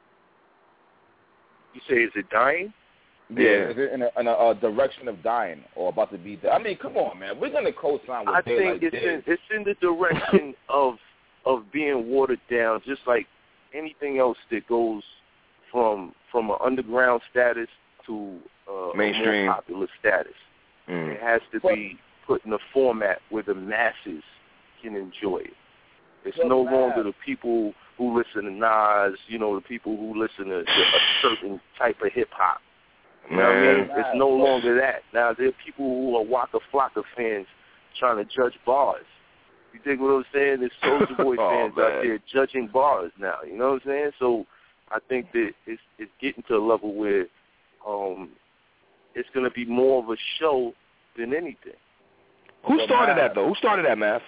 You say, is it dying? Yeah. Is it in a direction of dying or about to be dead? I mean, come on, man. We're going to co-sign with I think it's in the direction of being watered down, just like anything else that goes from an underground status to mainstream, a more popular status. It has to be put in a format where the masses can enjoy it. It's no longer the people who listen to Nas, the people who listen to a certain type of hip-hop. You know what I mean? It's no longer that. Now, there are people who are Waka Flocka fans trying to judge bars. You dig what I'm saying? There's Soulja Boy fans out there judging bars now. You know what I'm saying? So I think that it's getting to a level where it's going to be more of a show than anything. Who started that, though? Who started that, Math?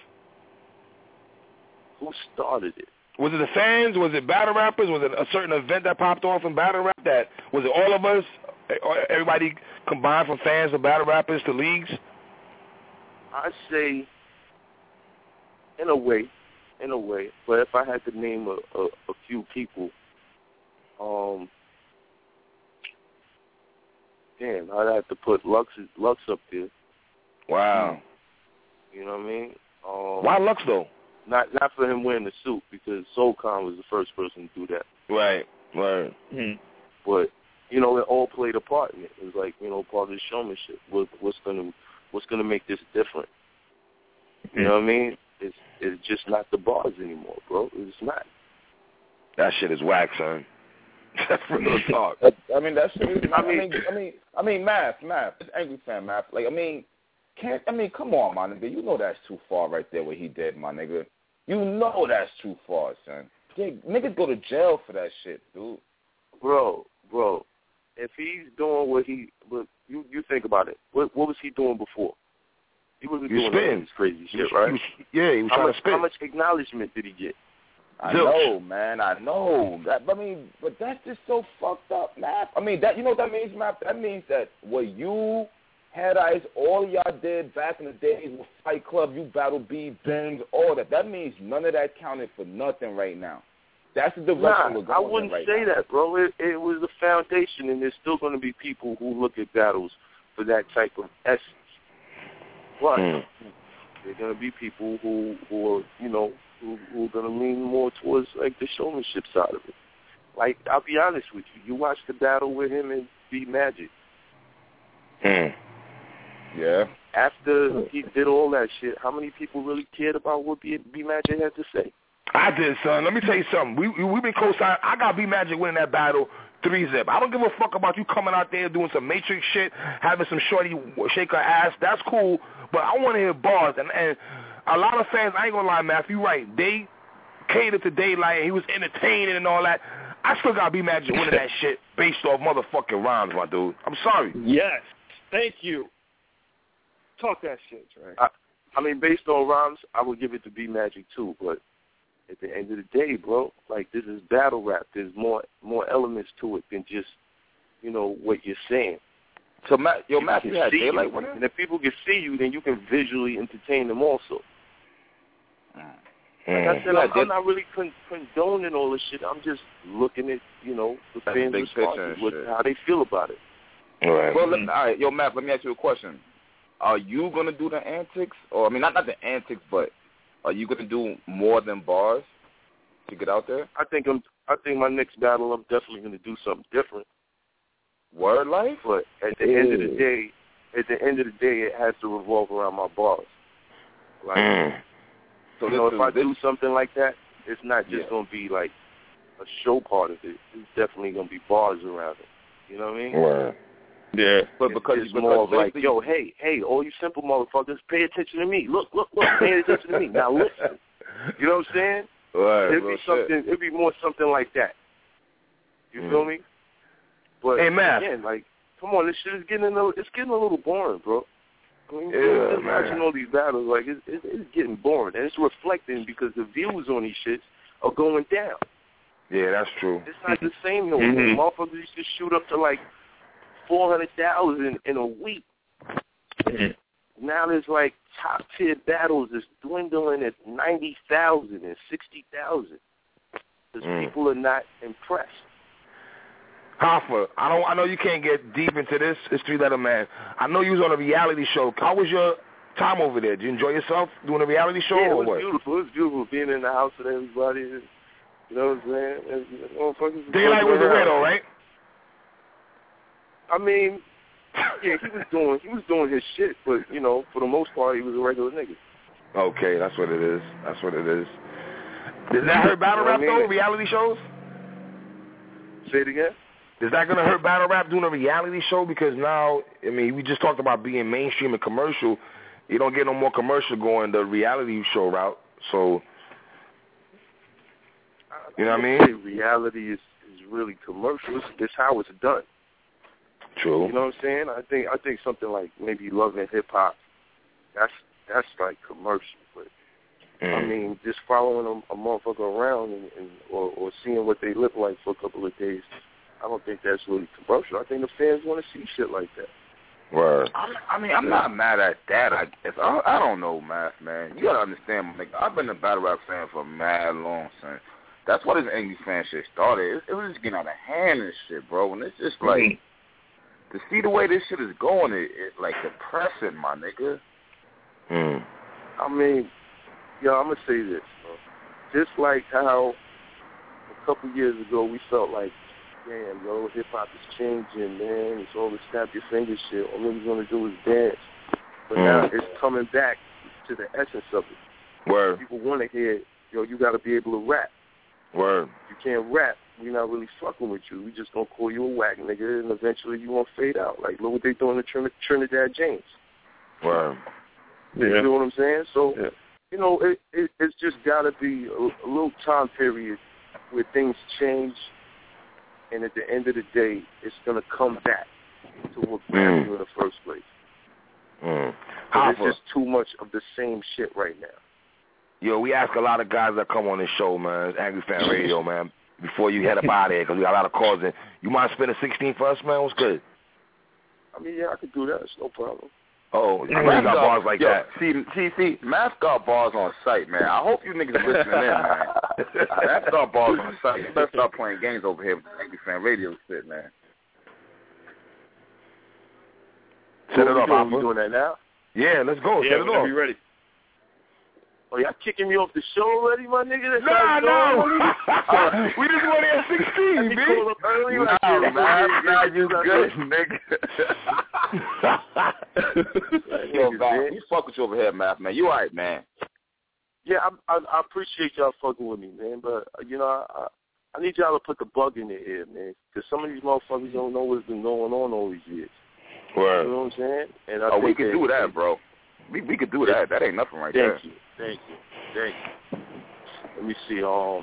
Who started it? Was it the fans? Was it battle rappers? Was it a certain event that popped off in battle rap? Was it all of us? Everybody combined from fans to battle rappers to leagues? I'd say, in a way. But if I had to name a few people, I'd have to put Lux up there. Wow. You know what I mean? Why Lux, though? Not for him wearing the suit, because SoulCon was the first person to do that. Right. But, it all played a part in it. It was like, part of the showmanship. What's gonna make this different? You know what I mean? It's just not the bars anymore, bro. It's not. That shit is whack, son. That's real talk. I mean, that shit. I mean, math. It's Angry Fan math. Like, come on, my nigga. You know that's too far right there what he did, my nigga. You know that's too far, son. Niggas go to jail for that shit, dude. Bro. If he's doing you think about it. What was he doing before? He wasn't doing all this crazy shit, right? He was trying to spit. How much acknowledgement did he get? I know, man. I know. But that's just so fucked up, man. I mean, you know what that means, man? That means that what you, Head Ice, all y'all did back in the days with Fight Club, you Battle B, Benz, all that. That means none of that counted for nothing right now. That's the direction we're going I wouldn't say that, bro. It was the foundation, and there's still going to be people who look at battles for that type of essence. But there are going to be people who are, who are going to lean more towards, like, the showmanship side of it. Like, I'll be honest with you. You watched the battle with him and B Magic. Yeah. After he did all that shit, how many people really cared about what B Magic had to say? I did, son. Let me tell you something. We've been co-signing. I got B Magic winning that battle 3-zip. I don't give a fuck about you coming out there doing some Matrix shit, having some shorty shake her ass. That's cool, but I want to hear bars. And a lot of fans, I ain't gonna lie, Matt, you right. They catered to Daylight, and he was entertaining and all that. I still got B Magic winning that shit based off motherfucking rhymes, my dude. I'm sorry. Yes. Thank you. Talk that shit, right? I mean, based on rhymes, I would give it to B Magic too, but at the end of the day, bro, like, this is battle rap. There's more elements to it than just what you're saying. So, Matt, you had daylight winning? And if people can see you, then you can visually entertain them also. Like I said, I'm not really condoning all this shit. I'm just looking at, the fans' responses, how they feel about it. All right. Well, all right, yo, Matt, let me ask you a question. Are you going to do the antics? Or, I mean, not the antics, but are you going to do more than bars to get out there? I think my next battle, I'm definitely going to do something different. Word life? But at the end of the day, it has to revolve around my bars. Like, so if I do something like that, it's not just going to be like a show part of it. It's definitely going to be bars around it. You know what I mean? Right. Yeah. But because it's more of like, yo, hey, all you simple motherfuckers, pay attention to me. Look, pay attention to me. Now listen. You know what I'm saying? Right. It'd be more something like that. You feel me? But again, like, come on, this shit is getting a little boring, bro. I mean, just watching all these battles, like, it's getting boring, and it's reflecting because the views on these shits are going down. Yeah, that's true. It's not the same no more. Motherfuckers used to shoot up to like 400,000 in a week. Now there's like top tier battles that's dwindling at 90,000 and 60,000 because people are not impressed. Hoffa, I know you can't get deep into this. It's Three-Letter Man. I know you was on a reality show. How was your time over there? Did you enjoy yourself doing a reality show? Yeah, or it was beautiful. It was beautiful being in the house with everybody. You know what I'm saying? Daylight was a widow, right? I mean, yeah, he was doing his shit, but for the most part, he was a regular nigga. Okay, that's what it is. Does that hurt battle rap though? Reality shows? Say it again. Is that gonna hurt battle rap doing a reality show? Because now, I mean, we just talked about being mainstream and commercial. You don't get no more commercial going the reality show route. So, you know what I mean? Reality is really commercial. It's how it's done. True. You know what I'm saying? I think something like maybe Love and Hip Hop, that's like commercial. But I mean, just following a motherfucker around or seeing what they look like for a couple of days, I don't think that's really commercial. I think the fans want to see shit like that. Word. I'm not mad at that. I don't know, man. You gotta understand, my nigga. I've been a battle rap fan for mad long, son. That's why this Angry Fan shit started. It was just getting out of hand and shit, bro. And it's just like to see the way this shit is going, it's like depressing, my nigga. I mean, I'm gonna say this, bro. Just like how a couple years ago we felt like, damn, hip hop is changing, man. It's all the snap your fingers shit. All niggas gonna do is dance. But now it's coming back to the essence of it. Word. People want to hear, you got to be able to rap. Word. If you can't rap, we're not really fucking with you. We just gonna call you a whack nigga, and eventually you gonna fade out. Like, look what they doing to Trinidad James. Word. Yeah. You know what I'm saying? So, it's just got to be a little time period where things change, and at the end of the day, it's going to come back to what grabbed you in the first place. It's just too much of the same shit right now. Yo, we ask a lot of guys that come on this show, man, Angry Fan Radio, man, before you head up out of here, because we got a lot of calls in. You mind spinning 16 for us, man? What's good? I mean, yeah, I could do that. It's no problem. Oh, you got bars like that. See, Math got bars on site, man. I hope you niggas are listening in, man. Math got bars on site. You better start playing games over here with the Angry Fan Radio shit, man. Set it up, Hoffa. You doing that now? Yeah, let's go. Yeah, Set it off. Be ready. Oh, y'all kicking me off the show already, my nigga? No. We just want to have 16, man. Call up early. Nah, you good, nigga. Yo, man, we fuck with you over here, Math, man. You all right, man? Yeah, I appreciate y'all fucking with me, man. But, I need y'all to put the bug in their ear, man. Because some of these motherfuckers don't know what's been going on all these years. Word. You know what I'm saying? And we could do that, bro. We could do that. That ain't nothing right there. Thank you. Let me see.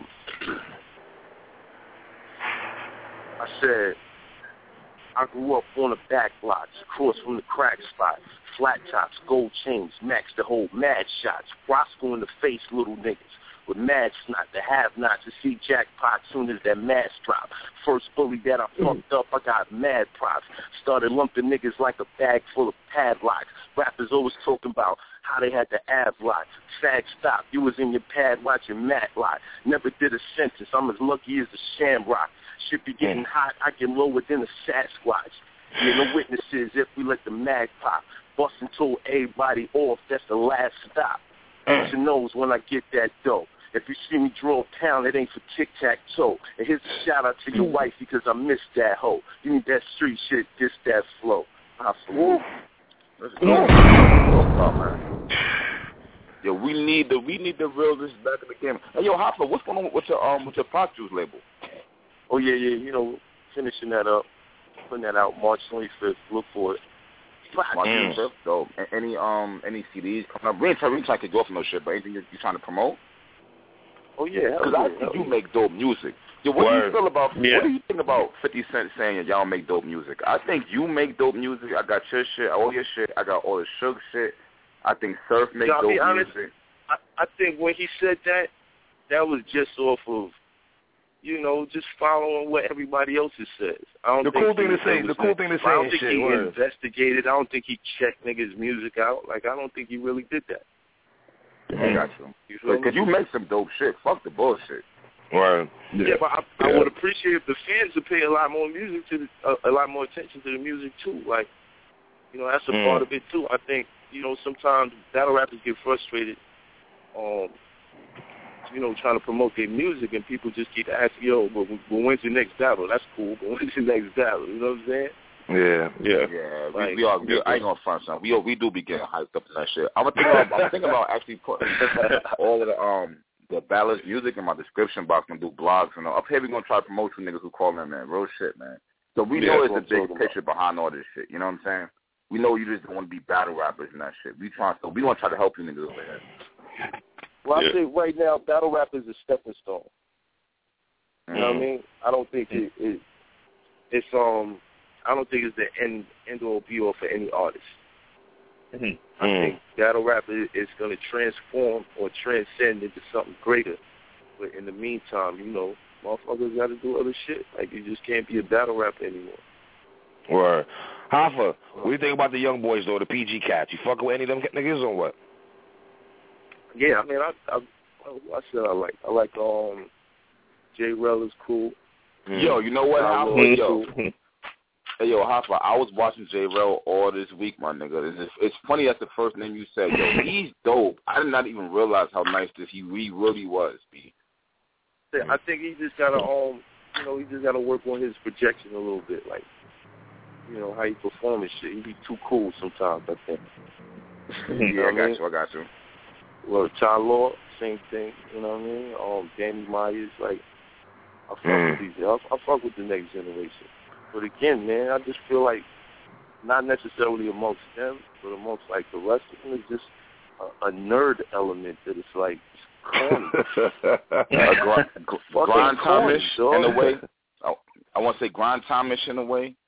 I said, I grew up on the back lots, across from the crack spots, flat tops, gold chains, max the whole mad shots, Roscoe in the face, little niggas. with mad snot, the have-nots to see jackpot soon as that mask drop. First bully that I fucked up, I got mad props. Started lumping niggas like a bag full of padlocks. Rappers always talking about how they had the Avlock. Sag stop, you was in your pad watching Matlock. Never did a sentence, I'm as lucky as a shamrock. Shit be getting hot, I get lower than a Sasquatch. Yeah, no witnesses if we let the mag pop. Bustin' told everybody off, that's the last stop. Your nose when I get that dough. If you see me draw a pound, it ain't for tic-tac-toe. And here's a shout-out to your wife because I missed that hoe. You need that street shit, this, that flow. Let's go. Man. Yo, we need the realness back in the game. Hey, yo, Hopper, what's going on with your Pop Juice label? Oh, yeah, you know, finishing that up. Putting that out March 25th. Look for it. March 25th, dope. Any CDs coming up? We ain't trying to go off no shit, but anything you trying to promote? Oh, yeah. Because I think you make dope music. Yo, what do you feel about, what do you think about 50 Cent saying that y'all make dope music? I think you make dope music. I got your shit, all your shit. I got all the Suge shit. I think Surf make dope music. I think when he said that, that was just off of, you know, just following what everybody else says. The cool thing to say I don't think he investigated. I don't think he checked niggas' music out. Like, I don't think he really did that. I got you. Because you make some dope shit. Fuck the bullshit. Right. Yeah, but I would appreciate if the fans would pay a lot more a lot more attention to the music too. Like, you know, that's a part of it too. I think, you know, sometimes battle rappers get frustrated, you know, trying to promote their music, and people just keep asking, yo, but when's your next battle? That's cool, but when's your next battle? You know what I'm saying? Yeah. Like, I ain't gonna front something. We do be getting hyped up in that shit. I'm thinking about actually putting all of the ballads music in my description box and do blogs. And up here we gonna try to promote you niggas who call in, man. Real shit, man. So we know there's a big picture behind all this shit. You know what I'm saying? We know you just don't want to be battle rappers and that shit. We want to try to help you niggas over here. Well, I think right now battle rap is a stepping stone. You know what I mean? I don't think it's I don't think it's the end all be all for any artist. I think battle rap is going to transform or transcend into something greater. But in the meantime, you know, motherfuckers got to do other shit. Like, you just can't be a battle rapper anymore. Word. Hoffa, what do you think about the young boys, though, the PG cats? You fucking with any of them niggas or what? Yeah, I mean, I said I like J. Rel is cool. Yo, you know what, Hoffa? Hey, Hoffa, I was watching J. Rel all this week, my nigga. It's funny that's the first name you said. Yo, he's dope. I did not even realize how nice he really was, B. I think he just got to, you know, he just got to work on his projection a little bit, like, you know, how he perform and shit. He be too cool sometimes, I think. Yeah, I got you. Well, Ty Law, same thing, you know what I mean? Danny Myers, like, I fuck with these. I fuck with the next generation. But again, man, I just feel like not necessarily amongst them, but amongst, like, the rest of them, it's just a nerd element that is, like, corny. Grind Thomas in a way. I want to say Grind Thomas in a way.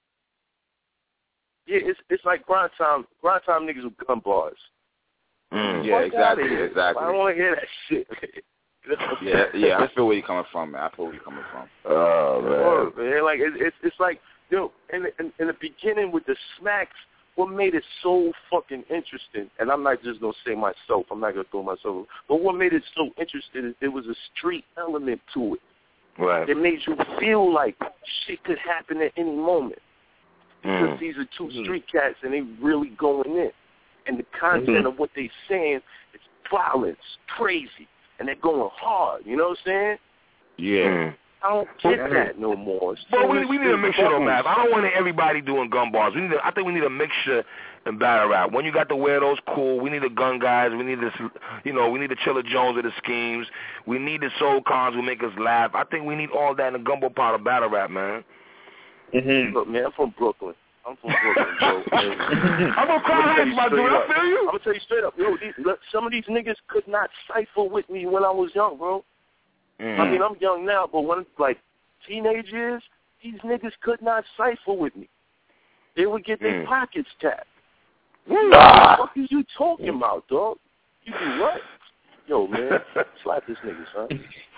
Yeah, it's like grind time niggas with gun bars. Yeah, exactly. I don't want to hear that shit. Yeah, I feel where you're coming from, man. Oh, man. Like, it's like, yo, in the beginning with the smacks, what made it so fucking interesting, and I'm not just going to say myself, I'm not going to throw myself, but what made it so interesting is there was a street element to it. Right. That made you feel like shit could happen at any moment. Because these are two street cats and they really going in. And the content of what they saying is violence, crazy, and they're going hard. You know what I'm saying? Yeah. I don't get that no more. But we need a mixture though, Mav. I don't want everybody doing gun bars. I think we need a mixture in battle rap. When you got the weirdos, cool. We need the gun guys. We need we need the Chilla Jones of the schemes. We need the soul cons who make us laugh. I think we need all that in the gumbo pot of battle rap, man. Look, man, I'm from Brooklyn, bro. I'm gonna cry, my dude. I feel you. I'm gonna tell you straight up, yo. Some of these niggas could not cipher with me when I was young, bro. I mean, I'm young now, but when like teenage years, these niggas could not cipher with me. They would get their pockets tapped. What the fuck are you talking about, dog? You do what? Yo, man, slap this nigga, son.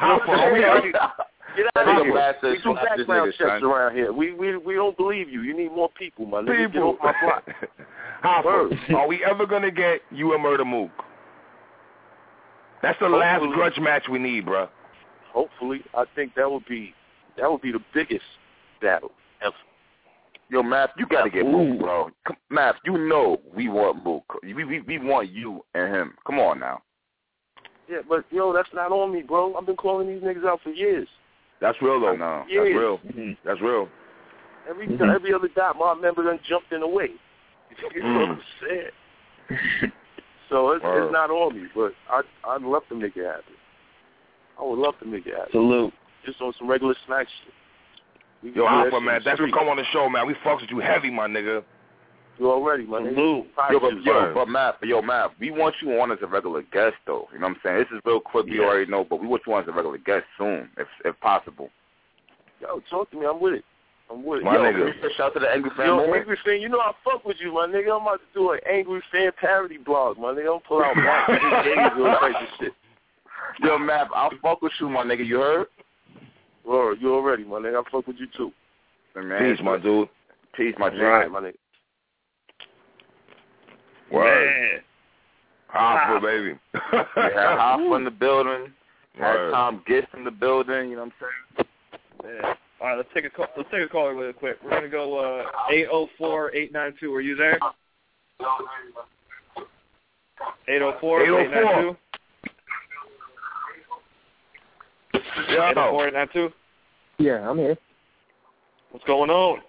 Get out of here. We do background checks around here. We don't believe you. You need more people, my nigga. Get off my block. Are we ever going to get you and Murder Mook? That's the last grudge match we need, bro. Hopefully. I think that would be the biggest battle ever. Yo, Math, you got to get Mook, bro. Math, you know we want Mook. We want you and him. Come on now. Yeah, but, yo, that's not on me, bro. I've been calling these niggas out for years. That's real, though. No, that's real. Mm-hmm. That's real. Every other Dot member done jumped in the way. You know what I'm saying? So it's not on me, but I'd love to make it happen. I would love to make it happen. Salute. Just on some regular snack shit. Yo, Alpha, man, thanks for coming on the show, man. We fucks with you heavy, my nigga. You already, my nigga. Yo, Mav, we want you on as a regular guest, though. You know what I'm saying? This is real quick, we already know, but we want you on as a regular guest soon, if possible. Yo, talk to me. I'm with it. My nigga. Shout out to the Angry Fan. Yo, Angry Fan, you know I fuck with you, my nigga. I'm about to do an Angry Fan parody blog, my nigga. I'm pull out my type of shit. Yo, Mav, I'll fuck with you, my nigga. You heard? Well, you already, my nigga. I fuck with you, too. Man, peace, my dude. Peace, my G. Right, my nigga. Word. Hoffa, baby. Hoffa in the building. Had Tom Gist in the building. You know what I'm saying? Yeah. All right, let's take a call really quick. We're gonna go 804-892. Are you there? 804-892. 804-892. Yeah, I'm here. What's going on?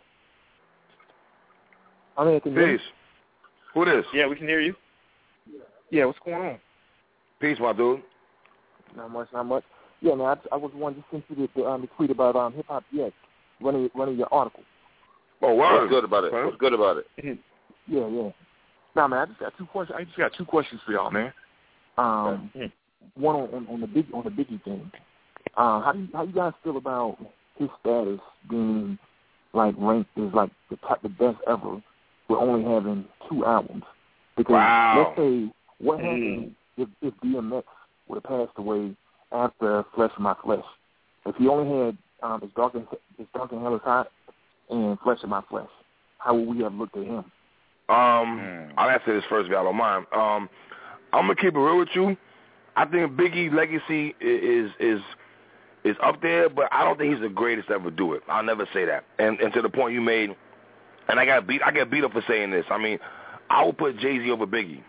I'm here. Peace. Who this? Yeah, we can hear you. Yeah, what's going on? Peace, my dude. Not much. Yeah, man, I was wondering just since you did the tweet about Hip Hop DX running your article. Oh, wow. What's good about it? What's good about it? Yeah. Nah, man, I just got two questions for y'all, man. One on the Biggie thing. How you guys feel about his status being like ranked as like the best ever with only having 2 albums? Because let's say what happened if DMX would have passed away after Flesh of My Flesh. If he only had It's Dark and Hell is Hot and Flesh of My Flesh, how would we have looked at him? I'll answer this first if y'all don't mind. I'm gonna keep it real with you. I think Biggie's legacy is up there, but I don't think he's the greatest to ever do it. I'll never say that. And to the point you made, and I get beat up for saying this. I mean, I will put Jay-Z over Biggie.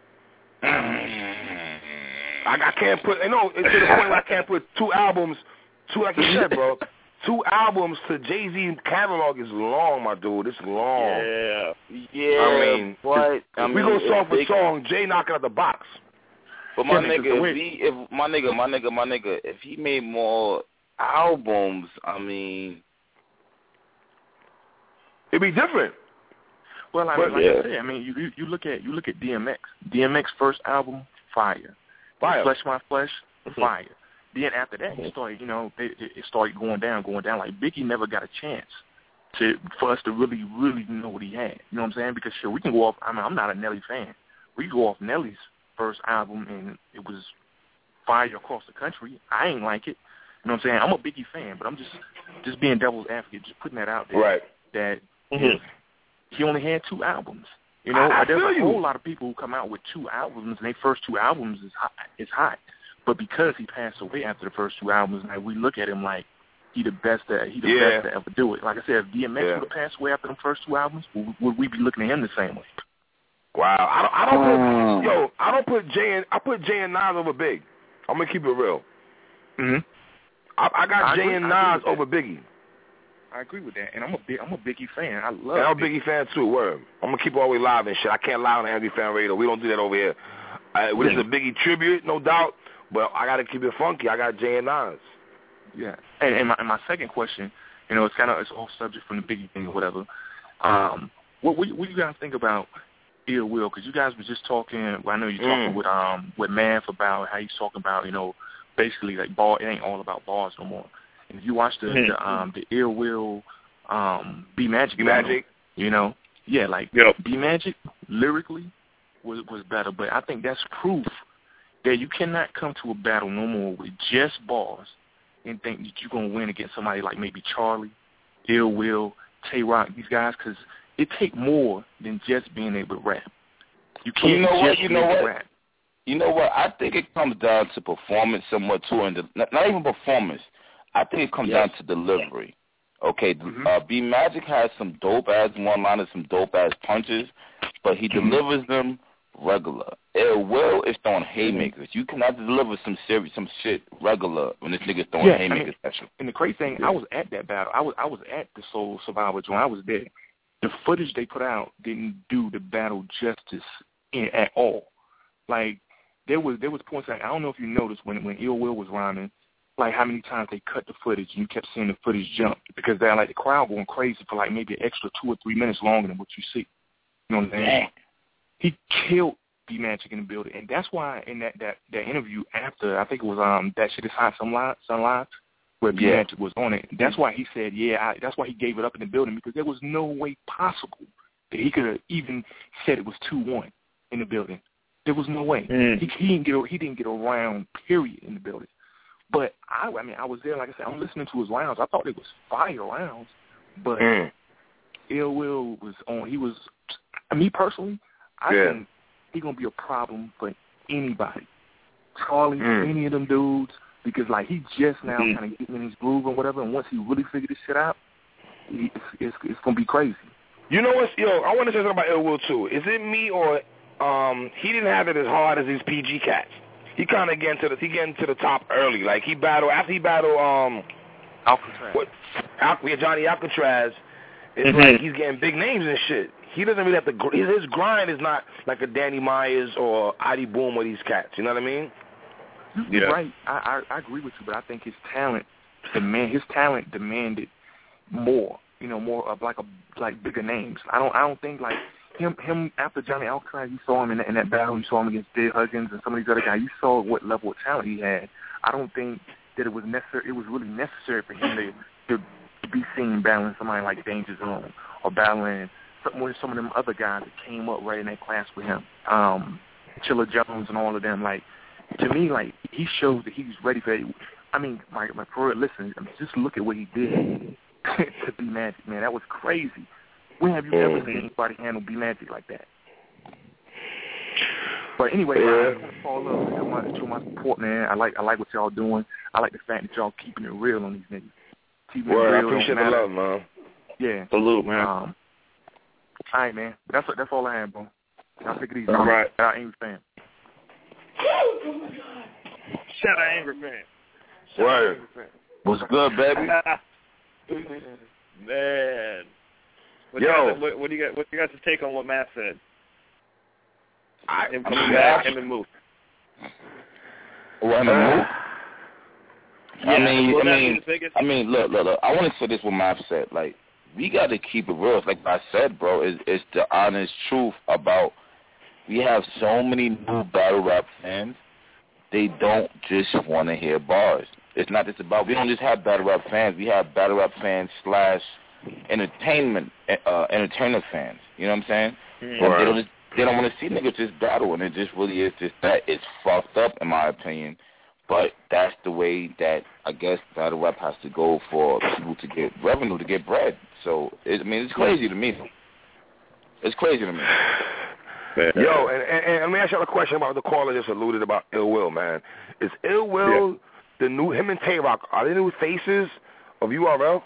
I can't put, to the point where I can't put 2 albums, like you said, bro. 2 albums to Jay-Z catalog is long, my dude. It's long. Yeah. We go song for song. Jay knocking out the box. But my nigga, if he made more albums, I mean, it'd be different. Well, I said, I mean, you look at DMX. DMX first album, fire. Flesh My Flesh, fire. Then after that, it started, it started going down. Like Biggie never got a chance for us to really know what he had. You know what I'm saying? Because sure, we can go off. I mean, I'm not a Nelly fan. We go off Nelly's first album, and it was fire across the country. I ain't like it. You know what I'm saying? I'm a Biggie fan, but I'm just being devil's advocate, just putting that out there. Right. That he only had 2 albums. There's a whole lot of people who come out with 2 albums, and their first 2 albums is hot. But because he passed away after the first 2 albums, like, we look at him like he the best to ever do it. Like I said, if DMX would have passed away after the first 2 albums, would we be looking at him the same way? Wow, I don't put Jay and Nas over Big. I'm gonna keep it real. I got Jay and Nas over Biggie. I agree with that, and I'm a Biggie fan. I love. And I'm a Biggie fan too. Word. I'm gonna keep it always live and shit. I can't lie on the Angry Fan Radio. We don't do that over here. This is a Biggie tribute, no doubt. But I gotta keep it funky. I got Jay and Nas. Yeah. And my second question, it's off subject from the Biggie thing or whatever. What do you guys think about Ill Will? Because you guys were just talking. Well, I know you're talking with Math about how he's talking about basically like ball. It ain't all about bars no more. And if you watch the Ill Will B Magic, B Magic lyrically was better. But I think that's proof that you cannot come to a battle no more with just bars and think that you're going to win against somebody like maybe Charlie, Ill Will, Tay Rock, these guys, because it take more than just being able to rap. You can't be able to rap. You know what? I think it comes down to performance somewhat too, and not even performance. I think it comes down to delivery. Okay, B Magic has some dope ass one-liners, some dope ass punches, but he delivers them regular. Ill Will is throwing haymakers. You cannot deliver some shit regular when this nigga's throwing haymakers. And the crazy thing, I was at that battle. I was at the Soul Survivor joint. I was there. The footage they put out didn't do the battle justice at all. Like there was points. Like, I don't know if you noticed when Ill Will was rhyming, like how many times they cut the footage and you kept seeing the footage jump because they're like the crowd going crazy for like maybe an extra 2 or 3 minutes longer than what you see. You know what I'm saying? He killed B Magic in the building, and that's why in that interview after, I think it was That Shit Is Hot, Some Live, where B Magic was on it. That's why he said, that's why he gave it up in the building, because there was no way possible that he could have even said it was 2-1 in the building. There was no way. He didn't get around, period, in the building. But I was there, like I said, I'm listening to his rounds. I thought it was fire rounds, but Ill Will was on. He was, me personally, I think he's going to be a problem for anybody. Charlie, any of them dudes, because, like, he just now kind of getting in his groove or whatever, and once he really figured this shit out, it's going to be crazy. You know what? Yo, I want to say something about Ill Will, too. Is it me or he didn't have it as hard as these PG cats? He kind of getting to the top early. Like, after he battled Alcatraz. Johnny Alcatraz, it's like he's getting big names and shit. He doesn't really have to. His grind is not like a Danny Myers or Adi Boom or these cats. You know what I mean? You're right. I agree with you, but I think his talent demanded more. You know, more of like bigger names. I don't think like him after Johnny Alcatraz. You saw him in that battle. You saw him against Dave Huggins and some of these other guys. You saw what level of talent he had. I don't think that it was necessary. It was really necessary for him to be seen battling somebody like Danger Zone or battling some of them other guys that came up right in that class with him, Chilla Jones and all of them. Like, to me, like, he shows that he's ready for it. I mean, my for listen, just look at what he did to B Magic, man. That was crazy. When have you ever seen anybody handle B Magic like that? But anyway, I want to follow up to my support, man. I like what y'all doing. I like the fact that y'all keeping it real on these niggas. Keeping it real. I appreciate the love, man. Yeah. Salute, man. All right, man. That's all I have, bro. Y'all take it easy. All right. Shout out Angry Fan. Oh, my God. Shout out Angry Fan. Word. What's good, baby? Man. What do you guys take on what Matt said? Him coming back, him and Moose. What, him and Moose? I mean, look. I want to say this what Matt said. Like, we got to keep it real. Like I said, bro, it's the honest truth about we have so many new battle rap fans. They don't just want to hear bars. It's not just about, we don't just have battle rap fans. We have battle rap fans / entertainer fans. You know what I'm saying? Right. They don't want to see niggas just battle, and it just really is just that. It's fucked up, in my opinion. But that's the way that I guess battle rap has to go for people to get revenue, to get bread. So, it's crazy to me. It's crazy to me. Yo, and let me ask you a question about the caller just alluded about Ill Will, man. Is Ill Will the new, him and Tay Rock, are they new faces of URL?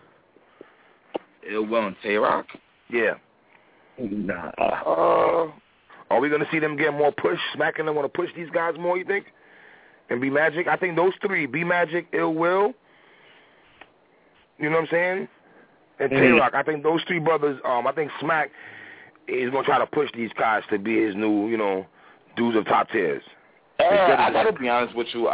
Ill Will and Tay Rock? Yeah. Nah. Are we going to see them get more push, smacking them, want to push these guys more, you think? And B Magic? I think those three, B Magic, Ill Will, you know what I'm saying? And Tay Rock, I think those three brothers, I think Smack is going to try to push these guys to be his new, dudes of top tiers. I got to be honest with you.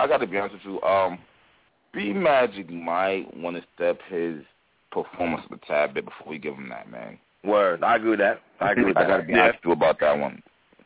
B Magic might want to step his performance a tad bit before we give him that, man. Word. I agree with that. I got to be honest with you about that one.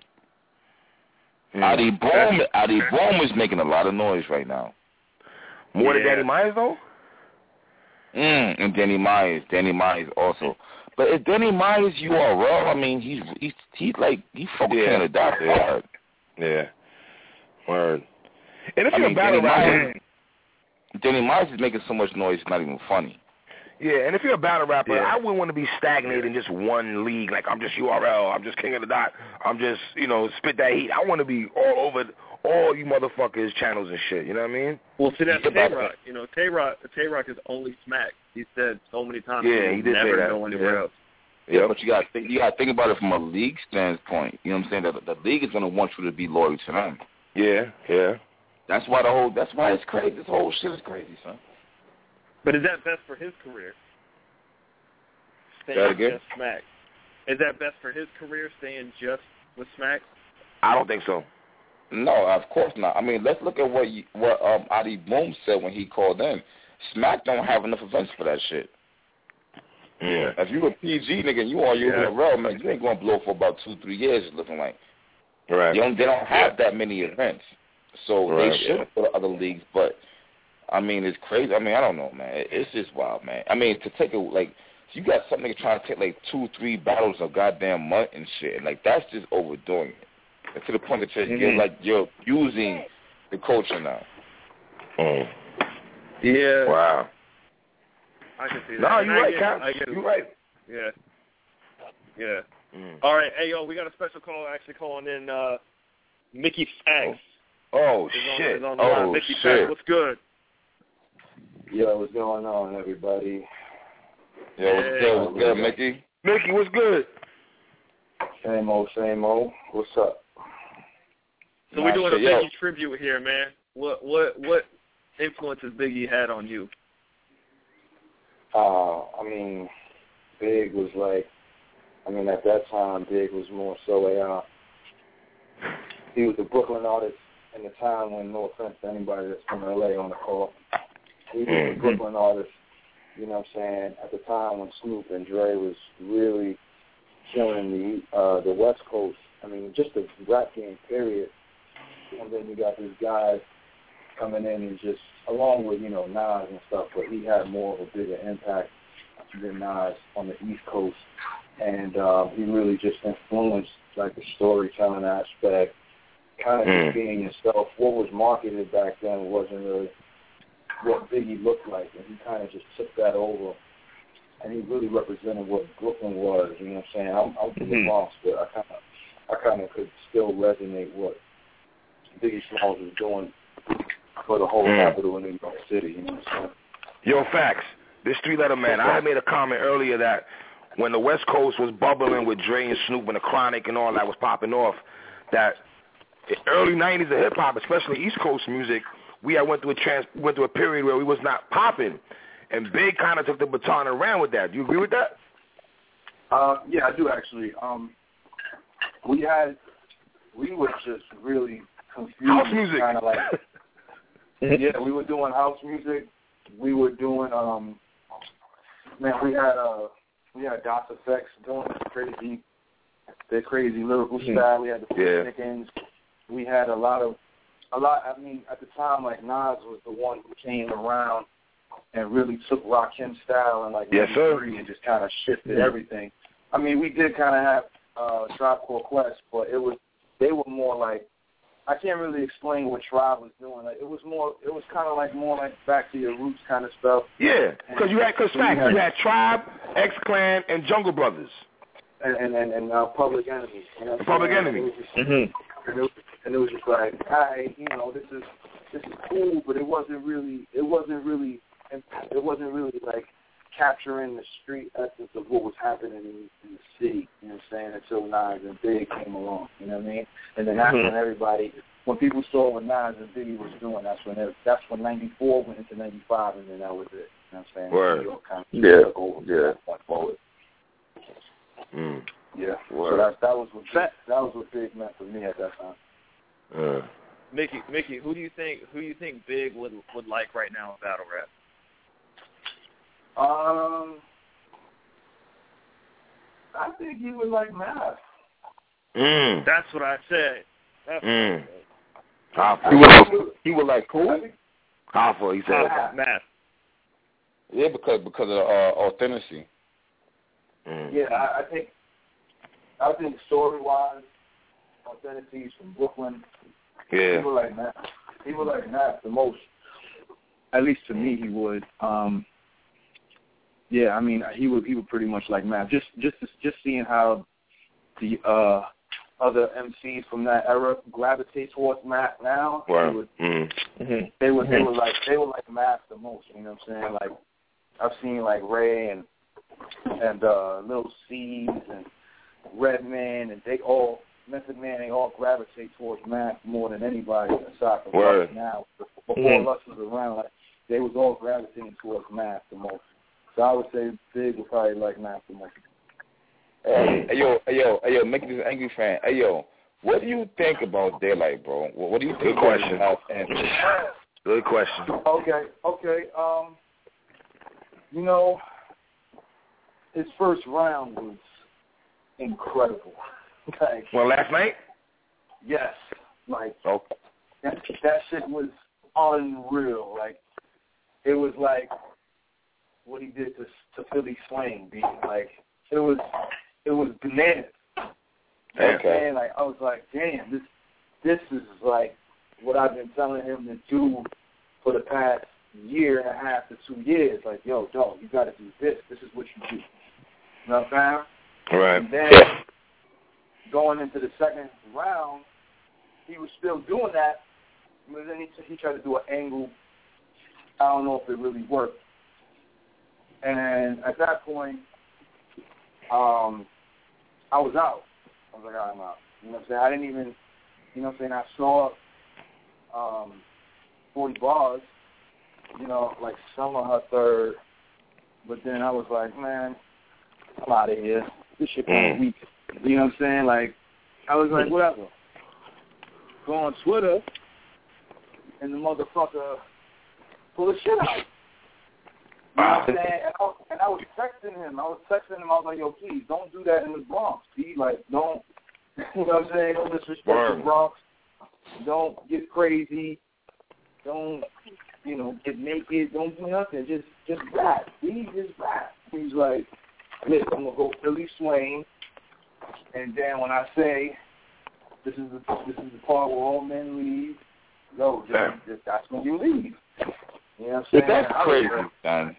Adi Boom is making a lot of noise right now. More than Danny Myers, though? And Danny Myers also. But if Danny Myers URL, I mean, he's fucking a doctor. Yeah. Word. And if you're a battle rapper, Danny Myers is making so much noise, it's not even funny. Yeah, and if you're a battle rapper, I wouldn't want to be stagnated in just one league. Like, I'm just URL, I'm just King of the Dot, I'm just, spit that heat. I want to be all over all you motherfuckers' channels and shit. You know what I mean? Well, see, that's Tay-Rock. Tay-Rock is only Smack. He said so many times he he did never say that. go anywhere else. Yeah, but you got to think about it from a league standpoint. You know what I'm saying? That the league is going to want you to be loyal to them. Yeah. That's why it's crazy. This whole shit is crazy, son. But is that best for his career? Staying just Smack. Is that best for his career, staying just with Smack? I don't think so. No, of course not. I mean, let's look at what Adi Boom said when he called in. Smack don't have enough events for that shit. Yeah. If you a PG nigga and you on your URL, man, you ain't going to blow for about 2-3 years, it's looking like. Right. They don't have that many events. So they should go to other leagues, but, I mean, it's crazy. I mean, I don't know, man. It's just wild, man. I mean, to take you got some nigga trying to take, 2-3 battles a goddamn month and shit, and, that's just overdoing it. And to the point that you're using the culture now. Yeah. Wow. I can see that. No, you're right, Cap. You're right. Yeah. All right. Hey, yo, we got a special call actually calling in Mickey Fax. Oh, shit. Mickey Fax, what's good? Yo, what's going on, everybody? What's good, Mickey? Mickey, what's good? Same old. What's up? So we're doing a Biggie tribute here, man. What influences Biggie had on you? I mean, Big was at that time, Big was more so he was a Brooklyn artist in the time when, no offense to anybody that's from LA on the call, he was a Brooklyn artist, you know what I'm saying, at the time when Snoop and Dre was really killing the West Coast. I mean, just the rap game, period. And then you got this guy coming in and just, along with, Nas and stuff, but he had more of a bigger impact than Nas on the East Coast. And he really just influenced, the storytelling aspect, kind of just being yourself. What was marketed back then wasn't really what Biggie looked like, and he kind of just took that over. And he really represented what Brooklyn was, you know what I'm saying? I'm from the Bronx, but I kind of could still resonate what Biggie Smalls was doing for the whole capital in New York City, you know what I'm saying? Yo, Facts. This 3-letter man, I had made a comment earlier that when the West Coast was bubbling with Dre and Snoop and the Chronic and all that was popping off, that the early 90s of hip-hop, especially East Coast music, we had went through a period where we was not popping. And Big kind of took the baton and ran with that. Do you agree with that? Yeah, I do actually. We were just really confused. House music. Kind of yeah, we were doing house music. We were doing, we had DOS Effects doing their crazy lyrical style. We had the Chickens. We had a lot, I mean, at the time, Nas was the one who came around and really took Rakim's style and and just kind of shifted everything. I mean, we did kind of have Tribe Called Quest, but they were more I can't really explain what Tribe was doing. It was kind of more like back to your roots kind of stuff. Yeah, because you had Tribe, X-Clan, and Jungle Brothers. And Public Enemy. Public Enemy. And it was just like, hey, this is cool, but it wasn't really capturing the street essence of what was happening in the city, you know what I'm saying, until Nas and Big came along, you know what I mean? And then that's when people saw what Nas and Biggie was doing, that's when 94 went into 95, and then that was it, you know what I'm saying? Word. Took over from that forward. Yeah. Word. So that was what Big meant for me at that time. Mickey, who do you think Big would like right now in battle rap? I think he would like Math. That's what I said. That's what I said. He would like who? Hoffa, he said. Math. Yeah, because of authenticity. Yeah, I think story-wise, authenticity is from Brooklyn. Yeah. He would like Math the most. At least to me, he would. Yeah, I mean, he would pretty much like Math. Just seeing how the other MCs from that era gravitate towards Math now. Right. They would like Math the most. You know what I'm saying? Like I've seen like Ray and Lil C's and Redman, and they all Method Man. They all gravitate towards Math more than anybody aside from Lux now. Before Lux was around, like they was all gravitating towards Math the most. So I would say Big would probably like Math the most. Hey, yo, Mickey is an angry fan. Hey, yo, what do you think about Daylight, bro? What do you think? Good question. Good question. Okay. You know, his first round was incredible. Like, well, last night? Yes. Like, okay. That shit was unreal. Like, it was like what he did to Philly Swain, beat. Like, it was bananas. Okay. Like, I was like, damn, this is like what I've been telling him to do for the past year and a half to 2 years. Like, yo, dog, you got to do this. This is what you do. You know what I'm saying? Right. And then going into the second round, he was still doing that, but then he tried to do an angle. I don't know if it really worked. And at that point, I was out. I was like, all right, I'm out. You know what I'm saying? I didn't even, you know what I'm saying? I saw 40 bars, you know, like some of her third, but then I was like, man, I'm out of here. This shit kind of weak. You know what I'm saying? Like, I was like, whatever. Go on Twitter, and the motherfucker pull the shit out. You know what I'm saying? And I was texting him. I was like, yo, please, don't do that in the Bronx. Be like, don't, you know what I'm saying? Don't disrespect the Bronx. Don't get crazy. Don't, you know, get naked. Don't do nothing. Just rap. Just rap. He's like, listen, I'm going to go Philly Swain. And then when I say, this is the part where all men leave, yo, that's when you leave. You know what I'm saying? That's crazy, man.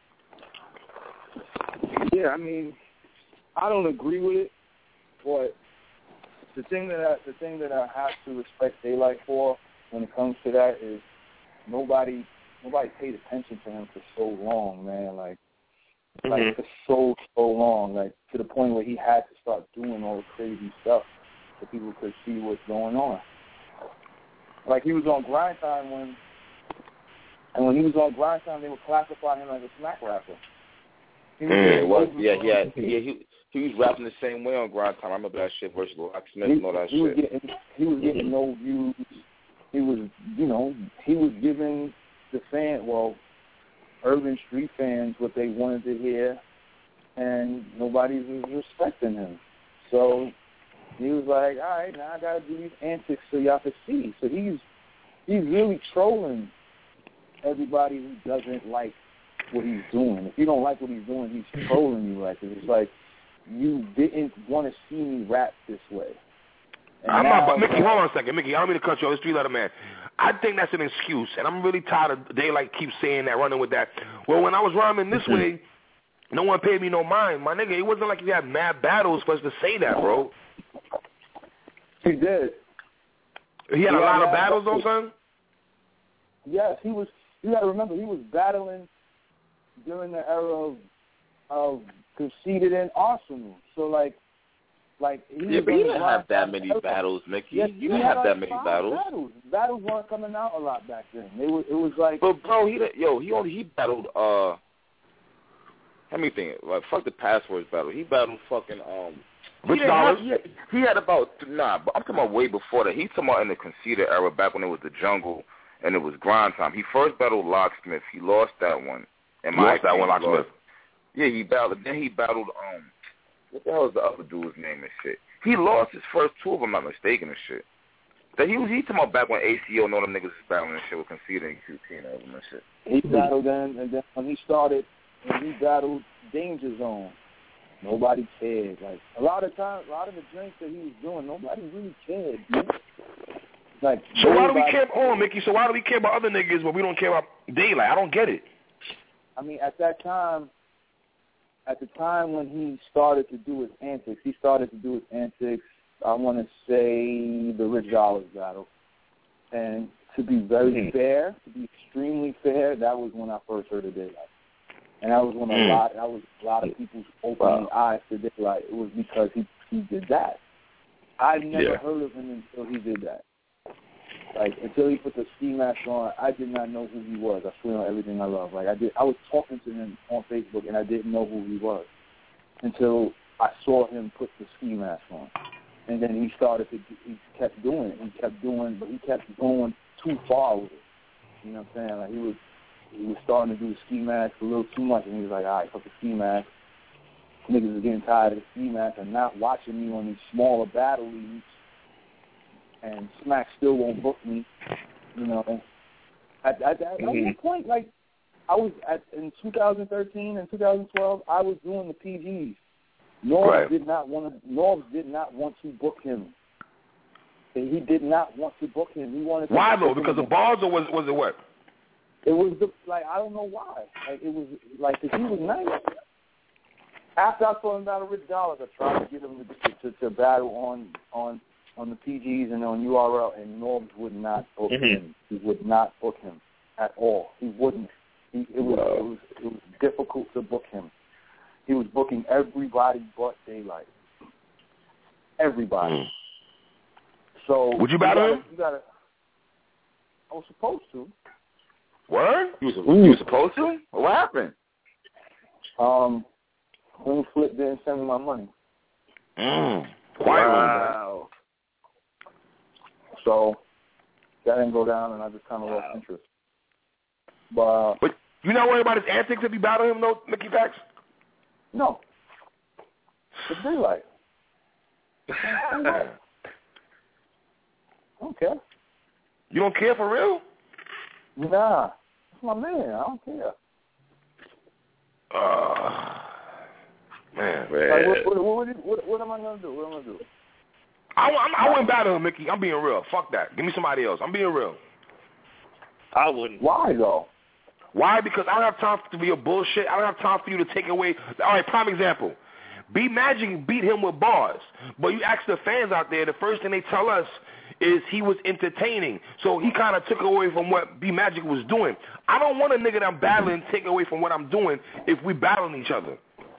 Yeah, I mean, I don't agree with it, but the thing that I have to respect Daylight for when it comes to that is nobody paid attention to him for so long, man. Like for so long, like to the point where he had to start doing all the crazy stuff so people could see what's going on. Like he was on Grind Time when he was on Grind Time, they would classify him as a smack rapper. He was rapping the same way on Grind Time. I remember that shit versus Locksmith and all that shit. He was getting no views. He was giving the urban street fans what they wanted to hear, and nobody was respecting him. So he was like, all right, now I got to do these antics so y'all can see. So he's really trolling everybody who doesn't like what he's doing. If you don't like what he's doing, he's trolling you. Like it's like you didn't want to see me rap this way. Mickey, hold on a second. Mickey, I don't mean to cut you off. It's three-letter man. I think that's an excuse, and I'm really tired of Daylight keep saying that, running with that. Well, when I was rhyming this way, no one paid me no mind. My nigga, it wasn't like you had mad battles for us to say that, bro. He did. He had a lot of battles, though, son? Yes, he was. You got to remember, he was battling during the era of Conceited and Arsenal. So, like but he didn't have that many battles, Mickey. Yes, you didn't have that many battles. Battles weren't coming out a lot back then. It was like. But bro, he battled. Let me think. Like, fuck the Passwords battle. He battled fucking He had about but I'm talking about way before that. He's talking about in the Conceited era, back when it was the Jungle and it was Grind Time. He first battled Locksmith. He lost that one. And Locksmith. Yeah, he battled. Then he battled what the hell is the other dude's name and shit? He lost his first two, if I'm not mistaken, and shit. That he talking about back when ACO and all them niggas was battling and shit with Conceited and QT and all them and shit. He battled then, and then when he battled Danger Zone. Nobody cared. Like a lot of the drinks that he was doing, nobody really cared, dude. Like, so why do we care? Hold on, Mickey. So why do we care about other niggas but we don't care about Daylight? I don't get it. I mean, at the time when he started to do his antics, I want to say the Rich Dollars battle. And to be very fair, to be extremely fair, that was when I first heard of Daylight. And that was when a lot of people's opening eyes to Daylight. It was because he did that. I never heard of him until he did that. Like, until he put the ski mask on, I did not know who he was. I swear on everything I love. Like, I was talking to him on Facebook, and I didn't know who he was until I saw him put the ski mask on. And then he kept doing it. But he kept going too far with it. You know what I'm saying? Like, he was starting to do the ski mask a little too much, and he was like, all right, fuck the ski mask. Niggas are getting tired of the ski mask and not watching me on these smaller battle leagues. And Smack still won't book me, you know. At one point, like, in 2013 and 2012, I was doing the PGs. Norbs did not want to book him. He did not want to book him. He wanted. Why though? Because of bars, or was it what? It was I don't know why. Like, it was like, 'cause he was nice. After I saw him battle Rich Dollars, I tried to get him to battle on the PGs and on URL, and Norbs would not book him. He would not book him at all. He wouldn't. It was difficult to book him. He was booking everybody but Daylight. Everybody. So would you battle him? I was supposed to. Word? You was supposed to? What happened? Queen Flip didn't send me my money. Wow. So that didn't go down, and I just kind of lost interest. But you not worried about his antics if you battle him, though, Mickey Fax? No. It's Daylight. I don't care. You don't care for real? Nah. That's my man. I don't care. Man. Like, what am I going to do? What am I going to do? I wouldn't battle him, Mickey. I'm being real. Fuck that. Give me somebody else. I'm being real. I wouldn't. Why, though? Why? Because I don't have time for your bullshit. I don't have time for you to take away. All right, prime example. B Magic beat him with bars. But you ask the fans out there, the first thing they tell us is he was entertaining. So he kind of took away from what B Magic was doing. I don't want a nigga that I'm battling take away from what I'm doing if we battling each other.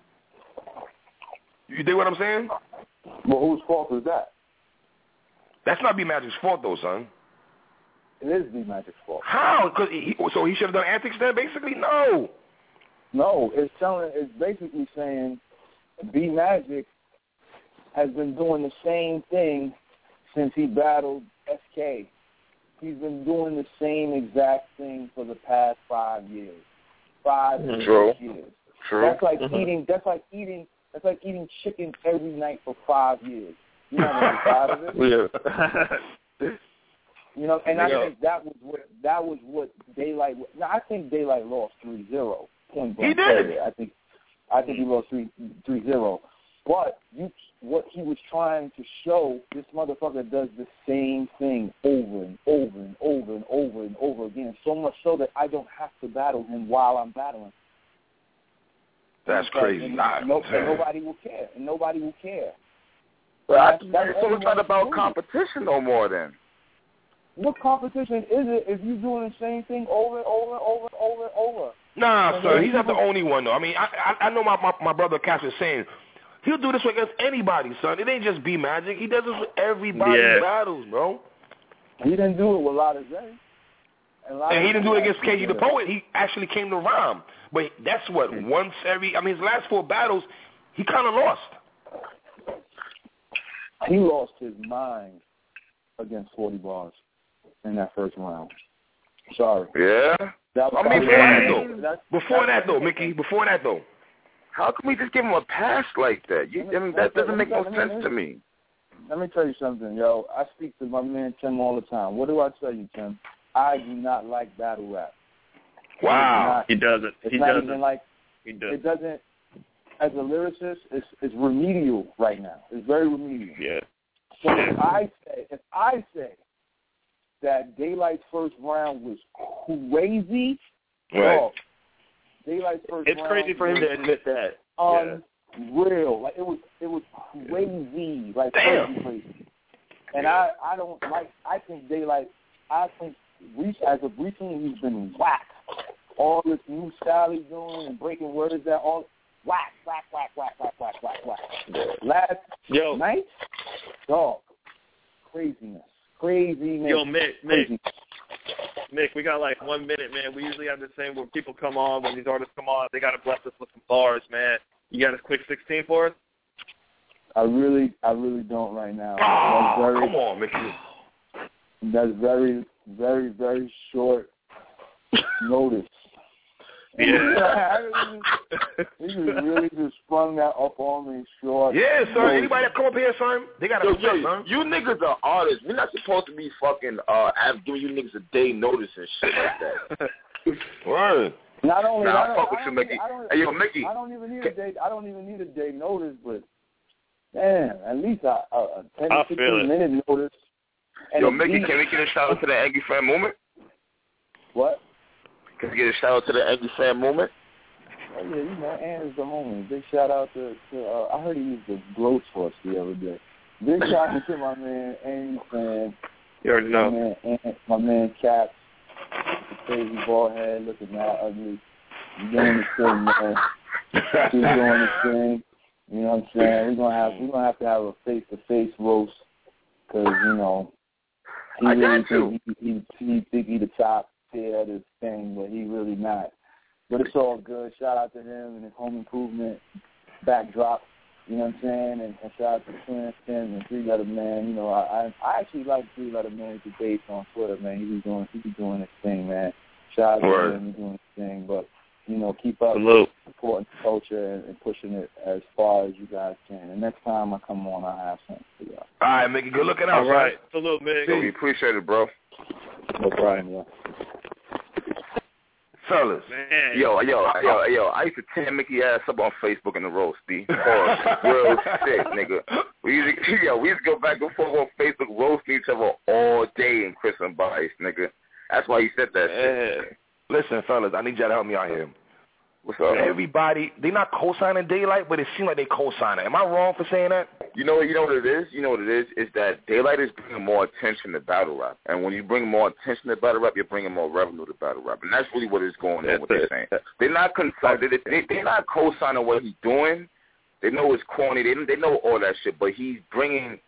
You dig what I'm saying? Well, whose fault is that? That's not B Magic's fault, though, son. It is B Magic's fault. How? So he should have done antics then, basically? No. No, it's basically saying B Magic has been doing the same thing since he battled SK. He's been doing the same exact thing for the past 5 years. 5 years. True. That's like eating chicken every night for 5 years. You know what tired of it? Yeah. You know, and I think that was what Daylight. Now I think Daylight lost 3-0. Point blank. He did. I think he lost 3-0. But what he was trying to show, this motherfucker does the same thing over and over and over and over and over again. So much so that I don't have to battle him while I'm battling. That's crazy. Nobody will care. And nobody will care. Well, so it's not about competition no more then. What competition is it if you're doing the same thing over and over and over and over and over? Nah, sir, he's not the only one, though. I mean, I know my brother Cash is saying he'll do this against anybody, son. It ain't just B Magic. He does this with everybody in battles, bro. He didn't do it with Lotta J. And he didn't do it against KG the Poet. He actually came to rhyme. But that's what, once every, I mean, his last 4 battles, he kind of lost. He lost his mind against 40 Bars in that first round. Sorry. Yeah? Before that, though, Mickey, before that, though. How can we just give him a pass like that? I mean, that doesn't make no sense to me. Let me tell you something, yo. I speak to my man Tim all the time. What do I tell you, Tim? I do not like battle rap. Wow. He doesn't. It doesn't. As a lyricist, it's remedial right now. It's very remedial. Yeah. So if I say that Daylight's first round was crazy. Right. Oh, Daylight's first round. It's crazy for him to admit that. Unreal. Like it was crazy. Like crazy. And I don't like. I think Daylight. I think as of recently he's been whacked. All this new style he's doing and breaking words that all whack. Last night, dog, craziness. Yo, Mick, we got like 1 minute, man. We usually have this thing where people come on, when these artists come on, they got to bless us with some bars, man. You got a quick 16 for us? I really don't right now. Come on, Mickey. That's very, very, very short notice. Yeah. He just really just sprung that up on me short. Yeah, son. Anybody that come up here, son, they got to son. You niggas are artists. We're not supposed to be fucking giving you niggas a day notice and shit like that. Word. Not only I fuck with you, Mickey. Hey, yo, Mickey. I don't even need a day notice, but man, at least a 10 to 15 minute notice. And yo, Mickey, can we get a shout out to the Angry Fan Movement? What? Can we get a shout out to the Angry Fan Movement? Oh yeah, you know, Ant is the homie. Big shout out to I heard he used the blowtorch the other day. Big shout out to my man Angry Fan. You already know. My man Caps, the crazy bald head, looking mad ugly. He's doing his thing, man. He's doing his thing. You know what I'm saying? We're gonna have to have a face-to-face roast because you know he really think he the top tier of this thing, but he really not. But it's all good. Shout out to him and his home improvement backdrop. You know what I'm saying? And shout out to Twin Tim and 3 Letter Man. You know, I actually like 3 Letter Man debates on Twitter, man. He be doing his thing, man. Shout out to him, he's doing his thing. But you know, keep up supporting the culture and pushing it as far as you guys can. And next time I come on, I'll have something for y'all. All right, Mickey, good looking out. All right. Salute, Mick. We appreciate it, bro. No problem, yeah. Fellas. Man. Yo, I used to tear Mickey ass up on Facebook in the roast, B. Real shit, nigga. We used to go back and forth on Facebook roasting each other all day in Chris and Bice, nigga. That's why he said that shit. Listen, fellas, I need y'all to help me out here. What's up? Everybody, they not co-signing Daylight, but it seems like they co-signing. Am I wrong for saying that? You know what it is? You know what it is? Is that Daylight is bringing more attention to battle rap. And when you bring more attention to battle rap, you're bringing more revenue to battle rap. And that's really what is going on, what they're saying. They're not they're not co-signing what he's doing. They know it's corny. They know all that shit, but he's bringing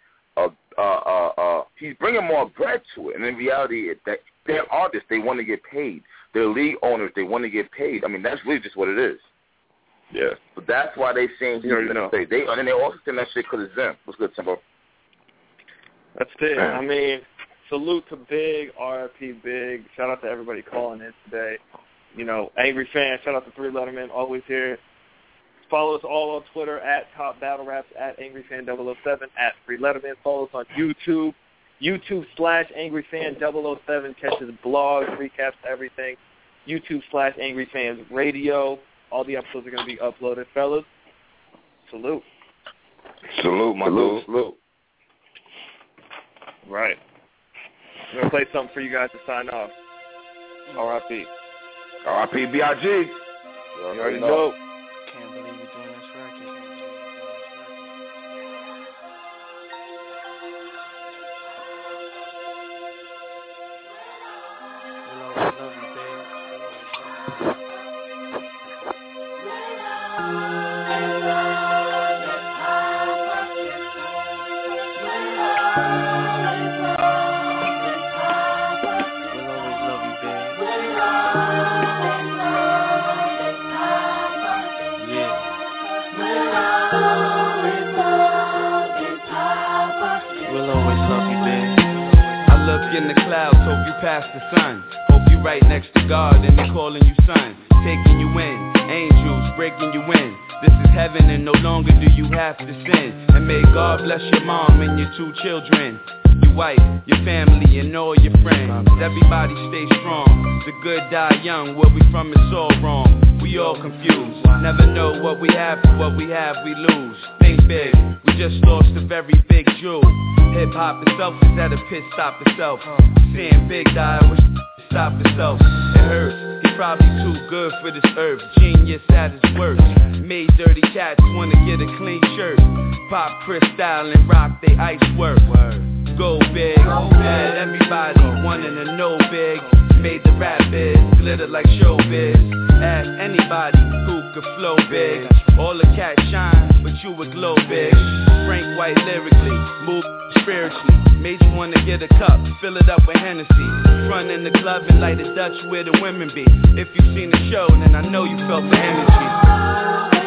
more bread to it. And in reality, that they're artists. They want to get paid. They're league owners. They want to get paid. I mean, that's really just what it is. Yeah. But that's why they saying he's going to stay. And they also saying that shit because it's them. What's good, Timbo? That's it. I mean, salute to Big, RIP Big. Shout out to everybody calling in today. You know, Angry Fan, shout out to 3 Letterman, always here. Follow us all on Twitter, at Top Battle Raps, at AngryFan007, at 3 Letterman. Follow us on YouTube. YouTube/AngryFan007 catches blogs, recaps, everything. YouTube/AngryFansRadio. All the episodes are going to be uploaded, fellas. Salute. Salute, my dude. Salute. Right. I'm going to play something for you guys to sign off. R.I.P. R.I.P. B.I.G. You already know. Can't believe you're doing this record. In the clouds, hope you pass the sun. Hope you right next to God and they're calling you son. Taking you in, angels breaking you in. This is heaven and no longer do you have to sin. And may God bless your mom and your 2 children. You wife, your family, and all your friends. Everybody stay strong. The good die young. Where we from is all wrong. We all confused. Never know what we have. What we have, we lose. Think big. We just lost a very big jewel. Hip hop itself is at a pit stop itself. Seeing Big die, I wish stop itself. It hurts. He's probably too good for this earth. Genius at his worst. Made dirty cats wanna get a clean shirt. Pop crystal and rock they ice work. Go big, had everybody wanting to know big. Made the rap biz glitter like showbiz. Ask anybody who could flow big. All the cats shine, but you would glow big. Frank White lyrically, move spiritually. Made you wanna get a cup, fill it up with Hennessy. Front in the club and light a Dutch where the women be. If you seen the show, then I know you felt the energy.